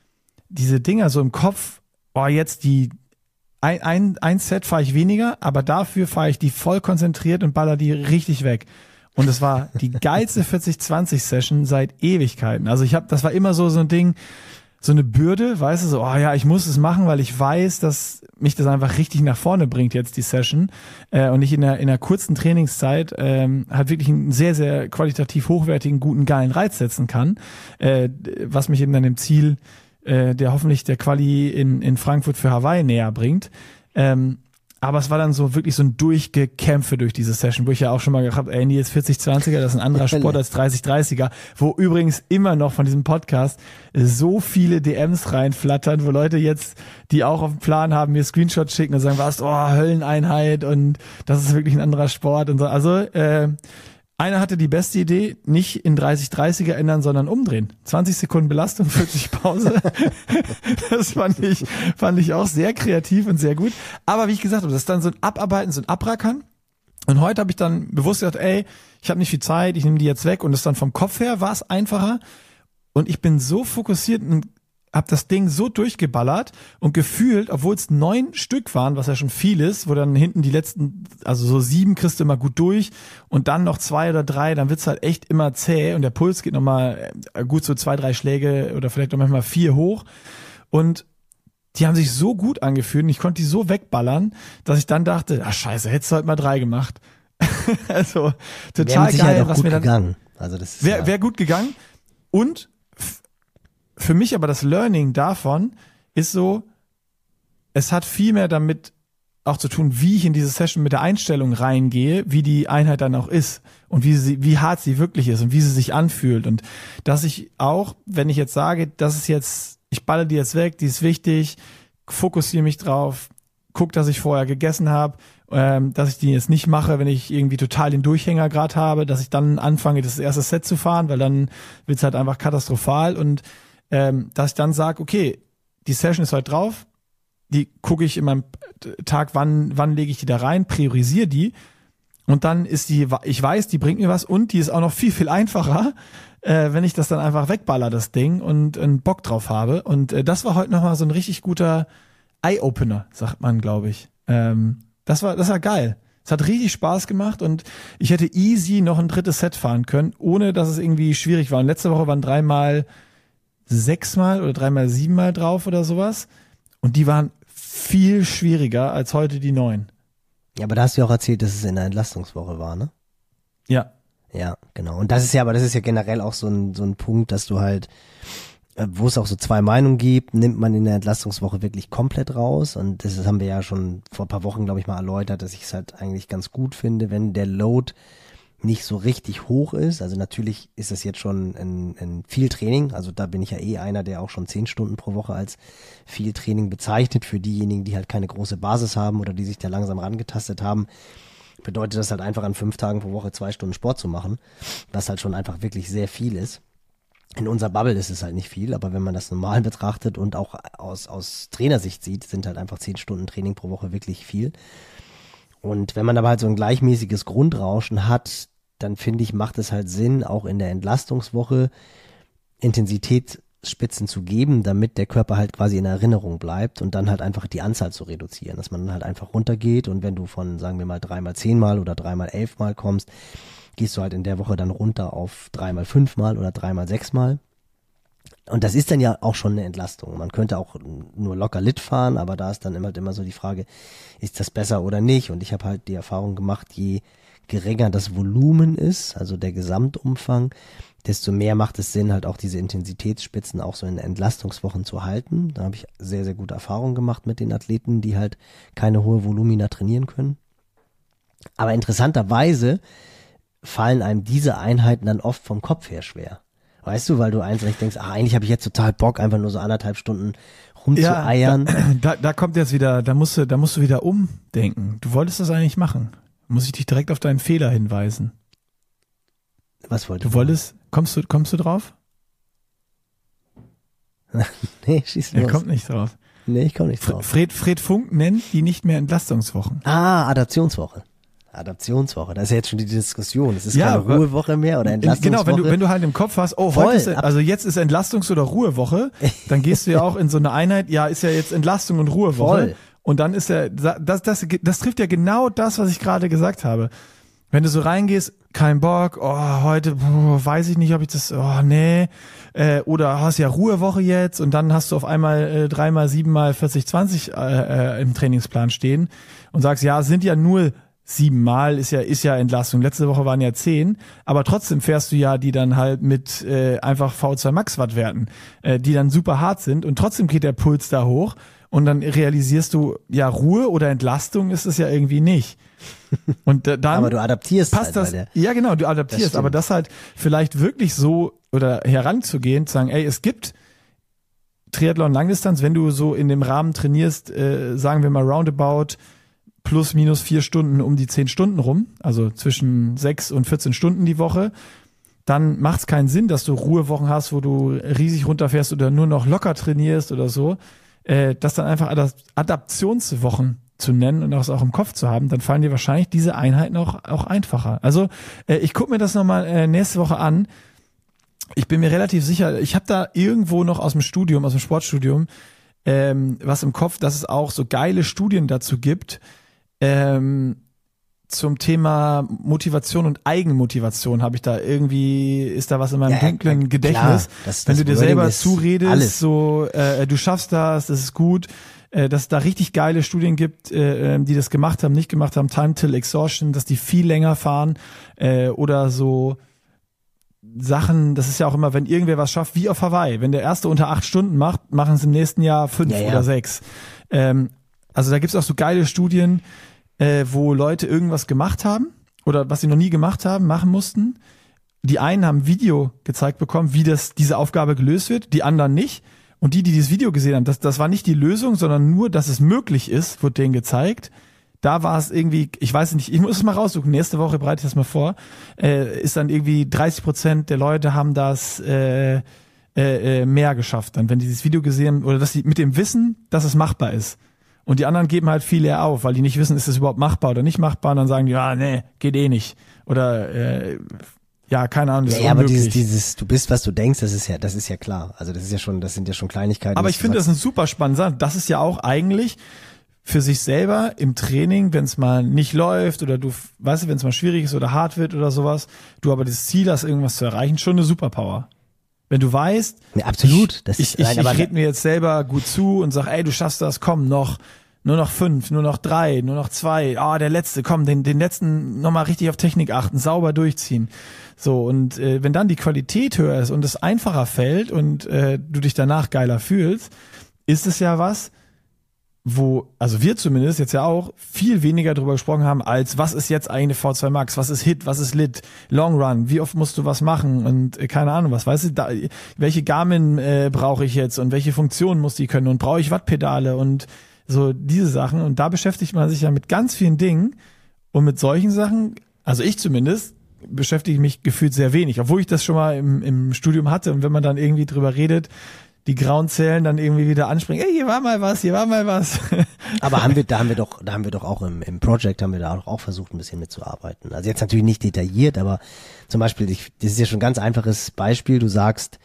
diese Dinger so im Kopf, oh, jetzt die ein, ein, ein Set fahre ich weniger, aber dafür fahre ich die voll konzentriert und baller die richtig weg. Und es war die geilste vierzig zwanzig Session seit Ewigkeiten. Also ich habe, das war immer so so ein Ding, so eine Bürde, weißt du, so, oh ja, ich muss es machen, weil ich weiß, dass mich das einfach richtig nach vorne bringt jetzt die Session äh, und ich in einer in einer kurzen Trainingszeit ähm, halt wirklich einen sehr sehr qualitativ hochwertigen, guten, geilen Reiz setzen kann, äh, was mich eben dann dem Ziel äh, der hoffentlich der Quali in in Frankfurt für Hawaii näher bringt. Ähm, aber es war dann so wirklich so ein Durchgekämpfe durch diese Session, wo ich ja auch schon mal gehabt habe, ey, nee, jetzt vierzig zwanziger, das ist ein anderer Sport als dreißig dreißiger, wo übrigens immer noch von diesem Podcast so viele D Ms reinflattern, wo Leute jetzt, die auch auf dem Plan haben, mir Screenshots schicken und sagen, was, oh, Hölleneinheit und das ist wirklich ein anderer Sport und so. Also, äh, einer hatte die beste Idee, nicht in dreißig dreißiger ändern, sondern umdrehen. zwanzig Sekunden Belastung, vierzig Pause. Das fand ich, fand ich auch sehr kreativ und sehr gut. Aber wie ich gesagt habe, das ist dann so ein Abarbeiten, so ein Abrackern. Und heute habe ich dann bewusst gesagt, ey, ich habe nicht viel Zeit, ich nehme die jetzt weg. Und das dann vom Kopf her war es einfacher. Und ich bin so fokussiert und hab das Ding so durchgeballert und gefühlt, obwohl es neun Stück waren, was ja schon viel ist, wo dann hinten die letzten, also so sieben kriegst du immer gut durch und dann noch zwei oder drei, dann wird's halt echt immer zäh und der Puls geht nochmal gut so zwei, drei Schläge oder vielleicht auch manchmal vier hoch und die haben sich so gut angefühlt und ich konnte die so wegballern, dass ich dann dachte, ach scheiße, hättest du heute mal drei gemacht. Also total geil, halt auch was gut mir dann gegangen. Also das wäre ja wär gut gegangen und für mich aber das Learning davon ist so, es hat viel mehr damit auch zu tun, wie ich in diese Session mit der Einstellung reingehe, wie die Einheit dann auch ist und wie sie, wie hart sie wirklich ist und wie sie sich anfühlt und dass ich auch, wenn ich jetzt sage, das ist jetzt, ich balle die jetzt weg, die ist wichtig, fokussiere mich drauf, guck, dass ich vorher gegessen habe, ähm, dass ich die jetzt nicht mache, wenn ich irgendwie total den Durchhänger gerade habe, dass ich dann anfange, das erste Set zu fahren, weil dann wird's halt einfach katastrophal und Ähm, dass ich dann sage, okay, die Session ist heute drauf, die gucke ich in meinem Tag, wann wann lege ich die da rein, priorisiere die und dann ist die, ich weiß, die bringt mir was und die ist auch noch viel, viel einfacher, äh, wenn ich das dann einfach wegballer, das Ding und einen Bock drauf habe und äh, das war heute nochmal so ein richtig guter Eye-Opener, sagt man, glaube ich. Ähm, das war, das war geil. Es hat richtig Spaß gemacht und ich hätte easy noch ein drittes Set fahren können, ohne dass es irgendwie schwierig war und letzte Woche waren dreimal sechsmal oder dreimal siebenmal drauf oder sowas. Und die waren viel schwieriger als heute die neun. Ja, aber da hast du ja auch erzählt, dass es in der Entlastungswoche war, ne? Ja. Ja, genau. Und das ist ja, aber das ist ja generell auch so ein, so ein Punkt, dass du halt, wo es auch so zwei Meinungen gibt, nimmt man in der Entlastungswoche wirklich komplett raus. Und das haben wir ja schon vor ein paar Wochen, glaube ich, mal erläutert, dass ich es halt eigentlich ganz gut finde, wenn der Load nicht so richtig hoch ist. Also natürlich ist das jetzt schon ein, ein viel Training. Also da bin ich ja eh einer, der auch schon zehn Stunden pro Woche als viel Training bezeichnet. Für diejenigen, die halt keine große Basis haben oder die sich da langsam rangetastet haben, bedeutet das halt einfach an fünf Tagen pro Woche zwei Stunden Sport zu machen, was halt schon einfach wirklich sehr viel ist. In unserer Bubble ist es halt nicht viel, aber wenn man das normal betrachtet und auch aus, aus Trainersicht sieht, sind halt einfach zehn Stunden Training pro Woche wirklich viel. Und wenn man aber halt so ein gleichmäßiges Grundrauschen hat, dann finde ich, macht es halt Sinn, auch in der Entlastungswoche Intensitätsspitzen zu geben, damit der Körper halt quasi in Erinnerung bleibt und dann halt einfach die Anzahl zu reduzieren, dass man dann halt einfach runtergeht und wenn du von, sagen wir mal, dreimal zehnmal oder dreimal elfmal kommst, gehst du halt in der Woche dann runter auf dreimal fünfmal oder dreimal sechsmal. Und das ist dann ja auch schon eine Entlastung. Man könnte auch nur locker Lit fahren, aber da ist dann immer, immer so die Frage, ist das besser oder nicht? Und ich habe halt die Erfahrung gemacht, je geringer das Volumen ist, also der Gesamtumfang, desto mehr macht es Sinn, halt auch diese Intensitätsspitzen auch so in Entlastungswochen zu halten. Da habe ich sehr, sehr gute Erfahrungen gemacht mit den Athleten, die halt keine hohe Volumina trainieren können. Aber interessanterweise fallen einem diese Einheiten dann oft vom Kopf her schwer. Weißt du, weil du eigentlich denkst, ach, eigentlich habe ich jetzt total Bock, einfach nur so anderthalb Stunden rumzueiern. Ja, da, da kommt jetzt wieder, da musst du, da musst du wieder umdenken. Du wolltest das eigentlich machen. Muss ich dich direkt auf deinen Fehler hinweisen. Was wolltest du? Du wolltest, kommst du, kommst du drauf? Nee, schieß los. Er kommt nicht drauf. Nee, ich komme nicht drauf. Fred, Fred Funk nennt die nicht mehr Entlastungswochen. Ah, Adaptionswoche. Adaptionswoche, das ist ja jetzt schon die Diskussion. Es ist Ja, keine aber- Ruhewoche mehr oder Entlastungswoche. Genau, wenn du, wenn du halt im Kopf hast, oh, Voll, heute ist, ab- also jetzt ist Entlastungs- oder Ruhewoche, dann gehst du ja auch in so eine Einheit, ja, ist ja jetzt Entlastung und Ruhewoche. Voll. Und dann ist ja, das, das, das trifft ja genau das, was ich gerade gesagt habe. Wenn du so reingehst, kein Bock, oh, heute boah, weiß ich nicht, ob ich das, oh, nee, äh, oder hast ja Ruhewoche jetzt und dann hast du auf einmal äh, dreimal, siebenmal vierzig, zwanzig äh, äh, im Trainingsplan stehen und sagst, ja, sind ja nur siebenmal, ist ja, ist ja Entlastung. Letzte Woche waren ja zehn, aber trotzdem fährst du ja die dann halt mit äh, einfach V zwei Max Wattwerten, äh, die dann super hart sind und trotzdem geht der Puls da hoch und dann realisierst du, ja, Ruhe oder Entlastung ist es ja irgendwie nicht. Und äh, dann aber du adaptierst passt halt, das, weil der, ja genau, du Das adaptierst, stimmt. aber das halt vielleicht wirklich so oder heranzugehen, zu sagen, ey, es gibt Triathlon Langdistanz, wenn du so in dem Rahmen trainierst, äh, sagen wir mal roundabout plus minus vier Stunden um die zehn Stunden rum, also zwischen sechs und vierzehn Stunden die Woche, dann macht es keinen Sinn, dass du Ruhewochen hast, wo du riesig runterfährst oder nur noch locker trainierst oder so, äh, das dann einfach Adap- Adaptionswochen zu nennen und das auch im Kopf zu haben, dann fallen dir wahrscheinlich diese Einheiten auch, auch einfacher. Also äh, ich gucke mir das nochmal äh, nächste Woche an. Ich bin mir relativ sicher, ich habe da irgendwo noch aus dem Studium, aus dem Sportstudium, ähm, was im Kopf, dass es auch so geile Studien dazu gibt, ähm, zum Thema Motivation und Eigenmotivation habe ich da irgendwie, ist da was in meinem Ja, ja, dunklen klar, Gedächtnis. das- Wenn das du dir Wording selber ist zuredest, alles. so äh, du schaffst das, das ist gut, äh, dass es da richtig geile Studien gibt, äh, die das gemacht haben, nicht gemacht haben, Time till Exhaustion, dass die viel länger fahren äh, oder so Sachen, das ist ja auch immer, wenn irgendwer was schafft, wie auf Hawaii, wenn der Erste unter acht Stunden macht, machen es im nächsten Jahr fünf Ja, ja. oder sechs. Ähm, also da gibt's auch so geile Studien, äh, wo Leute irgendwas gemacht haben oder was sie noch nie gemacht haben, machen mussten. Die einen haben ein Video gezeigt bekommen, wie das diese Aufgabe gelöst wird, die anderen nicht. Und die, die dieses Video gesehen haben, das, das war nicht die Lösung, sondern nur, dass es möglich ist, wurde denen gezeigt. Da war es irgendwie, ich weiß nicht, ich muss es mal raussuchen, nächste Woche bereite ich das mal vor, äh, ist dann irgendwie dreißig Prozent der Leute haben das äh, äh, äh, mehr geschafft, dann wenn die dieses Video gesehen haben, oder dass sie mit dem Wissen, dass es machbar ist. Und die anderen geben halt viel eher auf, weil die nicht wissen, ist es überhaupt machbar oder nicht machbar, und dann sagen die, ja, nee, geht eh nicht. Oder äh, ja, keine Ahnung, das ja, ist ja, aber unmöglich. dieses, dieses, du bist, was du denkst, das ist ja, das ist ja klar. Also das ist ja schon, das sind ja schon Kleinigkeiten. Aber dass ich du finde das sagst, eine super spannende Sache. Das ist ja auch eigentlich für sich selber im Training, wenn es mal nicht läuft oder du, weißt du, wenn es mal schwierig ist oder hart wird oder sowas, du aber das Ziel hast, irgendwas zu erreichen, schon eine Superpower. Wenn du weißt, Ja, absolut. ich, Das ich, ist- ich, nein, ich aber- rede mir jetzt selber gut zu und sag, ey, du schaffst das, komm, noch, nur noch fünf, nur noch drei, nur noch zwei, ah, der letzte, komm, den, den letzten nochmal richtig auf Technik achten, sauber durchziehen. So, und äh, wenn dann die Qualität höher ist und es einfacher fällt und äh, du dich danach geiler fühlst, ist es ja was, wo, also wir zumindest jetzt ja auch viel weniger drüber gesprochen haben, als was ist jetzt eigentlich eine V zwei Max, was ist Hit, was ist Lit, Long Run, wie oft musst du was machen und äh, keine Ahnung was, weißt du, da, welche Garmin äh, brauche ich jetzt und welche Funktionen muss die können und brauche ich Wattpedale und so diese Sachen, und da beschäftigt man sich ja mit ganz vielen Dingen, und mit solchen Sachen, also ich zumindest, beschäftige mich gefühlt sehr wenig, obwohl ich das schon mal im, im Studium hatte, und wenn man dann irgendwie drüber redet, die grauen Zellen dann irgendwie wieder anspringen, ey, hier war mal was, hier war mal was. Aber haben wir, da haben wir doch, da haben wir doch auch im, im Project haben wir da auch versucht, ein bisschen mitzuarbeiten. Also jetzt natürlich nicht detailliert, aber zum Beispiel, ich, das ist ja schon ein ganz einfaches Beispiel. Du sagst,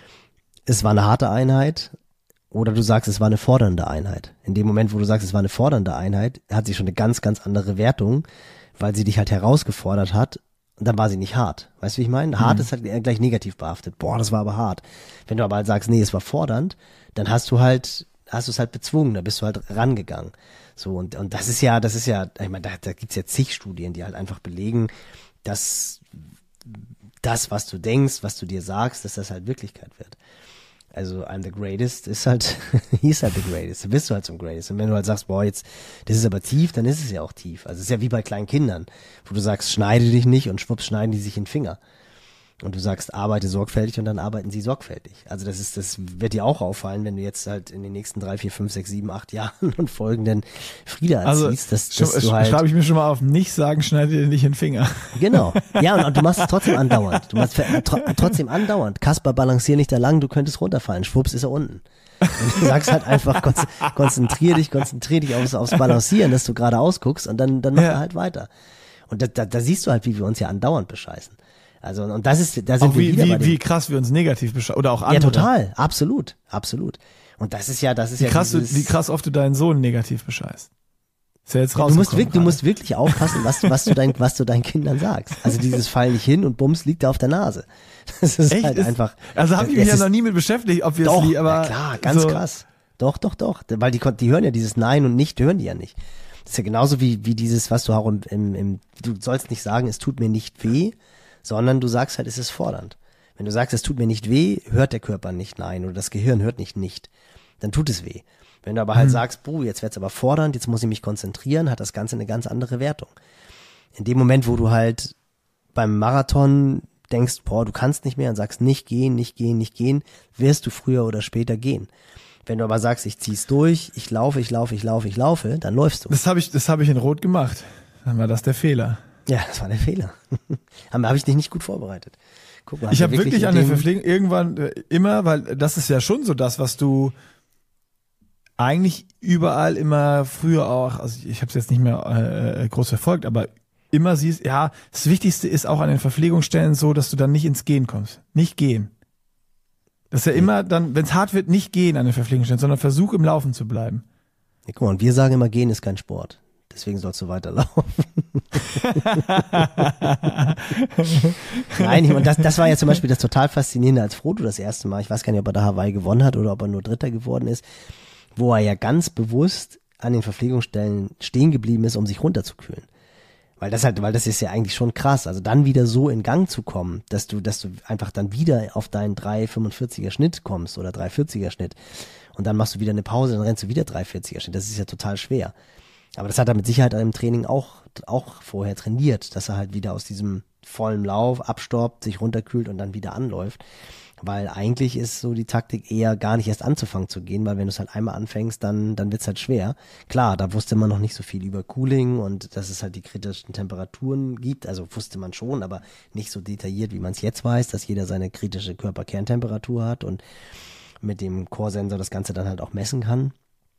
es war eine harte Einheit, oder du sagst, es war eine fordernde Einheit. In dem Moment, wo du sagst, es war eine fordernde Einheit, hat sie schon eine ganz, ganz andere Wertung, weil sie dich halt herausgefordert hat. Und dann war sie nicht hart. Weißt du, wie ich meine? Hart ist halt gleich negativ behaftet. Boah, das war aber hart. Wenn du aber halt sagst, nee, es war fordernd, dann hast du halt, hast du es halt bezwungen, da bist du halt rangegangen. So, und, und das ist ja, das ist ja, ich meine, da, da gibt's ja zig Studien, die halt einfach belegen, dass das, was du denkst, was du dir sagst, dass das halt Wirklichkeit wird. Also I'm the greatest ist halt, he's halt the greatest, dann bist du halt zum greatest. Und wenn du halt sagst, boah, jetzt, das ist aber tief, dann ist es ja auch tief. Also es ist ja wie bei kleinen Kindern, wo du sagst, schneide dich nicht, und schwupps schneiden die sich in den Finger. Und du sagst, arbeite sorgfältig, und dann arbeiten sie sorgfältig. Also das ist, das wird dir auch auffallen, wenn du jetzt halt in den nächsten drei, vier, fünf, sechs, sieben, acht Jahren und folgenden Frieda Also erziehst, dass, schon- dass du halt, schreibe ich mir schon mal auf, nicht sagen, schneide dir nicht in den Finger. genau. Ja, und, und du machst es trotzdem andauernd. Du machst tro trotzdem andauernd. Kasper, balancier nicht da lang, du könntest runterfallen. Schwupps ist er unten. Und du sagst halt einfach, kon konzentrier dich, konzentrier dich aufs, aufs Balancieren, dass du gerade ausguckst, und dann, dann mach Ja. er halt weiter. Und da, da, da siehst du halt, wie wir uns ja andauernd bescheißen. Also, und das ist, da sind Auch wir wie, wieder wie, bei dem, wie krass wir uns negativ bescheißen. Oder auch andere. ja, total, absolut, absolut. Und das ist ja, das ist Wie ja krass, du, dieses, wie krass oft du deinen Sohn negativ bescheißt. Ist ja jetzt du musst, rausgekommen wirklich, du gerade. musst wirklich aufpassen, was, was, du dein, was du deinen Kindern sagst. Also dieses Fall nicht hin und Bums liegt da auf der Nase. Das ist Echt? halt Ist- einfach. Also habe ich es mich ja ist- noch nie mit beschäftigt, Doch, obviously, aber. ja klar, ganz so, krass. Doch, doch, doch. Weil die, kon- die hören ja dieses Nein und Nicht, hören die ja nicht. Das ist ja genauso wie, wie dieses, was du auch im, im, im, du sollst nicht sagen, es tut mir nicht weh, sondern du sagst halt, es ist fordernd. Wenn du sagst, es tut mir nicht weh, hört der Körper nicht Nein oder das Gehirn hört nicht Nicht. Dann tut es weh. Wenn du aber halt sagst, puh, jetzt wird's aber fordernd, jetzt muss ich mich konzentrieren, hat das Ganze eine ganz andere Wertung. In dem Moment, wo du halt beim Marathon denkst, boah, du kannst nicht mehr und sagst, nicht gehen, nicht gehen, nicht gehen, wirst du früher oder später gehen. Wenn du aber sagst, ich zieh's durch, ich laufe, ich laufe, ich laufe, ich laufe, dann läufst du. Das habe ich, das habe ich in Rot gemacht. Dann war das der Fehler. Ja, das war der Fehler. Aber habe ich dich nicht gut vorbereitet. Guck mal, Ich habe wirklich in an der dem- Verpflegung irgendwann äh, immer, weil das ist ja schon so das, was du eigentlich überall immer früher auch, also ich habe es jetzt nicht mehr äh, groß verfolgt, aber immer siehst, ja, das Wichtigste ist auch an den Verpflegungsstellen so, dass du dann nicht ins Gehen kommst. Nicht gehen. Das ist ja immer dann, wenn es hart wird, nicht gehen an den Verpflegungsstellen, sondern versuch im Laufen zu bleiben. Ja, guck mal, und wir sagen immer, gehen ist kein Sport. Deswegen sollst du weiterlaufen. Nein, ich- und das, das war ja zum Beispiel das total Faszinierende, als Frodo das erste Mal, ich weiß gar nicht, ob er da Hawaii gewonnen hat oder ob er nur Dritter geworden ist, wo er ja ganz bewusst an den Verpflegungsstellen stehen geblieben ist, um sich runterzukühlen. Weil das halt, weil das ist ja eigentlich schon krass. Also dann wieder so in Gang zu kommen, dass du, dass du einfach dann wieder auf deinen drei fünfundvierziger Schnitt kommst oder drei vierziger Schnitt. Und dann machst du wieder eine Pause, dann rennst du wieder drei vierziger Schnitt. Das ist ja total schwer. Aber das hat er mit Sicherheit im Training auch, auch vorher trainiert, dass er halt wieder aus diesem vollen Lauf abstaubt, sich runterkühlt und dann wieder anläuft. Weil eigentlich ist so die Taktik eher gar nicht erst anzufangen zu gehen, weil wenn du es halt einmal anfängst, dann, dann wird's halt schwer. Klar, da wusste man noch nicht so viel über Cooling und dass es halt die kritischen Temperaturen gibt, also wusste man schon, aber nicht so detailliert, wie man es jetzt weiß, dass jeder seine kritische Körperkerntemperatur hat und mit dem Core-Sensor das Ganze dann halt auch messen kann.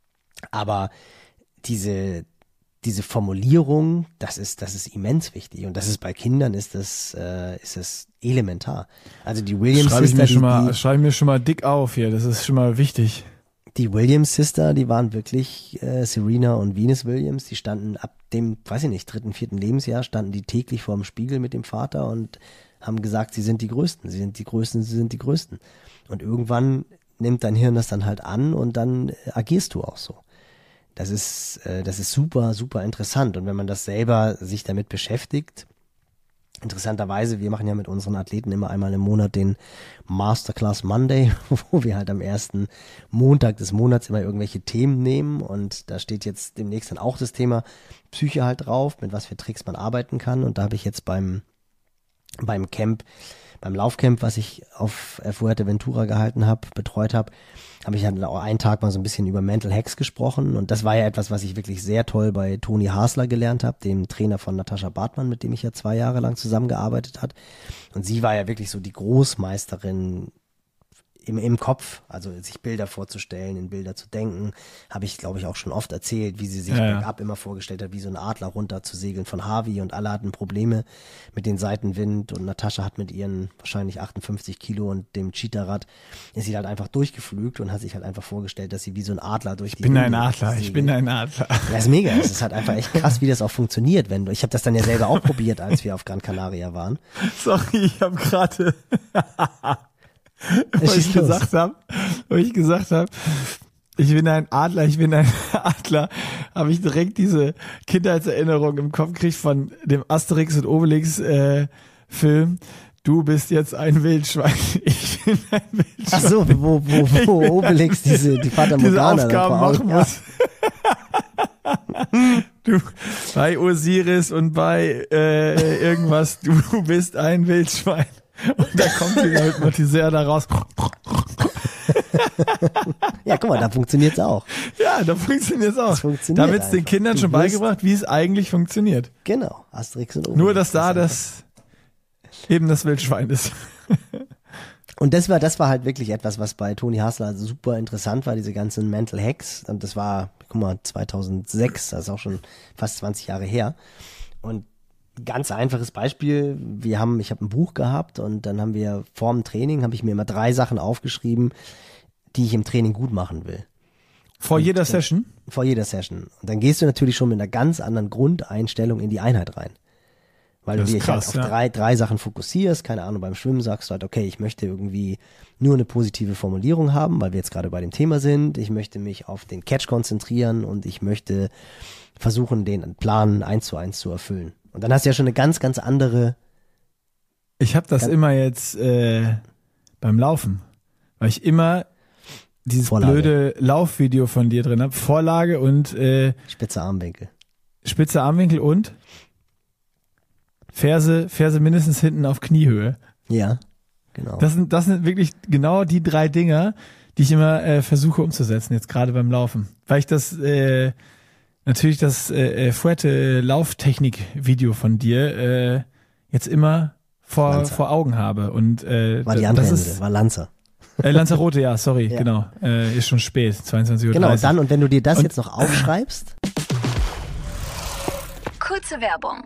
Aber diese, diese Formulierung, das ist, das ist immens wichtig und das ist bei Kindern ist das, äh, ist das elementar. Also die Williams Schreibe ich Sister, mir schon die, mal, die, schreibe ich mir schon mal dick auf hier. Das ist schon mal wichtig. die Williams Sister, die waren wirklich äh, Serena und Venus Williams, die standen ab dem, weiß ich nicht, dritten, vierten Lebensjahr, standen die täglich vor dem Spiegel mit dem Vater und haben gesagt, sie sind die Größten, sie sind die Größten, sie sind die Größten. Und irgendwann nimmt dein Hirn das dann halt an und dann äh, agierst du auch so. Das ist, äh, das ist super, super interessant. Und wenn man das selber sich damit beschäftigt, interessanterweise, wir machen ja mit unseren Athleten immer einmal im Monat den Masterclass Monday, wo wir halt am ersten Montag des Monats immer irgendwelche Themen nehmen. Und da steht jetzt demnächst dann auch das Thema Psyche halt drauf, mit was für Tricks man arbeiten kann. Und da habe ich jetzt beim, beim Camp, beim Laufcamp, was ich auf Fuerteventura gehalten habe, betreut habe, habe ich halt auch einen Tag mal so ein bisschen über Mental Hacks gesprochen und das war ja etwas, was ich wirklich sehr toll bei Toni Hasler gelernt habe, dem Trainer von Natascha Bartmann, mit dem ich ja zwei Jahre lang zusammengearbeitet hat. Und sie war ja wirklich so die Großmeisterin im, im Kopf, also sich Bilder vorzustellen, in Bilder zu denken, habe ich, glaube ich, auch schon oft erzählt, wie sie sich Ja, ja. bergab immer vorgestellt hat, wie so ein Adler runter zu segeln von Harvey und alle hatten Probleme mit den Seitenwind und Natascha hat mit ihren wahrscheinlich achtundfünfzig Kilo und dem Cheetah-Rad ist sie halt einfach durchgeflügt und hat sich halt einfach vorgestellt, dass sie wie so ein Adler durch die Ich bin Winde ein Adler, ich segelt. bin ein Adler. Ja, ist mega. Es ist halt einfach echt krass, wie das auch funktioniert, wenn du, ich habe das dann ja selber auch probiert, als wir auf Gran Canaria waren. Sorry, ich habe gerade, wo Schieß ich los. gesagt habe, wo ich gesagt habe, ich bin ein Adler, ich bin ein Adler, habe ich direkt diese Kindheitserinnerung im Kopf gekriegt von dem Asterix und Obelix äh, Film. Du bist jetzt ein Wildschwein. Ich bin ein Wildschwein. Ach so, wo, wo, wo Obelix diese, die Fata Diese Morgana da Aufgaben vor Augen- machen muss. Du, bei Osiris und bei äh, irgendwas, du bist ein Wildschwein. Und da kommt die Hypnotiseur da raus. Ja, guck mal, da funktioniert's auch. Ja, da funktioniert es auch. Das funktioniert Da wird es den einfach. Kindern Du schon wirst- beigebracht, wie es eigentlich funktioniert. Genau, Asterix und Obelix. Nur, dass da ist das eben das Wildschwein ist. Und das war, das war halt wirklich etwas, was bei Toni Hasler super interessant war, diese ganzen Mental Hacks. Und das war, guck mal, zweitausendsechs, das ist auch schon fast zwanzig Jahre her. Und Ganz einfaches Beispiel, wir haben, ich habe ein Buch gehabt und dann haben wir vor dem Training, habe ich mir immer drei Sachen aufgeschrieben, die ich im Training gut machen will. Vor und, jeder Session? Vor jeder Session. Und dann gehst du natürlich schon mit einer ganz anderen Grundeinstellung in die Einheit rein. Weil das du dich krass, halt auf ja. drei, drei Sachen fokussierst, keine Ahnung, beim Schwimmen sagst du halt, okay, ich möchte irgendwie nur eine positive Formulierung haben, weil wir jetzt gerade bei dem Thema sind, ich möchte mich auf den Catch konzentrieren und ich möchte versuchen, den Plan eins zu eins zu erfüllen. Und dann hast du ja schon eine ganz, ganz andere... Ich habe das Ganz immer jetzt äh, beim Laufen, weil ich immer dieses Vorlage. blöde Laufvideo von dir drin habe. Vorlage und äh, Spitze Armwinkel. spitze Armwinkel und Ferse, Ferse mindestens hinten auf Kniehöhe. Ja, genau. Das sind, das sind wirklich genau die drei Dinger, die ich immer äh, versuche umzusetzen, jetzt gerade beim Laufen. Weil ich das, äh, natürlich das äh, Fuerte Lauftechnik-Video von dir äh, jetzt immer vor, Lanza. vor Augen habe. Und äh, War die das andere ist, Hände, war Lanza. Äh, Lanzarote, ja, sorry, Ja. genau. Äh, ist schon spät, zweiundzwanzig Uhr dreißig. Genau, dann, und wenn du dir das Und- jetzt noch aufschreibst, Kurze Werbung.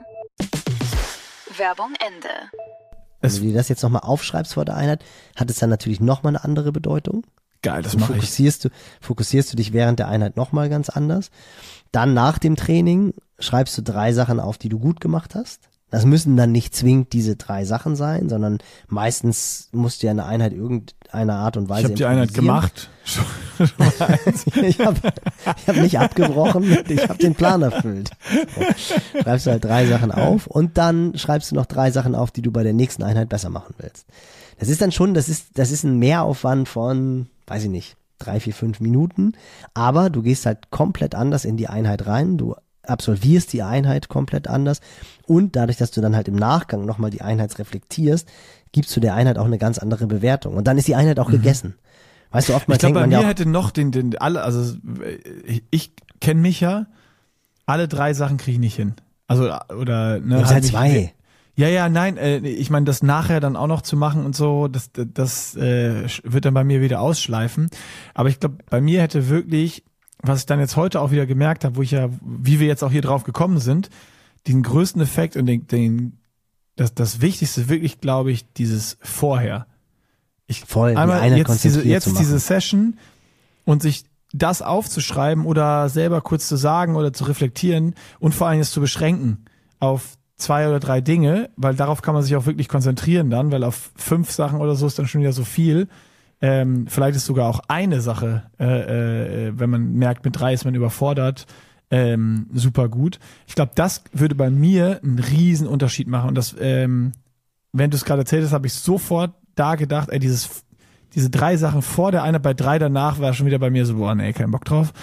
Werbung Ende. wenn Es- du dir das jetzt nochmal aufschreibst vor der Einheit, hat es dann natürlich nochmal eine andere Bedeutung. Geil, das Dann mache ich. fokussierst du, fokussierst du dich während der Einheit nochmal ganz anders. Dann nach dem Training schreibst du drei Sachen auf, die du gut gemacht hast. Das müssen dann nicht zwingend diese drei Sachen sein, sondern meistens musst du ja eine Einheit irgendeiner Art und Weise Ich habe die Einheit improvisieren. gemacht. Schon- schon mal eins. ich habe ich hab nicht abgebrochen, ich habe den Plan erfüllt. So. Schreibst du halt drei Sachen auf und dann schreibst du noch drei Sachen auf, die du bei der nächsten Einheit besser machen willst. Das ist dann schon, das ist, das ist ein Mehraufwand von, weiß ich nicht, drei, vier, fünf Minuten, aber du gehst halt komplett anders in die Einheit rein, du absolvierst die Einheit komplett anders und dadurch, dass du dann halt im Nachgang nochmal die Einheit reflektierst, gibst du der Einheit auch eine ganz andere Bewertung und dann ist die Einheit auch gegessen. Weißt du, oftmals Ich glaube, denkt bei man mir ja auch, hätte noch den, den, alle, also ich, ich kenne mich ja, alle drei Sachen kriege ich nicht hin. Also, oder, ne, du hast halt nicht- zwei. Ja, ja, nein, äh, ich meine, das nachher dann auch noch zu machen und so, das, das äh, wird dann bei mir wieder ausschleifen. Aber ich glaube, bei mir hätte wirklich, was ich dann jetzt heute auch wieder gemerkt habe, wo ich ja, wie wir jetzt auch hier drauf gekommen sind, den größten Effekt und den, den das, das Wichtigste wirklich, glaube ich, dieses Vorher. Ich, Voll, die einmal Einheit jetzt diese, konzentriert jetzt zu machen. diese Session und sich das aufzuschreiben oder selber kurz zu sagen oder zu reflektieren und vor allem es zu beschränken auf zwei oder drei Dinge, weil darauf kann man sich auch wirklich konzentrieren dann, weil auf fünf Sachen oder so ist dann schon wieder so viel. Ähm, vielleicht ist sogar auch eine Sache, äh, äh, wenn man merkt, mit drei ist man überfordert, ähm, super gut. Ich glaube, das würde bei mir einen riesen Unterschied machen. Und das, ähm, wenn du es gerade erzählt hast, habe ich sofort da gedacht, ey, dieses, diese drei Sachen vor der eine, bei drei danach war schon wieder bei mir so, boah, nee, kein Bock drauf.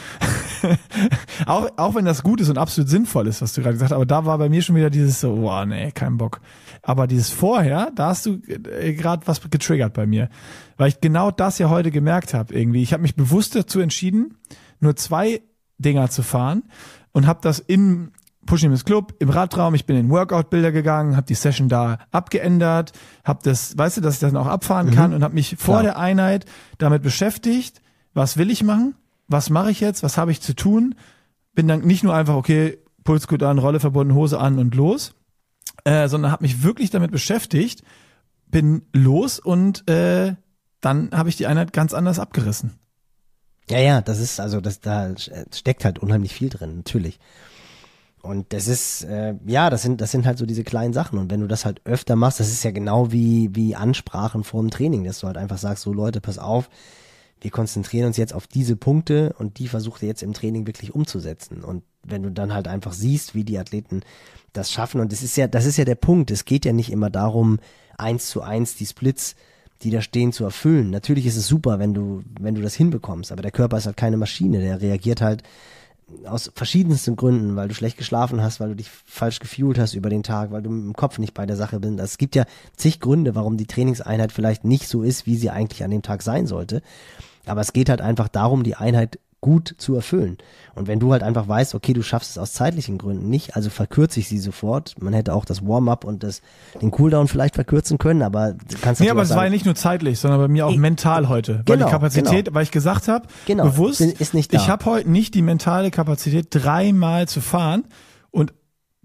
auch, auch wenn das gut ist und absolut sinnvoll ist, was du gerade gesagt hast, aber da war bei mir schon wieder dieses so, boah, nee, kein Bock. Aber dieses vorher, da hast du äh, gerade was getriggert bei mir, weil ich genau das ja heute gemerkt habe irgendwie. Ich habe mich bewusst dazu entschieden, nur zwei Dinger zu fahren und habe das in Pushing Miss Club im Radraum, ich bin in Workout-Bilder gegangen, habe die Session da abgeändert, habe das, weißt du, dass ich das auch abfahren kann und habe mich vor Klar. der Einheit damit beschäftigt, was will ich machen, was mache ich jetzt, was habe ich zu tun, bin dann nicht nur einfach, okay, Puls gut an, Rolle verbunden, Hose an und los, äh, sondern habe mich wirklich damit beschäftigt, bin los und äh, dann habe ich die Einheit ganz anders abgerissen. Ja, ja, das ist, also das, da steckt halt unheimlich viel drin, natürlich. Und das ist, äh, ja, das sind, das sind halt so diese kleinen Sachen. Und wenn du das halt öfter machst, das ist ja genau wie, wie Ansprachen vor dem Training, dass du halt einfach sagst, so Leute, pass auf, wir konzentrieren uns jetzt auf diese Punkte und die versucht ihr jetzt im Training wirklich umzusetzen. Und wenn du dann halt einfach siehst, wie die Athleten das schaffen, und das ist ja, das ist ja der Punkt, es geht ja nicht immer darum, eins zu eins die Splits, die da stehen, zu erfüllen. Natürlich ist es super, wenn du, wenn du das hinbekommst, aber der Körper ist halt keine Maschine, der reagiert halt aus verschiedensten Gründen, weil du schlecht geschlafen hast, weil du dich falsch gefühlt hast über den Tag, weil du mit dem Kopf nicht bei der Sache bist. Es gibt ja zig Gründe, warum die Trainingseinheit vielleicht nicht so ist, wie sie eigentlich an dem Tag sein sollte. Aber es geht halt einfach darum, die Einheit gut zu erfüllen. Und wenn du halt einfach weißt, okay, du schaffst es aus zeitlichen Gründen nicht, also verkürze ich sie sofort. Man hätte auch das Warm-up und das, den Cooldown vielleicht verkürzen können, aber du kannst Nee, natürlich aber auch es war ja sagen, nicht nur zeitlich, sondern bei mir auch Ich- mental heute. Weil Genau, die Kapazität, genau. weil ich gesagt habe, Genau, bewusst, ist nicht da. ich habe heute nicht die mentale Kapazität, dreimal zu fahren und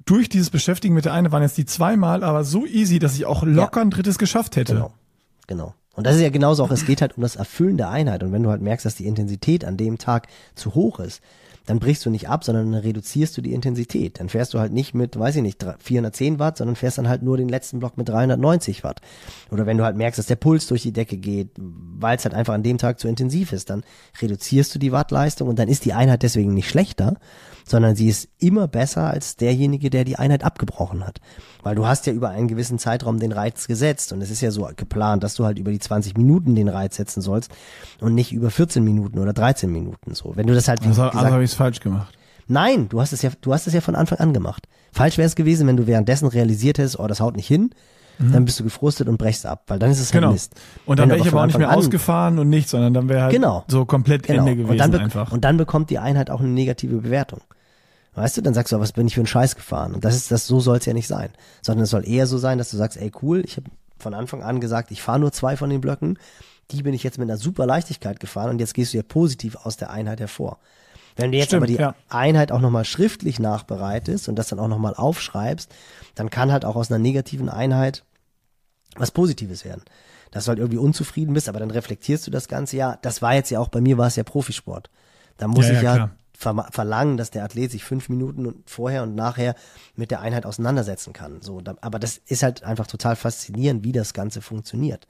durch dieses Beschäftigen mit der Einheit waren jetzt die zweimal aber so easy, dass ich auch locker Ja. ein drittes geschafft hätte. Genau, genau. Und das ist ja genauso auch, es geht halt um das Erfüllen der Einheit. Und wenn du halt merkst, dass die Intensität an dem Tag zu hoch ist, dann brichst du nicht ab, sondern dann reduzierst du die Intensität. Dann fährst du halt nicht mit, weiß ich nicht, vierhundertzehn Watt, sondern fährst dann halt nur den letzten Block mit dreihundertneunzig Watt. Oder wenn du halt merkst, dass der Puls durch die Decke geht, weil es halt einfach an dem Tag zu intensiv ist, dann reduzierst du die Wattleistung und dann ist die Einheit deswegen nicht schlechter, sondern sie ist immer besser als derjenige, der die Einheit abgebrochen hat. Weil du hast ja über einen gewissen Zeitraum den Reiz gesetzt und es ist ja so geplant, dass du halt über die zwanzig Minuten den Reiz setzen sollst und nicht über vierzehn Minuten oder dreizehn Minuten so. Wenn du das halt wie Also, gesagt, also habe ich es falsch gemacht. nein, du hast es ja, du hast es ja von Anfang an gemacht. Falsch wäre es gewesen, wenn du währenddessen realisiert hättest, oh, das haut nicht hin, mhm. dann bist du gefrustet und brechst ab, weil dann ist es halt Genau. Mist. Und dann Wenn wäre du ich aber auch nicht von mehr Anfang an- ausgefahren und nichts, sondern dann wäre halt Genau. so komplett Genau. Ende gewesen und dann be- einfach. Und dann bekommt die Einheit auch eine negative Bewertung. Weißt du, dann sagst du, was bin ich für einen Scheiß gefahren? Und das ist das, so soll es ja nicht sein. Sondern es soll eher so sein, dass du sagst, ey cool, ich habe von Anfang an gesagt, ich fahre nur zwei von den Blöcken, die bin ich jetzt mit einer super Leichtigkeit gefahren und jetzt gehst du ja positiv aus der Einheit hervor. Wenn du jetzt Stimmt, aber die ja. Einheit auch nochmal schriftlich nachbereitest und das dann auch nochmal aufschreibst, dann kann halt auch aus einer negativen Einheit was Positives werden. Dass du halt irgendwie unzufrieden bist, aber dann reflektierst du das ganze Jahr. Das war jetzt ja auch, bei mir war es ja Profisport. Da muss Ja, ich ja, ja klar. ver- verlangen, dass der Athlet sich fünf Minuten und vorher und nachher mit der Einheit auseinandersetzen kann. So, da, aber das ist halt einfach total faszinierend, wie das Ganze funktioniert.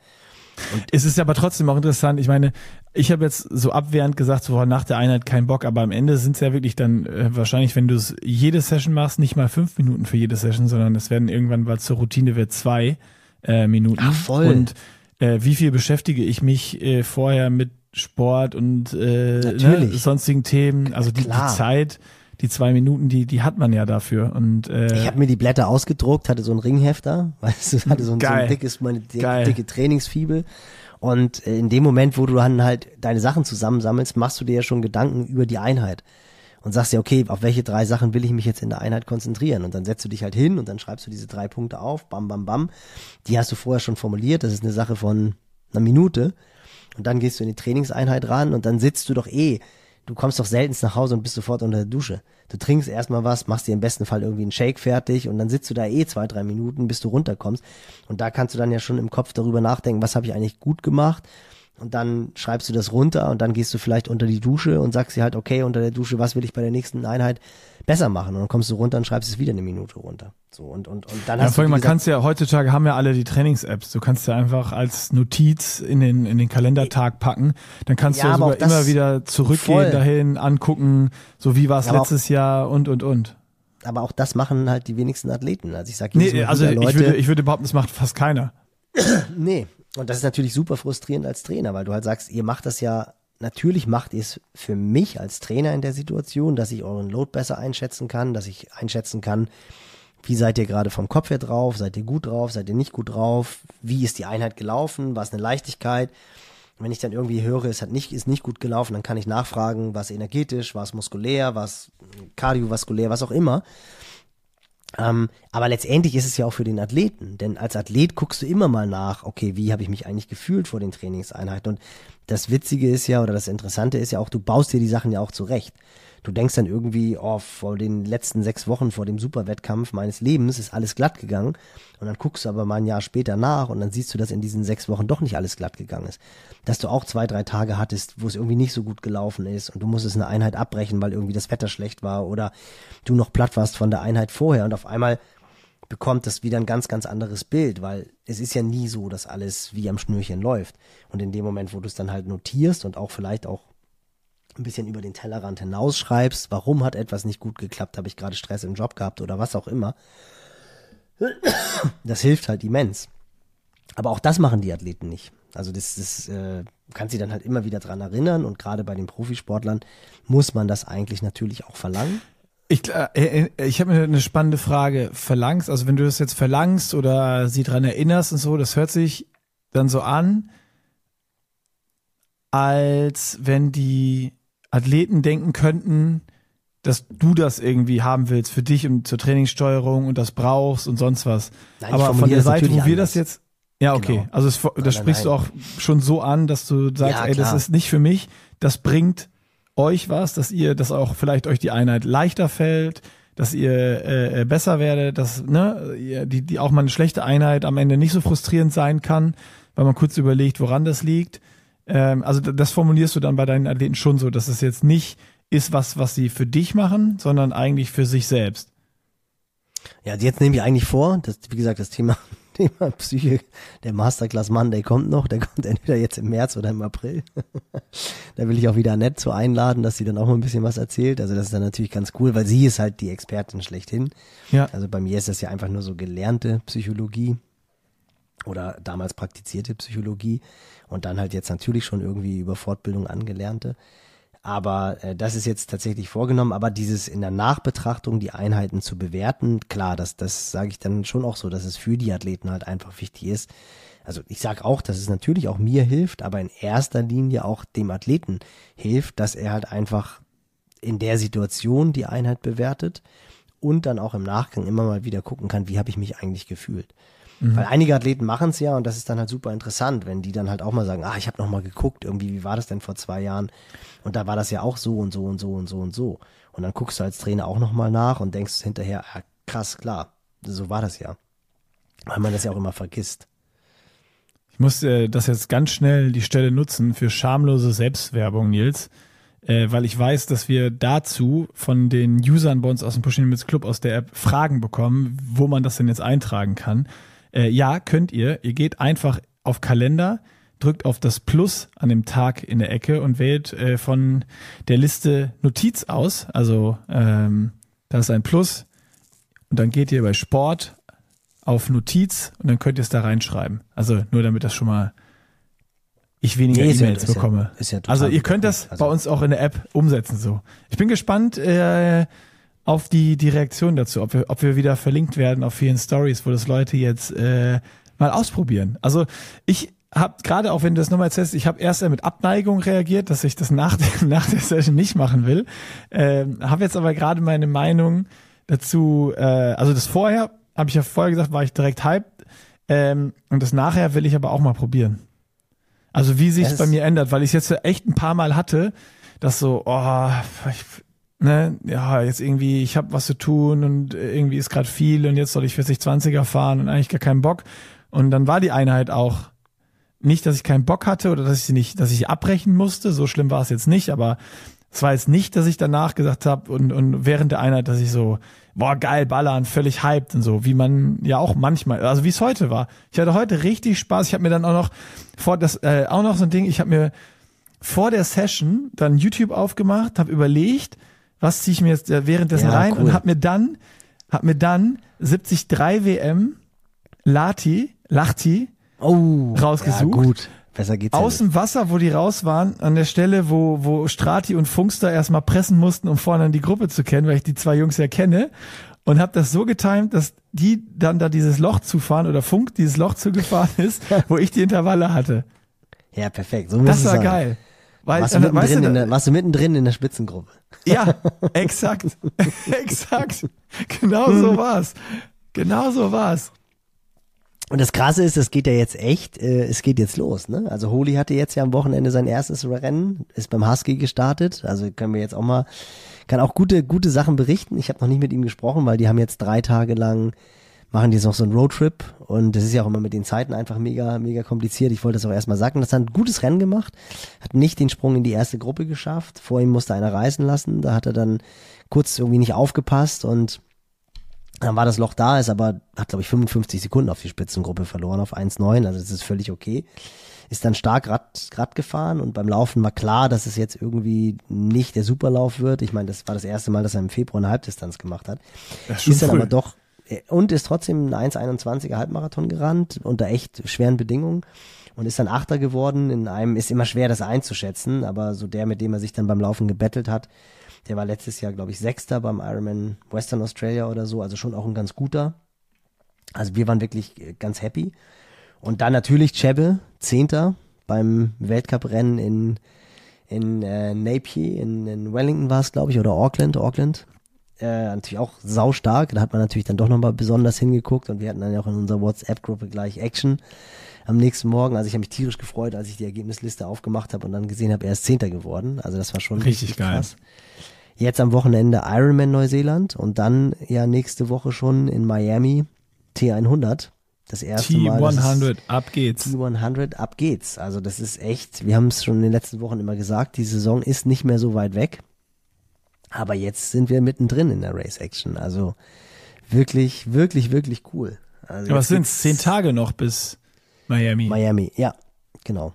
Es ist aber trotzdem auch interessant. Ich meine, ich habe jetzt so abwehrend gesagt, so nach der Einheit kein Bock, aber am Ende sind es ja wirklich dann äh, wahrscheinlich, wenn du es jede Session machst, nicht mal fünf Minuten für jede Session, sondern es werden irgendwann, weil zur Routine wird, zwei äh, Minuten. Ach, voll. Und äh, wie viel beschäftige ich mich äh, vorher mit Sport und äh, ne, Natürlich. sonstigen Themen? Also die, die Klar. Zeit, die zwei Minuten, die die hat man ja dafür. Und äh, Ich habe mir die Blätter ausgedruckt, hatte so ein Ringhefter, weißt du, hatte so ein, so Geil. ein dickes, meine dick, Geil. dicke Trainingsfibel. Und äh, in dem Moment, wo du dann halt deine Sachen zusammensammelst, machst du dir ja schon Gedanken über die Einheit. Und sagst ja, okay, auf welche drei Sachen will ich mich jetzt in der Einheit konzentrieren? Und dann setzt du dich halt hin und dann schreibst du diese drei Punkte auf, bam, bam, bam. Die hast du vorher schon formuliert, das ist eine Sache von einer Minute. Und dann gehst du in die Trainingseinheit ran und dann sitzt du doch eh, du kommst doch seltenst nach Hause und bist sofort unter der Dusche. Du trinkst erstmal was, machst dir im besten Fall irgendwie einen Shake fertig und dann sitzt du da eh zwei, drei Minuten, bis du runterkommst. Und da kannst du dann ja schon im Kopf darüber nachdenken, was habe ich eigentlich gut gemacht? Und dann schreibst du das runter und dann gehst du vielleicht unter die Dusche und sagst dir halt, okay, unter der Dusche, was will ich bei der nächsten Einheit besser machen? Und dann kommst du runter und schreibst es wieder eine Minute runter. So, und, und, und dann ja, hast vor allem, du, wie man gesagt, kann es ja, heutzutage haben ja alle die Trainings-Apps. Du kannst ja einfach als Notiz in den, in den Kalendertag packen. Dann kannst Ja, du ja aber sogar auch das- immer wieder zurückgehen voll. dahin, angucken, so wie war es Ja, aber auch- letztes Jahr und, und, und. aber auch das machen halt die wenigsten Athleten. Also ich sag jedes Nee, Mal also wieder, ich Leute, würde, ich würde behaupten, das macht fast keiner. nee. Und das ist natürlich super frustrierend als Trainer, weil du halt sagst, ihr macht das ja, natürlich macht ihr es für mich als Trainer in der Situation, dass ich euren Load besser einschätzen kann, dass ich einschätzen kann, wie seid ihr gerade vom Kopf her drauf, seid ihr gut drauf, seid ihr nicht gut drauf, wie ist die Einheit gelaufen, war es eine Leichtigkeit. Und wenn ich dann irgendwie höre, es hat nicht, ist nicht gut gelaufen, dann kann ich nachfragen, war es energetisch, war es muskulär, war es kardiovaskulär, was auch immer. Ähm, aber letztendlich ist es ja auch für den Athleten, denn als Athlet guckst du immer mal nach, okay, wie habe ich mich eigentlich gefühlt vor den Trainingseinheiten? Und das Witzige ist ja, oder das Interessante ist ja auch, du baust dir die Sachen ja auch zurecht. Du denkst dann irgendwie, oh, vor den letzten sechs Wochen, vor dem Superwettkampf meines Lebens ist alles glatt gegangen. Und dann guckst du aber mal ein Jahr später nach und dann siehst du, dass in diesen sechs Wochen doch nicht alles glatt gegangen ist. Dass du auch zwei, drei Tage hattest, wo es irgendwie nicht so gut gelaufen ist und du musstest eine Einheit abbrechen, weil irgendwie das Wetter schlecht war oder du noch platt warst von der Einheit vorher und auf einmal bekommt das wieder ein ganz, ganz anderes Bild, weil es ist ja nie so, dass alles wie am Schnürchen läuft. Und in dem Moment, wo du es dann halt notierst und auch vielleicht auch ein bisschen über den Tellerrand hinausschreibst, warum hat etwas nicht gut geklappt, habe ich gerade Stress im Job gehabt oder was auch immer, das hilft halt immens. Aber auch das machen die Athleten nicht. Also das, das äh, kann sie dann halt immer wieder dran erinnern und gerade bei den Profisportlern muss man das eigentlich natürlich auch verlangen. Ich, äh, ich habe eine spannende Frage. Verlangst, also wenn du das jetzt verlangst oder sie dran erinnerst und so, das hört sich dann so an, als wenn die Athleten denken könnten, dass du das irgendwie haben willst für dich und zur Trainingssteuerung und das brauchst und sonst was. Nein, ich Aber von formuliere der das Seite, wo natürlich wir das anders. jetzt, ja okay, Genau. also es, das Nein, sprichst du nein. auch schon so an, dass du sagst, Ja, ey, das klar. ist nicht für mich, das bringt euch was, dass ihr, dass auch vielleicht euch die Einheit leichter fällt, dass ihr äh, besser werdet, dass ne, ihr, die, die auch mal eine schlechte Einheit am Ende nicht so frustrierend sein kann, weil man kurz überlegt, woran das liegt. Ähm, also das formulierst du dann bei deinen Athleten schon so, dass es jetzt nicht ist was, was sie für dich machen, sondern eigentlich für sich selbst. Ja, jetzt nehme ich eigentlich vor, dass, wie gesagt, das Thema, Thema Psyche, der Masterclass Monday kommt noch, der kommt entweder jetzt im März oder im April. Da will ich auch wieder Annette zu einladen, dass sie dann auch mal ein bisschen was erzählt. Also das ist dann natürlich ganz cool, weil sie ist halt die Expertin schlechthin. Ja. Also bei mir ist das ja einfach nur so gelernte Psychologie oder damals praktizierte Psychologie und dann halt jetzt natürlich schon irgendwie über Fortbildung angelernte. Aber äh, das ist jetzt tatsächlich vorgenommen, aber dieses in der Nachbetrachtung die Einheiten zu bewerten, klar, das, das sage ich dann schon auch so, dass es für die Athleten halt einfach wichtig ist. Also ich sage auch, dass es natürlich auch mir hilft, aber in erster Linie auch dem Athleten hilft, dass er halt einfach in der Situation die Einheit bewertet und dann auch im Nachgang immer mal wieder gucken kann, wie habe ich mich eigentlich gefühlt. Mhm. Weil einige Athleten machen es ja und das ist dann halt super interessant, wenn die dann halt auch mal sagen, ah, ich habe noch mal geguckt, irgendwie, wie war das denn vor zwei Jahren? Und da war das ja auch so und so und so und so und so. Und dann guckst du als Trainer auch noch mal nach und denkst hinterher, ah, krass, klar, so war das ja. Weil man das ja auch immer vergisst. Ich muss äh, das jetzt ganz schnell die Stelle nutzen für schamlose Selbstwerbung, Nils, äh, weil ich weiß, dass wir dazu von den Usern bei uns aus dem Pushing Limits Club aus der App Fragen bekommen, wo man das denn jetzt eintragen kann. Äh, ja, könnt ihr. Ihr geht einfach auf Kalender, drückt auf das Plus an dem Tag in der Ecke und wählt äh, von der Liste Notiz aus. Also ähm, da ist ein Plus und dann geht ihr bei Sport auf Notiz und dann könnt ihr es da reinschreiben. Also nur damit das schon mal ich weniger nee, E-Mails ist ja, bekomme. Ist ja also ihr könnt das also bei uns auch in der App umsetzen so. Ich bin gespannt äh, auf die die Reaktion dazu, ob wir ob wir wieder verlinkt werden auf vielen Stories, wo das Leute jetzt äh, mal ausprobieren. Also ich habe gerade, auch wenn du das nochmal erzählst, ich habe erst mit Abneigung reagiert, dass ich das nach der, nach der Session nicht machen will. Ähm, habe jetzt aber gerade meine Meinung dazu, äh, also das vorher, habe ich ja vorher gesagt, war ich direkt hyped. Ähm, und das nachher will ich aber auch mal probieren. Also wie sich es bei mir ändert, weil ich es jetzt echt ein paar Mal hatte, dass so, oh, ich, ne, ja, jetzt irgendwie, ich habe was zu tun und irgendwie ist gerade viel und jetzt soll ich vierzig zwanziger fahren und eigentlich gar keinen Bock. Und dann war die Einheit auch nicht, dass ich keinen Bock hatte oder dass ich sie nicht, dass ich sie abbrechen musste. So schlimm war es jetzt nicht, aber es war jetzt nicht, dass ich danach gesagt habe und, und während der Einheit, dass ich so, boah, geil, ballern, völlig hyped und so, wie man ja auch manchmal, also wie es heute war. Ich hatte heute richtig Spaß. Ich habe mir dann auch noch vor das äh, auch noch so ein Ding, ich habe mir vor der Session dann YouTube aufgemacht, habe überlegt, was ziehe ich mir jetzt währenddessen ja, rein cool. und habe mir dann habe mir dann siebzig Komma drei W M Lati, Lachti oh, rausgesucht. Ja, gut. Besser geht's Aus ja dem Wasser, wo die raus waren, an der Stelle, wo, wo Strati und Funkster erstmal pressen mussten, um vorne an die Gruppe zu kennen, weil ich die zwei Jungs ja kenne. Und habe das so getimt, dass die dann da dieses Loch zufahren oder Funk dieses Loch zugefahren ist, wo ich die Intervalle hatte. Ja, perfekt. So muss das es war sein. geil. Weil, warst, du äh, mittendrin weißt du, in der, warst du mittendrin in der Spitzengruppe? Ja, exakt. Exakt. Genau so war's. Genau so war's. Und das Krasse ist, das geht ja jetzt echt, äh, es geht jetzt los, ne? Also Holy hatte jetzt ja am Wochenende sein erstes Rennen, ist beim Husky gestartet, also können wir jetzt auch mal, kann auch gute gute Sachen berichten. Ich habe noch nicht mit ihm gesprochen, weil die haben jetzt drei Tage lang, machen die jetzt noch so einen Roadtrip und das ist ja auch immer mit den Zeiten einfach mega mega kompliziert. Ich wollte das auch erstmal sagen, das hat ein gutes Rennen gemacht, hat nicht den Sprung in die erste Gruppe geschafft, vor ihm musste einer reißen lassen, da hat er dann kurz irgendwie nicht aufgepasst und dann war das Loch da, ist aber, hat glaube ich fünfundfünfzig Sekunden auf die Spitzengruppe verloren, auf eins Komma neun, also das ist völlig okay. Ist dann stark Rad, Rad gefahren und beim Laufen war klar, dass es jetzt irgendwie nicht der Superlauf wird. Ich meine, das war das erste Mal, dass er im Februar eine Halbdistanz gemacht hat. Das ist schon ist dann früh. aber doch, und ist trotzdem ein eins Komma einundzwanziger Halbmarathon gerannt, unter echt schweren Bedingungen und ist dann Achter geworden. In einem ist immer schwer, das einzuschätzen, aber so der, mit dem er sich dann beim Laufen gebettelt hat, der war letztes Jahr, glaube ich, Sechster beim Ironman Western Australia oder so, also schon auch ein ganz guter. Also wir waren wirklich ganz happy. Und dann natürlich Chebbe, Zehnter beim Weltcuprennen in, in äh, Napier, in, in Wellington war es, glaube ich, oder Auckland, Auckland. Äh, natürlich auch saustark, da hat man natürlich dann doch nochmal besonders hingeguckt und wir hatten dann ja auch in unserer WhatsApp-Gruppe gleich Action am nächsten Morgen. Also ich habe mich tierisch gefreut, als ich die Ergebnisliste aufgemacht habe und dann gesehen habe, er ist Zehnter geworden. Also das war schon richtig, richtig geil. Krass. Jetzt am Wochenende Ironman Neuseeland und dann ja nächste Woche schon in Miami T hundert. Das erste T Mal. hundert, ab geht's. T hundert, ab geht's. Also das ist echt, wir haben es schon in den letzten Wochen immer gesagt, die Saison ist nicht mehr so weit weg. Aber jetzt sind wir mittendrin in der Race Action. Also wirklich, wirklich, wirklich cool. Also Aber es sind zehn Tage noch bis Miami. Miami, ja, genau.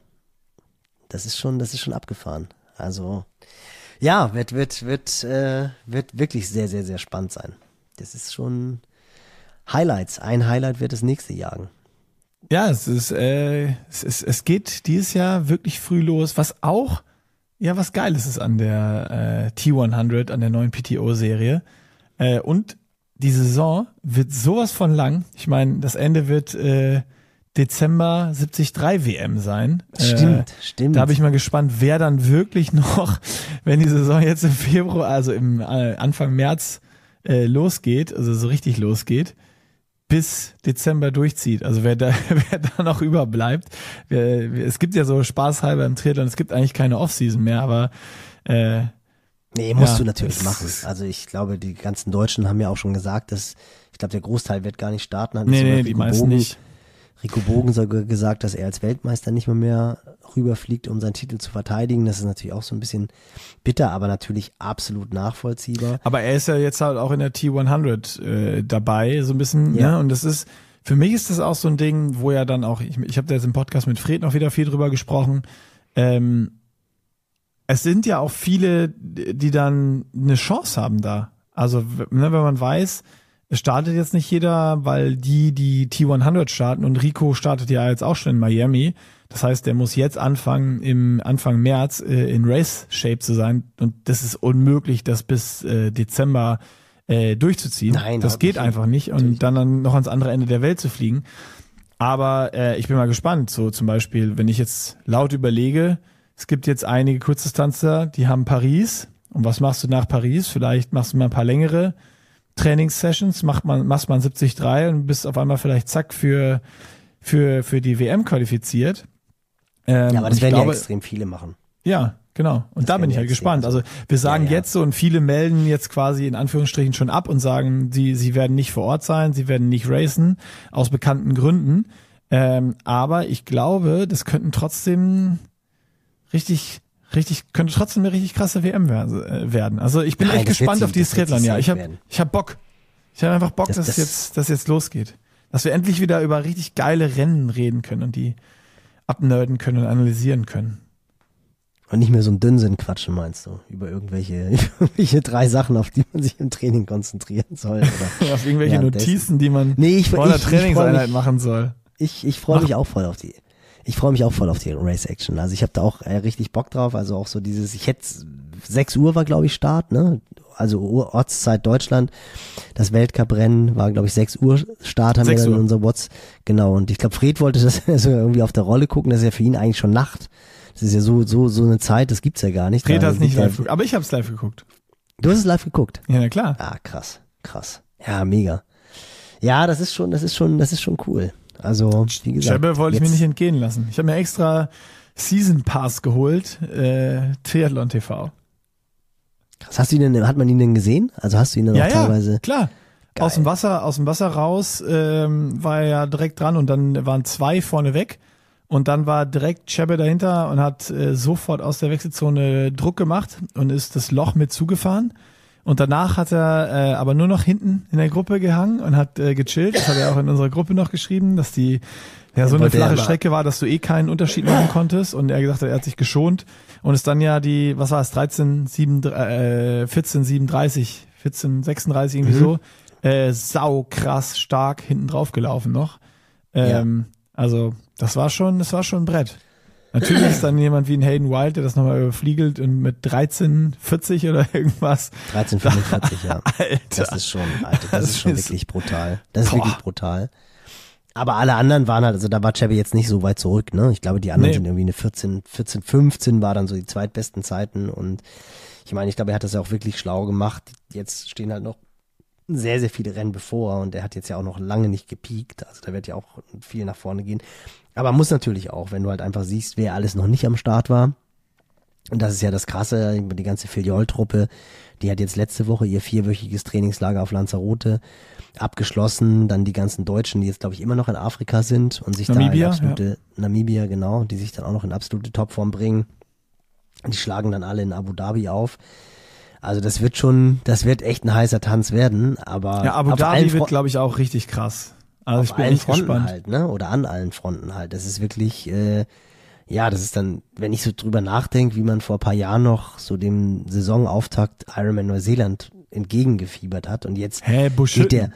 Das ist schon, das ist schon abgefahren. Also ja, wird, wird, wird, äh, wird wirklich sehr, sehr, sehr spannend sein. Das ist schon Highlights. Ein Highlight wird das nächste jagen. Ja, es ist, äh, es ist, es geht dieses Jahr wirklich früh los, was auch, ja, was Geiles ist an der äh, T hundert, an der neuen P T O-Serie. Äh, und die Saison wird sowas von lang. Ich meine, das Ende wird äh, Dezember siebzig drei W M sein. Stimmt, äh, stimmt. Da bin ich mal gespannt, wer dann wirklich noch, wenn die Saison jetzt im Februar, also im äh, Anfang März äh, losgeht, also so richtig losgeht, bis Dezember durchzieht. Also wer da, wer da noch überbleibt. Wer, es gibt ja so spaßhalber im Triathlon, es gibt eigentlich keine Offseason mehr, aber äh, nee, musst ja, du natürlich machen. Also ich glaube, die ganzen Deutschen haben ja auch schon gesagt, dass, ich glaube, der Großteil wird gar nicht starten. Hat nee, sogar nee, die Rico meisten Bogen, nicht. Rico Bogen sogar gesagt, dass er als Weltmeister nicht mehr mehr rüberfliegt, um seinen Titel zu verteidigen. Das ist natürlich auch so ein bisschen bitter, aber natürlich absolut nachvollziehbar. Aber er ist ja jetzt halt auch in der T hundert äh, dabei, so ein bisschen, Ja. ne? Und das ist, für mich ist das auch so ein Ding, wo ja dann auch, ich, ich habe da jetzt im Podcast mit Fred noch wieder viel drüber gesprochen, ähm, es sind ja auch viele, die dann eine Chance haben da. Also, ne, wenn man weiß, es startet jetzt nicht jeder, weil die, die T hundert starten und Rico startet ja jetzt auch schon in Miami. Das heißt, der muss jetzt anfangen, im Anfang März äh, in Race-Shape zu sein. Und das ist unmöglich, das bis äh, Dezember äh, durchzuziehen. Nein, das geht nicht. einfach nicht. Und Natürlich. dann, dann noch ans andere Ende der Welt zu fliegen. Aber äh, ich bin mal gespannt. So zum Beispiel, wenn ich jetzt laut überlege, es gibt jetzt einige Kurzdistanzler, die haben Paris. Und was machst du nach Paris? Vielleicht machst du mal ein paar längere Trainingssessions, macht man, machst man siebzig drei und bist auf einmal vielleicht zack für, für, für die W M qualifiziert. Ähm, Ja, aber das und werden ich glaube, ja extrem viele machen. ja, genau. Und Das da bin werden ich ja halt extrem, gespannt. also- Also wir sagen Ja, ja. jetzt so und viele melden jetzt quasi in Anführungsstrichen schon ab und sagen, sie, sie werden nicht vor Ort sein, sie werden nicht racen, aus bekannten Gründen. Ähm, aber ich glaube, das könnten trotzdem richtig, richtig, könnte trotzdem eine richtig krasse W M wer- werden. Also ich bin Nein, echt das wird gespannt sie- auf dieses das wird sie Triathlon. Ja, safe ich habe, werden. ich habe Bock. Ich habe einfach Bock, Das- dass das- es jetzt, dass jetzt losgeht. Dass wir endlich wieder über richtig geile Rennen reden können und die abnerden können und analysieren können. Und nicht mehr so ein Dünnsinn quatschen, meinst du? Über irgendwelche, über irgendwelche drei Sachen, auf die man sich im Training konzentrieren soll. Oder? Auf irgendwelche Ja, Notizen, die man Nee, ich, vor einer ich, ich freue Trainingseinheit mich, machen soll. ich, ich freu mich auch voll auf die. Ich freue mich auch voll auf die Race Action. Also ich habe da auch äh, richtig Bock drauf. Also auch so dieses, ich hätte sechs Uhr war, glaube ich, Start, ne? Also Ur- Ortszeit Deutschland. Das Weltcuprennen war, glaube ich, sechs Uhr Start, haben wir sechs dann in Uhr. unser What's. Genau. Und ich glaube, Fred wollte das so irgendwie auf der Rolle gucken. Das ist ja für ihn eigentlich schon Nacht. Das ist ja so, so, so eine Zeit, das gibt's ja gar nicht. Fred Da hat es nicht liegt live ja- geguckt, aber ich habe es live geguckt. Du hast es live geguckt. Ja, na klar. Ah, krass, krass. Ja, mega. Ja, das ist schon, das ist schon, das ist schon cool. Also, wie gesagt. Schäbe wollte ich mir jetzt- nicht entgehen lassen. Ich habe mir extra Season Pass geholt, äh, Triathlon T V. Krass. Hast du ihn denn, hat man ihn denn gesehen? Also hast du ihn dann Ja, auch ja, teilweise. klar. Geil. Aus dem Wasser, aus dem Wasser raus ähm, war er ja direkt dran und dann waren zwei vorne weg und dann war direkt Schäbe dahinter und hat äh, sofort aus der Wechselzone Druck gemacht und ist das Loch mit zugefahren. Und danach hat er äh, aber nur noch hinten in der Gruppe gehangen und hat äh, gechillt. Das hat er auch in unserer Gruppe noch geschrieben, dass die ja so eine wollte er flache mal- Strecke war, dass du eh keinen Unterschied machen konntest. Und er gesagt hat, er hat sich geschont und ist dann ja die, was war es, dreizehn, sieben, äh, vierzehn, siebenunddreißig, vierzehn, sechsunddreißig irgendwie Mhm. so, äh, sau krass stark hinten drauf gelaufen noch. Ähm, Also das war schon, das war schon ein Brett. Natürlich ist dann jemand wie ein Hayden Wild, der das nochmal überfliegelt und mit dreizehn vierzig oder irgendwas. dreizehn fünfundvierzig, ja. Alter. Das ist schon, Alter, das, Das ist schon ist- wirklich brutal. Das ist Boah. wirklich brutal. Aber alle anderen waren halt, also da war Chevy jetzt nicht so weit zurück, ne? Ich glaube, die anderen Nee. sind irgendwie eine vierzehn, vierzehn, fünfzehn war dann so die zweitbesten Zeiten und ich meine, ich glaube, er hat das ja auch wirklich schlau gemacht. Jetzt stehen halt noch sehr, sehr viele Rennen bevor und er hat jetzt ja auch noch lange nicht gepiekt, also da wird ja auch viel nach vorne gehen. Aber muss natürlich auch, wenn du halt einfach siehst, wer alles noch nicht am Start war, Und das ist ja das Krasse, die ganze Filiol-Truppe, die hat jetzt letzte Woche ihr vierwöchiges Trainingslager auf Lanzarote abgeschlossen. Dann die ganzen Deutschen, die jetzt, glaube ich, immer noch in Afrika sind und sich Namibia, da in absolute, ja. Namibia, genau, die sich dann auch noch in absolute Topform bringen. Die schlagen dann alle in Abu Dhabi auf. Also das wird schon, das wird echt ein heißer Tanz werden. Aber Ja, Abu auf Dhabi allen wird, Fron- glaube ich, auch richtig krass. Also ich auf bin allen echt Fronten gespannt. halt, ne? Oder an allen Fronten halt. Das ist wirklich, äh, ja, das ist dann, wenn ich so drüber nachdenke, wie man vor ein paar Jahren noch so dem Saisonauftakt Ironman Neuseeland entgegengefiebert hat und jetzt Hä, geht Buschütten? der.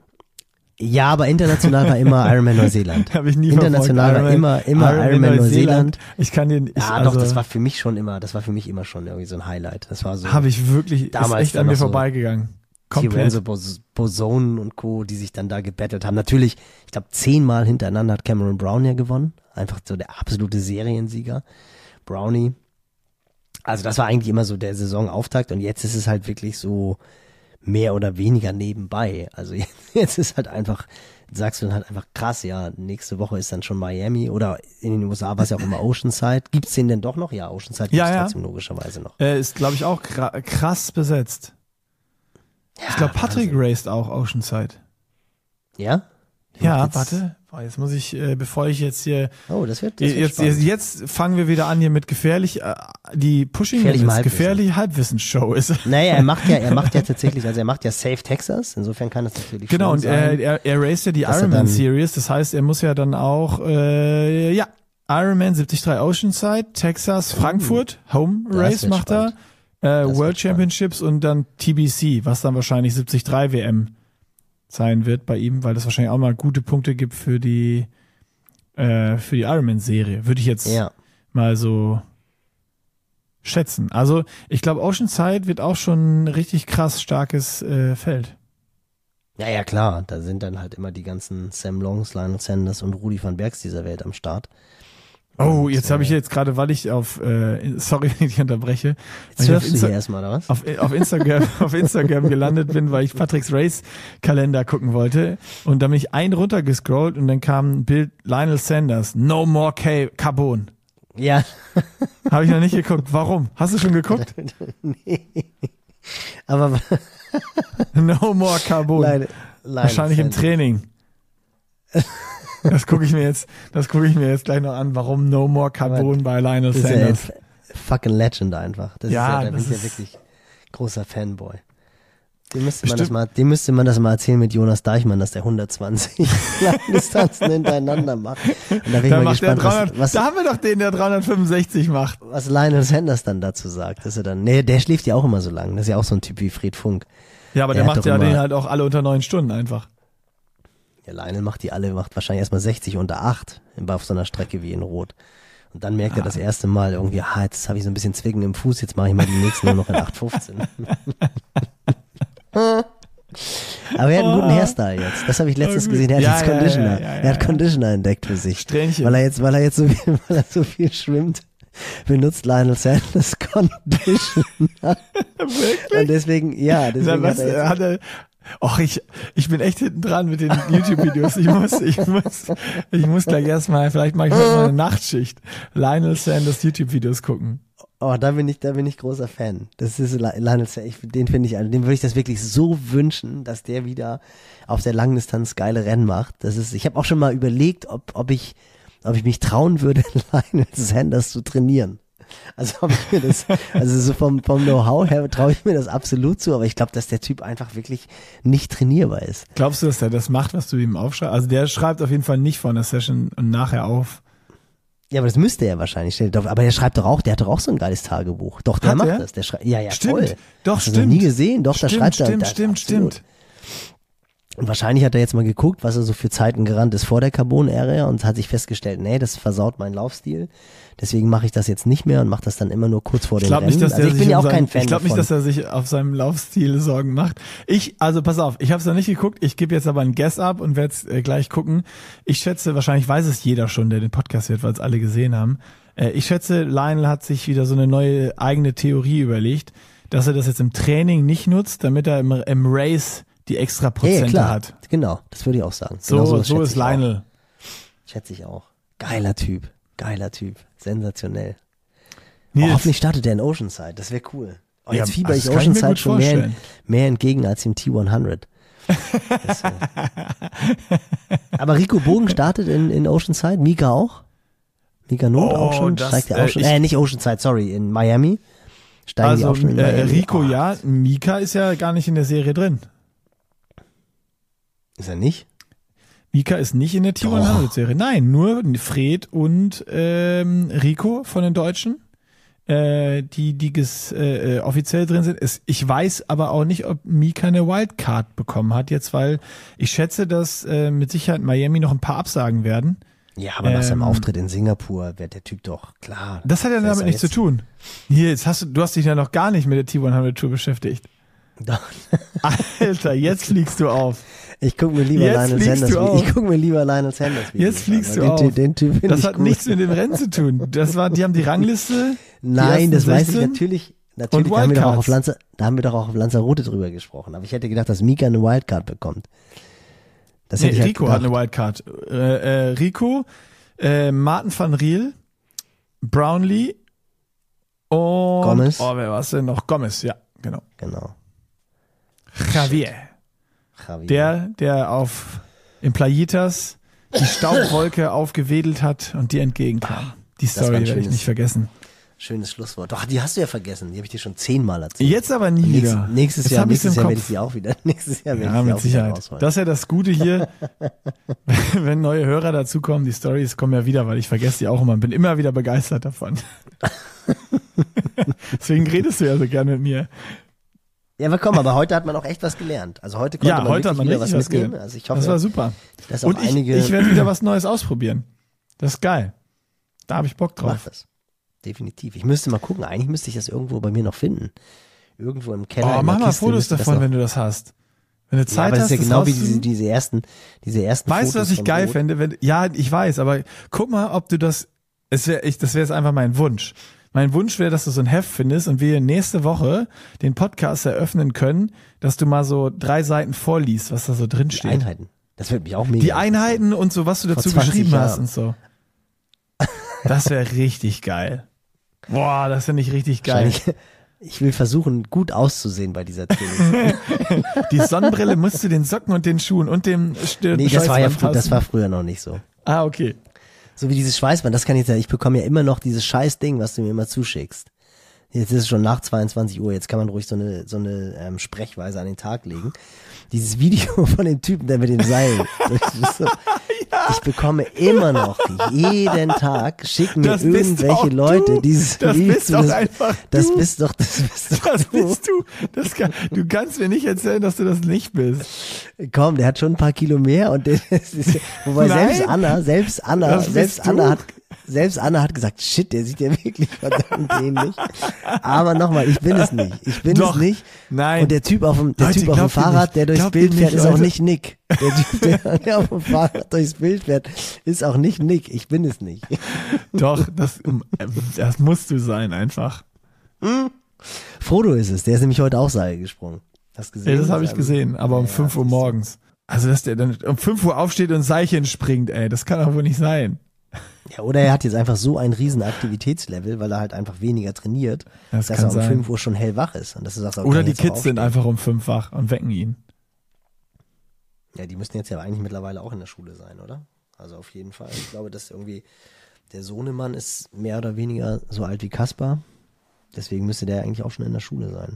Ja, aber international war immer Ironman Neuseeland. Habe ich nie International verfolgt. war immer, immer Ironman Neuseeland. Ich kann den, ich, Ja, also, doch, das war für mich schon immer, das war für mich immer schon irgendwie so ein Highlight. Das war so. habe ich wirklich, ist damals echt dann an mir noch so vorbeigegangen. Komplett. Lorenzo Bos- Bosone und Co., die sich dann da gebettelt haben. Natürlich, ich glaube, zehnmal hintereinander hat Cameron Brown ja gewonnen. Einfach so der absolute Seriensieger. Brownie. Also das war eigentlich immer so der Saisonauftakt und jetzt ist es halt wirklich so mehr oder weniger nebenbei. Also jetzt, jetzt ist halt einfach, sagst du dann halt einfach krass, ja, nächste Woche ist dann schon Miami oder in den U S A war es ja auch immer Oceanside. Gibt's den denn doch noch? Ja, Oceanside gibt's Ja, ja. trotzdem logischerweise noch. Äh, ist, glaube ich, auch kra- krass besetzt. Ja, Ich glaube, Patrick Wahnsinn. raced auch Oceanside. Ja? Der Ja, macht jetzt- warte. Boah, jetzt muss ich, äh, bevor ich jetzt hier, Oh, das wird, das wird jetzt, spannend. jetzt, jetzt fangen wir wieder an hier mit gefährlich, äh, die Pushing Gefährlichem Limits, Halbwissen. gefährliche Halbwissensshow ist. Naja, er macht ja, er macht ja tatsächlich, also er macht ja Safe Texas, insofern kann das natürlich Genau, schon und sein. er, er, er raced ja die dass er Ironman dann- Series, das heißt, er muss ja dann auch, äh, ja, Ironman siebzig drei Oceanside, Texas, Frankfurt, Home Das Race wird macht er, spannend. äh, wird World Championships und dann T B C, was dann wahrscheinlich siebzig drei W M sein wird bei ihm, weil das wahrscheinlich auch mal gute Punkte gibt für die, äh, für die Ironman-Serie, würde ich jetzt Ja, mal so schätzen. Also ich glaube, Oceanside wird auch schon ein richtig krass starkes äh, Feld. ja, ja, klar, da sind dann halt immer die ganzen Sam Longs, Lionel Sanders und Rudi van Bergs dieser Welt am Start. Oh, Und, jetzt habe ich äh, jetzt gerade, weil ich auf, äh, sorry, wenn ich unterbreche, Jetzt weil ich auf, surfst du Insta hier erstmal, oder was? auf, auf Instagram, auf Instagram gelandet bin, weil ich Patricks Race-Kalender gucken wollte. Und dann bin ich ein runtergescrollt und dann kam ein Bild Lionel Sanders, No More Ca- Carbon. Ja, Habe ich noch nicht geguckt. Warum? Hast du schon geguckt? nee. Aber No More Carbon. Lionel, Lionel Wahrscheinlich im Sanders. Training. Das gucke ich mir jetzt, das gucke ich mir jetzt gleich noch an, warum No More Carbon bei Lionel Das ist ja ein Sanders. f- fucking Legend einfach. Das Ja, ist ja, da bin das ich ja ist- wirklich großer Fanboy. Dem müsste man das Stimmt. mal, dem müsste man das mal erzählen mit Jonas Deichmann, dass der hundertzwanzig Langdistanzen hintereinander macht. Und da bin ich Da, mal macht der gespannt, dreihundert, was, was, da haben wir doch den, der dreihundertfünfundsechzig macht. was Lionel Sanders dann dazu sagt. Dass er dann, nee, der schläft ja auch immer so lang. Das ist ja auch so ein Typ wie Fred Funk. Ja, aber Der der, hat macht doch ja immer- den halt auch alle unter neun Stunden einfach. Ja, Lionel macht die alle, macht wahrscheinlich erstmal sechzig unter acht auf so einer Strecke wie in Rot. Und dann merkt er das erste Mal irgendwie, ah, jetzt habe ich so ein bisschen Zwicken im Fuß, jetzt mache ich mal die nächsten nur noch in acht fünfzehn. Aber er hat einen guten Hairstyle jetzt. Das habe ich letztens Oh, gut. gesehen. Er hat Ja, jetzt ja, Conditioner. ja, ja, ja, er hat ja. Conditioner entdeckt für sich. Strähnchen. Weil er jetzt, weil er jetzt so viel, weil er so viel schwimmt, benutzt Lionel Sanders Conditioner. Und deswegen, ja, Na, deswegen was, hat er jetzt, hat er, och, ich, ich bin echt hinten dran mit den YouTube-Videos. Ich muss, ich muss, ich muss gleich erstmal, vielleicht mache ich heute mal eine Nachtschicht. Lionel Sanders YouTube-Videos gucken. oh, da bin ich, da bin ich großer Fan. Das ist Li- Lionel Sanders, ich- den finde ich, also dem würde ich das wirklich so wünschen, dass der wieder auf der Langdistanz geile Rennen macht. Das ist, ich habe auch schon mal überlegt, ob, ob ich, ob ich mich trauen würde, Lionel Sanders zu trainieren. Also ob ich mir das, also so vom, vom Know-how her traue ich mir das absolut zu, aber ich glaube, dass der Typ einfach wirklich nicht trainierbar ist. Glaubst du, dass er das macht, was du ihm aufschreibst? Also der schreibt auf jeden Fall nicht vor einer Session und nachher auf. Ja, aber das müsste er wahrscheinlich. Stell dir doch- Aber der schreibt doch auch, der hat doch auch so ein geiles Tagebuch. Doch, der Hat macht er? das. Der schreibt, ja, ja, Stimmt. voll. Doch, Hast du stimmt. noch nie gesehen? Doch, da Stimmt, schreibt er. stimmt, das, stimmt, absolut. stimmt. Und wahrscheinlich hat er jetzt mal geguckt, was er so für Zeiten gerannt ist vor der Carbon-Ära und hat sich festgestellt, nee, das versaut meinen Laufstil. Deswegen mache ich das jetzt nicht mehr und mache das dann immer nur kurz vor Ich den glaube Rennen. nicht, dass also der ich sich bin ja um auch sein, kein Fan Ich glaube davon. nicht, dass er sich auf seinem Laufstil Sorgen macht. Ich, also pass auf, ich habe es noch nicht geguckt. Ich gebe jetzt aber ein Guess ab und werde es äh, gleich gucken. Ich schätze, wahrscheinlich weiß es jeder schon, der den Podcast hört, weil es alle gesehen haben. Äh, ich schätze, Lionel hat sich wieder so eine neue eigene Theorie überlegt, dass er das jetzt im Training nicht nutzt, damit er im, im Race die extra ja, Prozente ja, klar. hat. Genau, das würde ich auch sagen. So, genau so, schätze ist ich auch. Lionel. Schätze ich auch. Geiler Typ. Geiler Typ. Sensationell. Nils. Oh, hoffentlich startet der in Oceanside, das wäre cool. Oh, jetzt Ja, fieber ich das kann ich mir Oceanside gut schon mehr, vorstellen. mehr entgegen als dem T hundert. Das, äh. Aber Rico Bogen startet in, in Oceanside, Mika auch? Mika Not Oh, auch schon? das, Steigt der äh, auch schon? ich- äh, nicht Oceanside, sorry, in Miami. Steigen die Also auch schon in äh, Miami? Rico Oh, ja, Mika ist ja gar nicht in der Serie drin. Ist er nicht? Mika ist nicht in der T hundert-Serie. Nein, nur Fred und ähm, Rico von den Deutschen, äh, die, die ges, äh, offiziell drin sind. Es, ich weiß aber auch nicht, ob Mika eine Wildcard bekommen hat jetzt, weil ich schätze, dass äh, mit Sicherheit Miami noch ein paar Absagen werden. Ja, aber nach seinem Ähm, Auftritt in Singapur wird der Typ doch klar. Das hat ja Der ist damit nichts zu jetzt- tun. Hier, jetzt hast du, du hast dich ja noch gar nicht mit der T hundert-Tour beschäftigt. Doch. Alter, jetzt fliegst du auf. Ich guck mir lieber Jetzt Lionel fliegst Sanders du Videos. auf. Ich guck mir lieber Lionel Sanders Videos Jetzt fliegst an, du weil den, auf. Den, den Typ find Das ich hat gut. nichts mit dem Rennen zu tun. Das war, die haben die Rangliste. Nein, die das ersten weiß ich sechzehn natürlich. Natürlich, da haben, wir doch auch auf Wildcards. Lanza, da haben wir doch auch auf Lanzarote drüber gesprochen. Aber ich hätte gedacht, dass Mika eine Wildcard bekommt. Das Nee, hätte ich halt Rico hat gedacht. eine Wildcard. Äh, äh, Rico, äh, Martin van Riel, Brownlee und Gomez. Oh, wer war's denn noch? Gomez, ja, genau. Genau. Javier. Javier. Der, der auf in Playitas die Staubwolke aufgewedelt hat und dir entgegenkam. Die war Story ein werde ich schönes- nicht vergessen. Schönes Schlusswort. Doch, die hast du ja vergessen. Die habe ich dir schon zehnmal erzählt. Jetzt aber nie Nächstes, wieder. nächstes Jetzt Jahr, hab ich's nächstes im Jahr werde ich Kopf. sie auch wieder. Nächstes Jahr werde Ja, ich sie mit auch wieder Sicherheit. rausholen. Das ist ja das Gute hier, wenn neue Hörer dazukommen, die Stories kommen ja wieder, weil ich vergesse die auch immer und bin immer wieder begeistert davon. Deswegen redest du ja so gerne mit mir. Ja, aber komm, aber heute hat man auch echt was gelernt. Also heute konnte Ja, man heute hat wirklich man wieder richtig was was mitnehmen. gelernt. Also ich hoffe, Das war super. dass auch Und ich, einige ich werde wieder was Neues ausprobieren. Das ist geil. Da habe ich Bock Mach drauf. das. Definitiv. Ich müsste mal gucken. Eigentlich müsste ich das irgendwo bei mir noch finden. Irgendwo im Keller. Oh, in mach der mal Kiste Fotos müsste das davon, noch- wenn du das hast. Wenn du Ja, Zeit aber das hast, ist ja das genau wie diese, rauszusuchen. diese ersten, diese ersten Weißt du, Fotos was ich von geil Rot. fände? Wenn, ja, ich weiß, aber guck mal, ob du das, es wär, ich, das wäre jetzt einfach mein Wunsch. Mein Wunsch wäre, dass du so ein Heft findest und wir nächste Woche den Podcast eröffnen können, dass du mal so drei Seiten vorliest, was da so drin Die steht. Einheiten. Das würde mich auch mega Die interessieren. Einheiten und so, was du dazu zwanzig geschrieben hast Jahren. und so. Das wäre richtig geil. Boah, das finde ich richtig geil. Wahrscheinlich- Ich will versuchen, gut auszusehen bei dieser Training. Die Sonnenbrille musst du den Socken und den Schuhen und dem Stirn Nee, das war ja Scheißband frü- das passen. war früher noch nicht so. Ah, okay. So wie dieses Schweißband, das kann ich sagen. Ich bekomme ja immer noch dieses scheiß Ding, was du mir immer zuschickst. Jetzt ist es schon nach zweiundzwanzig Uhr, jetzt kann man ruhig so eine, so eine ähm, Sprechweise an den Tag legen. Dieses Video von dem Typen, der mit dem Seil. Das ist so, Ich bekomme immer noch jeden Tag, schicken mir Das bist irgendwelche doch Leute du. dieses Das Video bist zu. doch Das, einfach das du. bist doch, das bist doch Das du. bist du. Das kann, du kannst mir nicht erzählen, dass du das nicht bist. Komm, der hat schon ein paar Kilo mehr und der, das ist, wobei Nein. selbst Anna, selbst Anna, Das bist selbst du. Anna hat, selbst Anna hat gesagt, shit, der sieht ja wirklich verdammt ähnlich. Aber nochmal, ich bin es nicht. Ich bin Doch. es nicht. Nein. Und der Typ auf dem, der Leute, Typ auf dem glaubt ihr Fahrrad, nicht. der durchs Glaubt ihr Bild nicht, fährt, ist auch Leute. nicht Nick. Der Typ, der, der auf dem Fahrrad durchs Bild fährt, ist auch nicht Nick. Ich bin es nicht. Doch, das, das musst du sein einfach. Frodo ist es. Der ist nämlich heute auch Seil gesprungen. Hast du gesehen? Ja, das habe ich Ähm, gesehen, aber um ja, fünf Uhr siehst du. morgens. Also, dass der dann um fünf Uhr aufsteht und Seilchen springt, ey, das kann doch wohl nicht sein. Ja, oder er hat jetzt einfach so ein riesen Aktivitätslevel, weil er halt einfach weniger trainiert, Das dass kann er um sein. fünf Uhr schon hellwach ist. Und das ist auch, Oder kann die jetzt auch Kids sind aufstehen. einfach um fünf wach und wecken ihn. Ja, die müssten jetzt ja eigentlich mittlerweile auch in der Schule sein, oder? Also auf jeden Fall. Ich glaube, dass irgendwie der Sohnemann ist mehr oder weniger so alt wie Kaspar. Deswegen müsste der eigentlich auch schon in der Schule sein.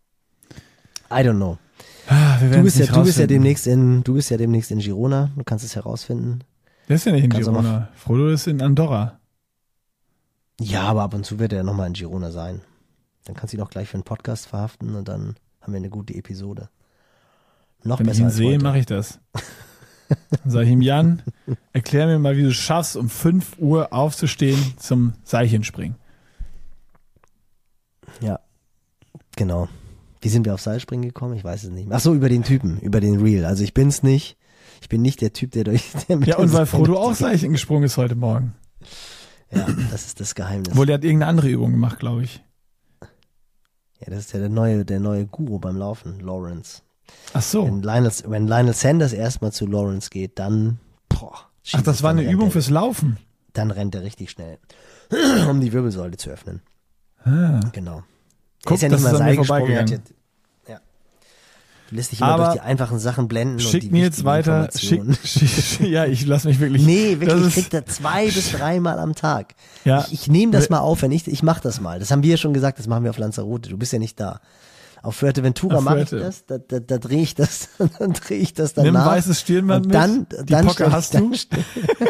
I don't know. Ah, wir Du werden's bist, ja, nicht du bist ja rausfinden. demnächst in, du bist ja demnächst in Girona. Du kannst es herausfinden. Der ist ja nicht in Kannst du Girona. Frodo ist in Andorra. Ja, aber ab und zu wird er nochmal in Girona sein. Dann kannst du ihn auch gleich für einen Podcast verhaften und dann haben wir eine gute Episode. Noch Wenn ich besser ihn als sehe, heute. mache ich das. Dann sage ich ihm, Jan, erklär mir mal, wie du es schaffst, um fünf Uhr aufzustehen zum Seilchenspringen. Ja, genau. Wie sind wir auf Seilspringen gekommen? Ich weiß es nicht mehr. Ach so, über den Typen, über den Real. Also ich bin's nicht. Ich bin nicht der Typ, der durch... Der mit Ja, dem und weil Seil- Frodo auch Seilchen gesprungen ist heute Morgen. Ja, das ist das Geheimnis. Obwohl, der hat irgendeine andere Übung gemacht, glaube ich. Ja, das ist ja der neue, der neue Guru beim Laufen, Lawrence. Ach so. Wenn Lionel, wenn Lionel Sanders erstmal zu Lawrence geht, dann... Boah, Ach, Jesus, das war dann eine rennt Übung er, fürs Laufen. Dann rennt er richtig schnell, um die Wirbelsäule zu öffnen. Ah. Genau. Guck, er ist ja das nicht mal ist an mir Seil gesprungen. Er hat vorbeigegangen. jetzt, ja. Du lässt dich immer Aber durch die einfachen Sachen blenden. und Schick die mir jetzt wichtigen weiter. Schick, Informationen. schick, ja, ich lass mich wirklich. Nee, das wirklich, ist- kriegt er zwei bis dreimal am Tag. Ja. Ich, ich nehme das mal auf, wenn ich, ich mach das mal. Das haben wir ja schon gesagt, das machen wir auf Lanzarote. Du bist ja nicht da. Auf Fuerteventura Auf mache ich Fuerte. das, da, da, da drehe ich das, dann drehe ich das Nimm ein danach. weißes Stirnband und dann, mit. Die dann Pocker stell ich- hast du. dann stell-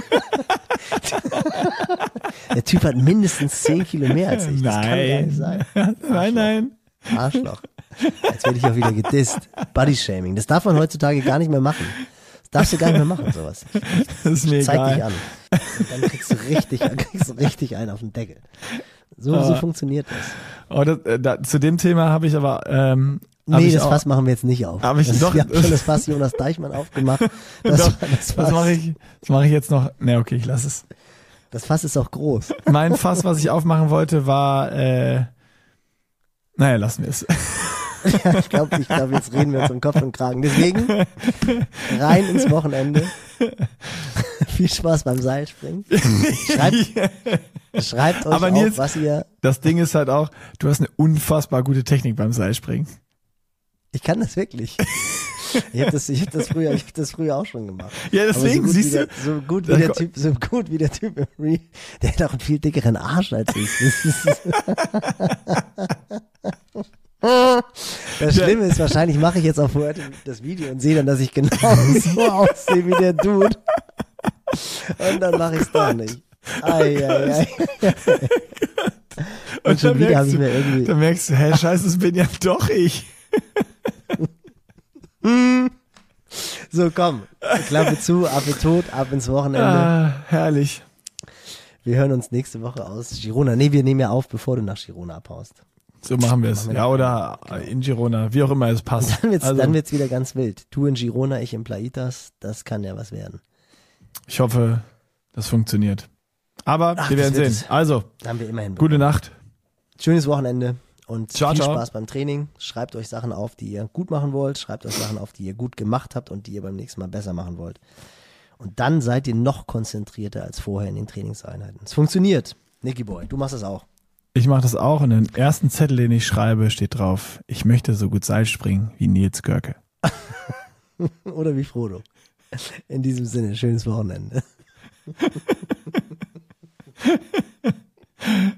Der Typ hat mindestens zehn Kilo mehr als ich. Das kann gar nicht sein. nein, nein. Arschloch. Jetzt werde ich auch wieder gedisst. Bodyshaming. Das darf man heutzutage gar nicht mehr machen. Das darfst du gar nicht mehr machen, sowas. Das ist mir Zeig egal. dich an. Und dann kriegst du richtig, dann kriegst du richtig einen auf den Deckel. So, so funktioniert das. Oh, das, äh, da, zu dem Thema habe ich aber. Ähm, hab Nee, ich das auch, Fass machen wir jetzt nicht auf. Hab ich das, doch- wir haben schon das Fass Jonas Deichmann aufgemacht. Das, Doch, das, das Fass, mache ich, das mache ich jetzt noch. Ne, okay, ich lasse es. das Fass ist auch groß. Mein Fass, was ich aufmachen wollte, war. Äh, naja, lassen wir es. Ja, ich glaube, ich glaub, jetzt reden wir uns um Kopf und Kragen. Deswegen rein ins Wochenende. Viel Spaß beim Seilspringen. Schreibt, schreibt euch Aber auf, Nils- was ihr. Das Ding ist halt auch, du hast eine unfassbar gute Technik beim Seilspringen. Ich kann das wirklich. Ich habe das, ich hab das früher, ich hab das früher auch schon gemacht. Ja, Aber deswegen, so gut siehst wie der, du. so gut wie Da der ko- Typ, so gut wie der Typ im Re, der hat auch einen viel dickeren Arsch als ich. Das, ist, das Schlimme ist, wahrscheinlich mache ich jetzt auf heute das Video und sehe dann, dass ich genau so aussehe wie der Dude. Und dann mache ich es doch nicht. Ei, ei, ei. Und schon dann wieder habe merkst ich du- mir irgendwie. Dann merkst du, hä, scheiße, das bin ja doch ich. So, komm. Klappe zu, ab in Tod, ab ins Wochenende. Ah, herrlich. Wir hören uns nächste Woche aus Girona. Nee, wir nehmen ja auf, bevor du nach Girona abhaust. So machen wir es. Ja, oder in Girona, wie auch immer es passt. Dann wird's, Also, dann wird's wieder ganz wild. Du in Girona, ich in Plaitas. Das kann ja was werden. ich hoffe, das funktioniert. Aber Ach, wir das werden wird sehen. es. Also, Da haben wir immerhin. gute Nacht. Schönes Wochenende und Ciao, viel ciao. Spaß beim Training. Schreibt euch Sachen auf, die ihr gut machen wollt. Schreibt euch Sachen auf, die ihr gut gemacht habt und die ihr beim nächsten Mal besser machen wollt. Und dann seid ihr noch konzentrierter als vorher in den Trainingseinheiten. Es funktioniert. Nicky Boy, du machst es auch. Ich mache das auch und den ersten Zettel, den ich schreibe, steht drauf, ich möchte so gut Seil springen wie Nils Görke. Oder wie Frodo. In diesem Sinne, schönes Wochenende.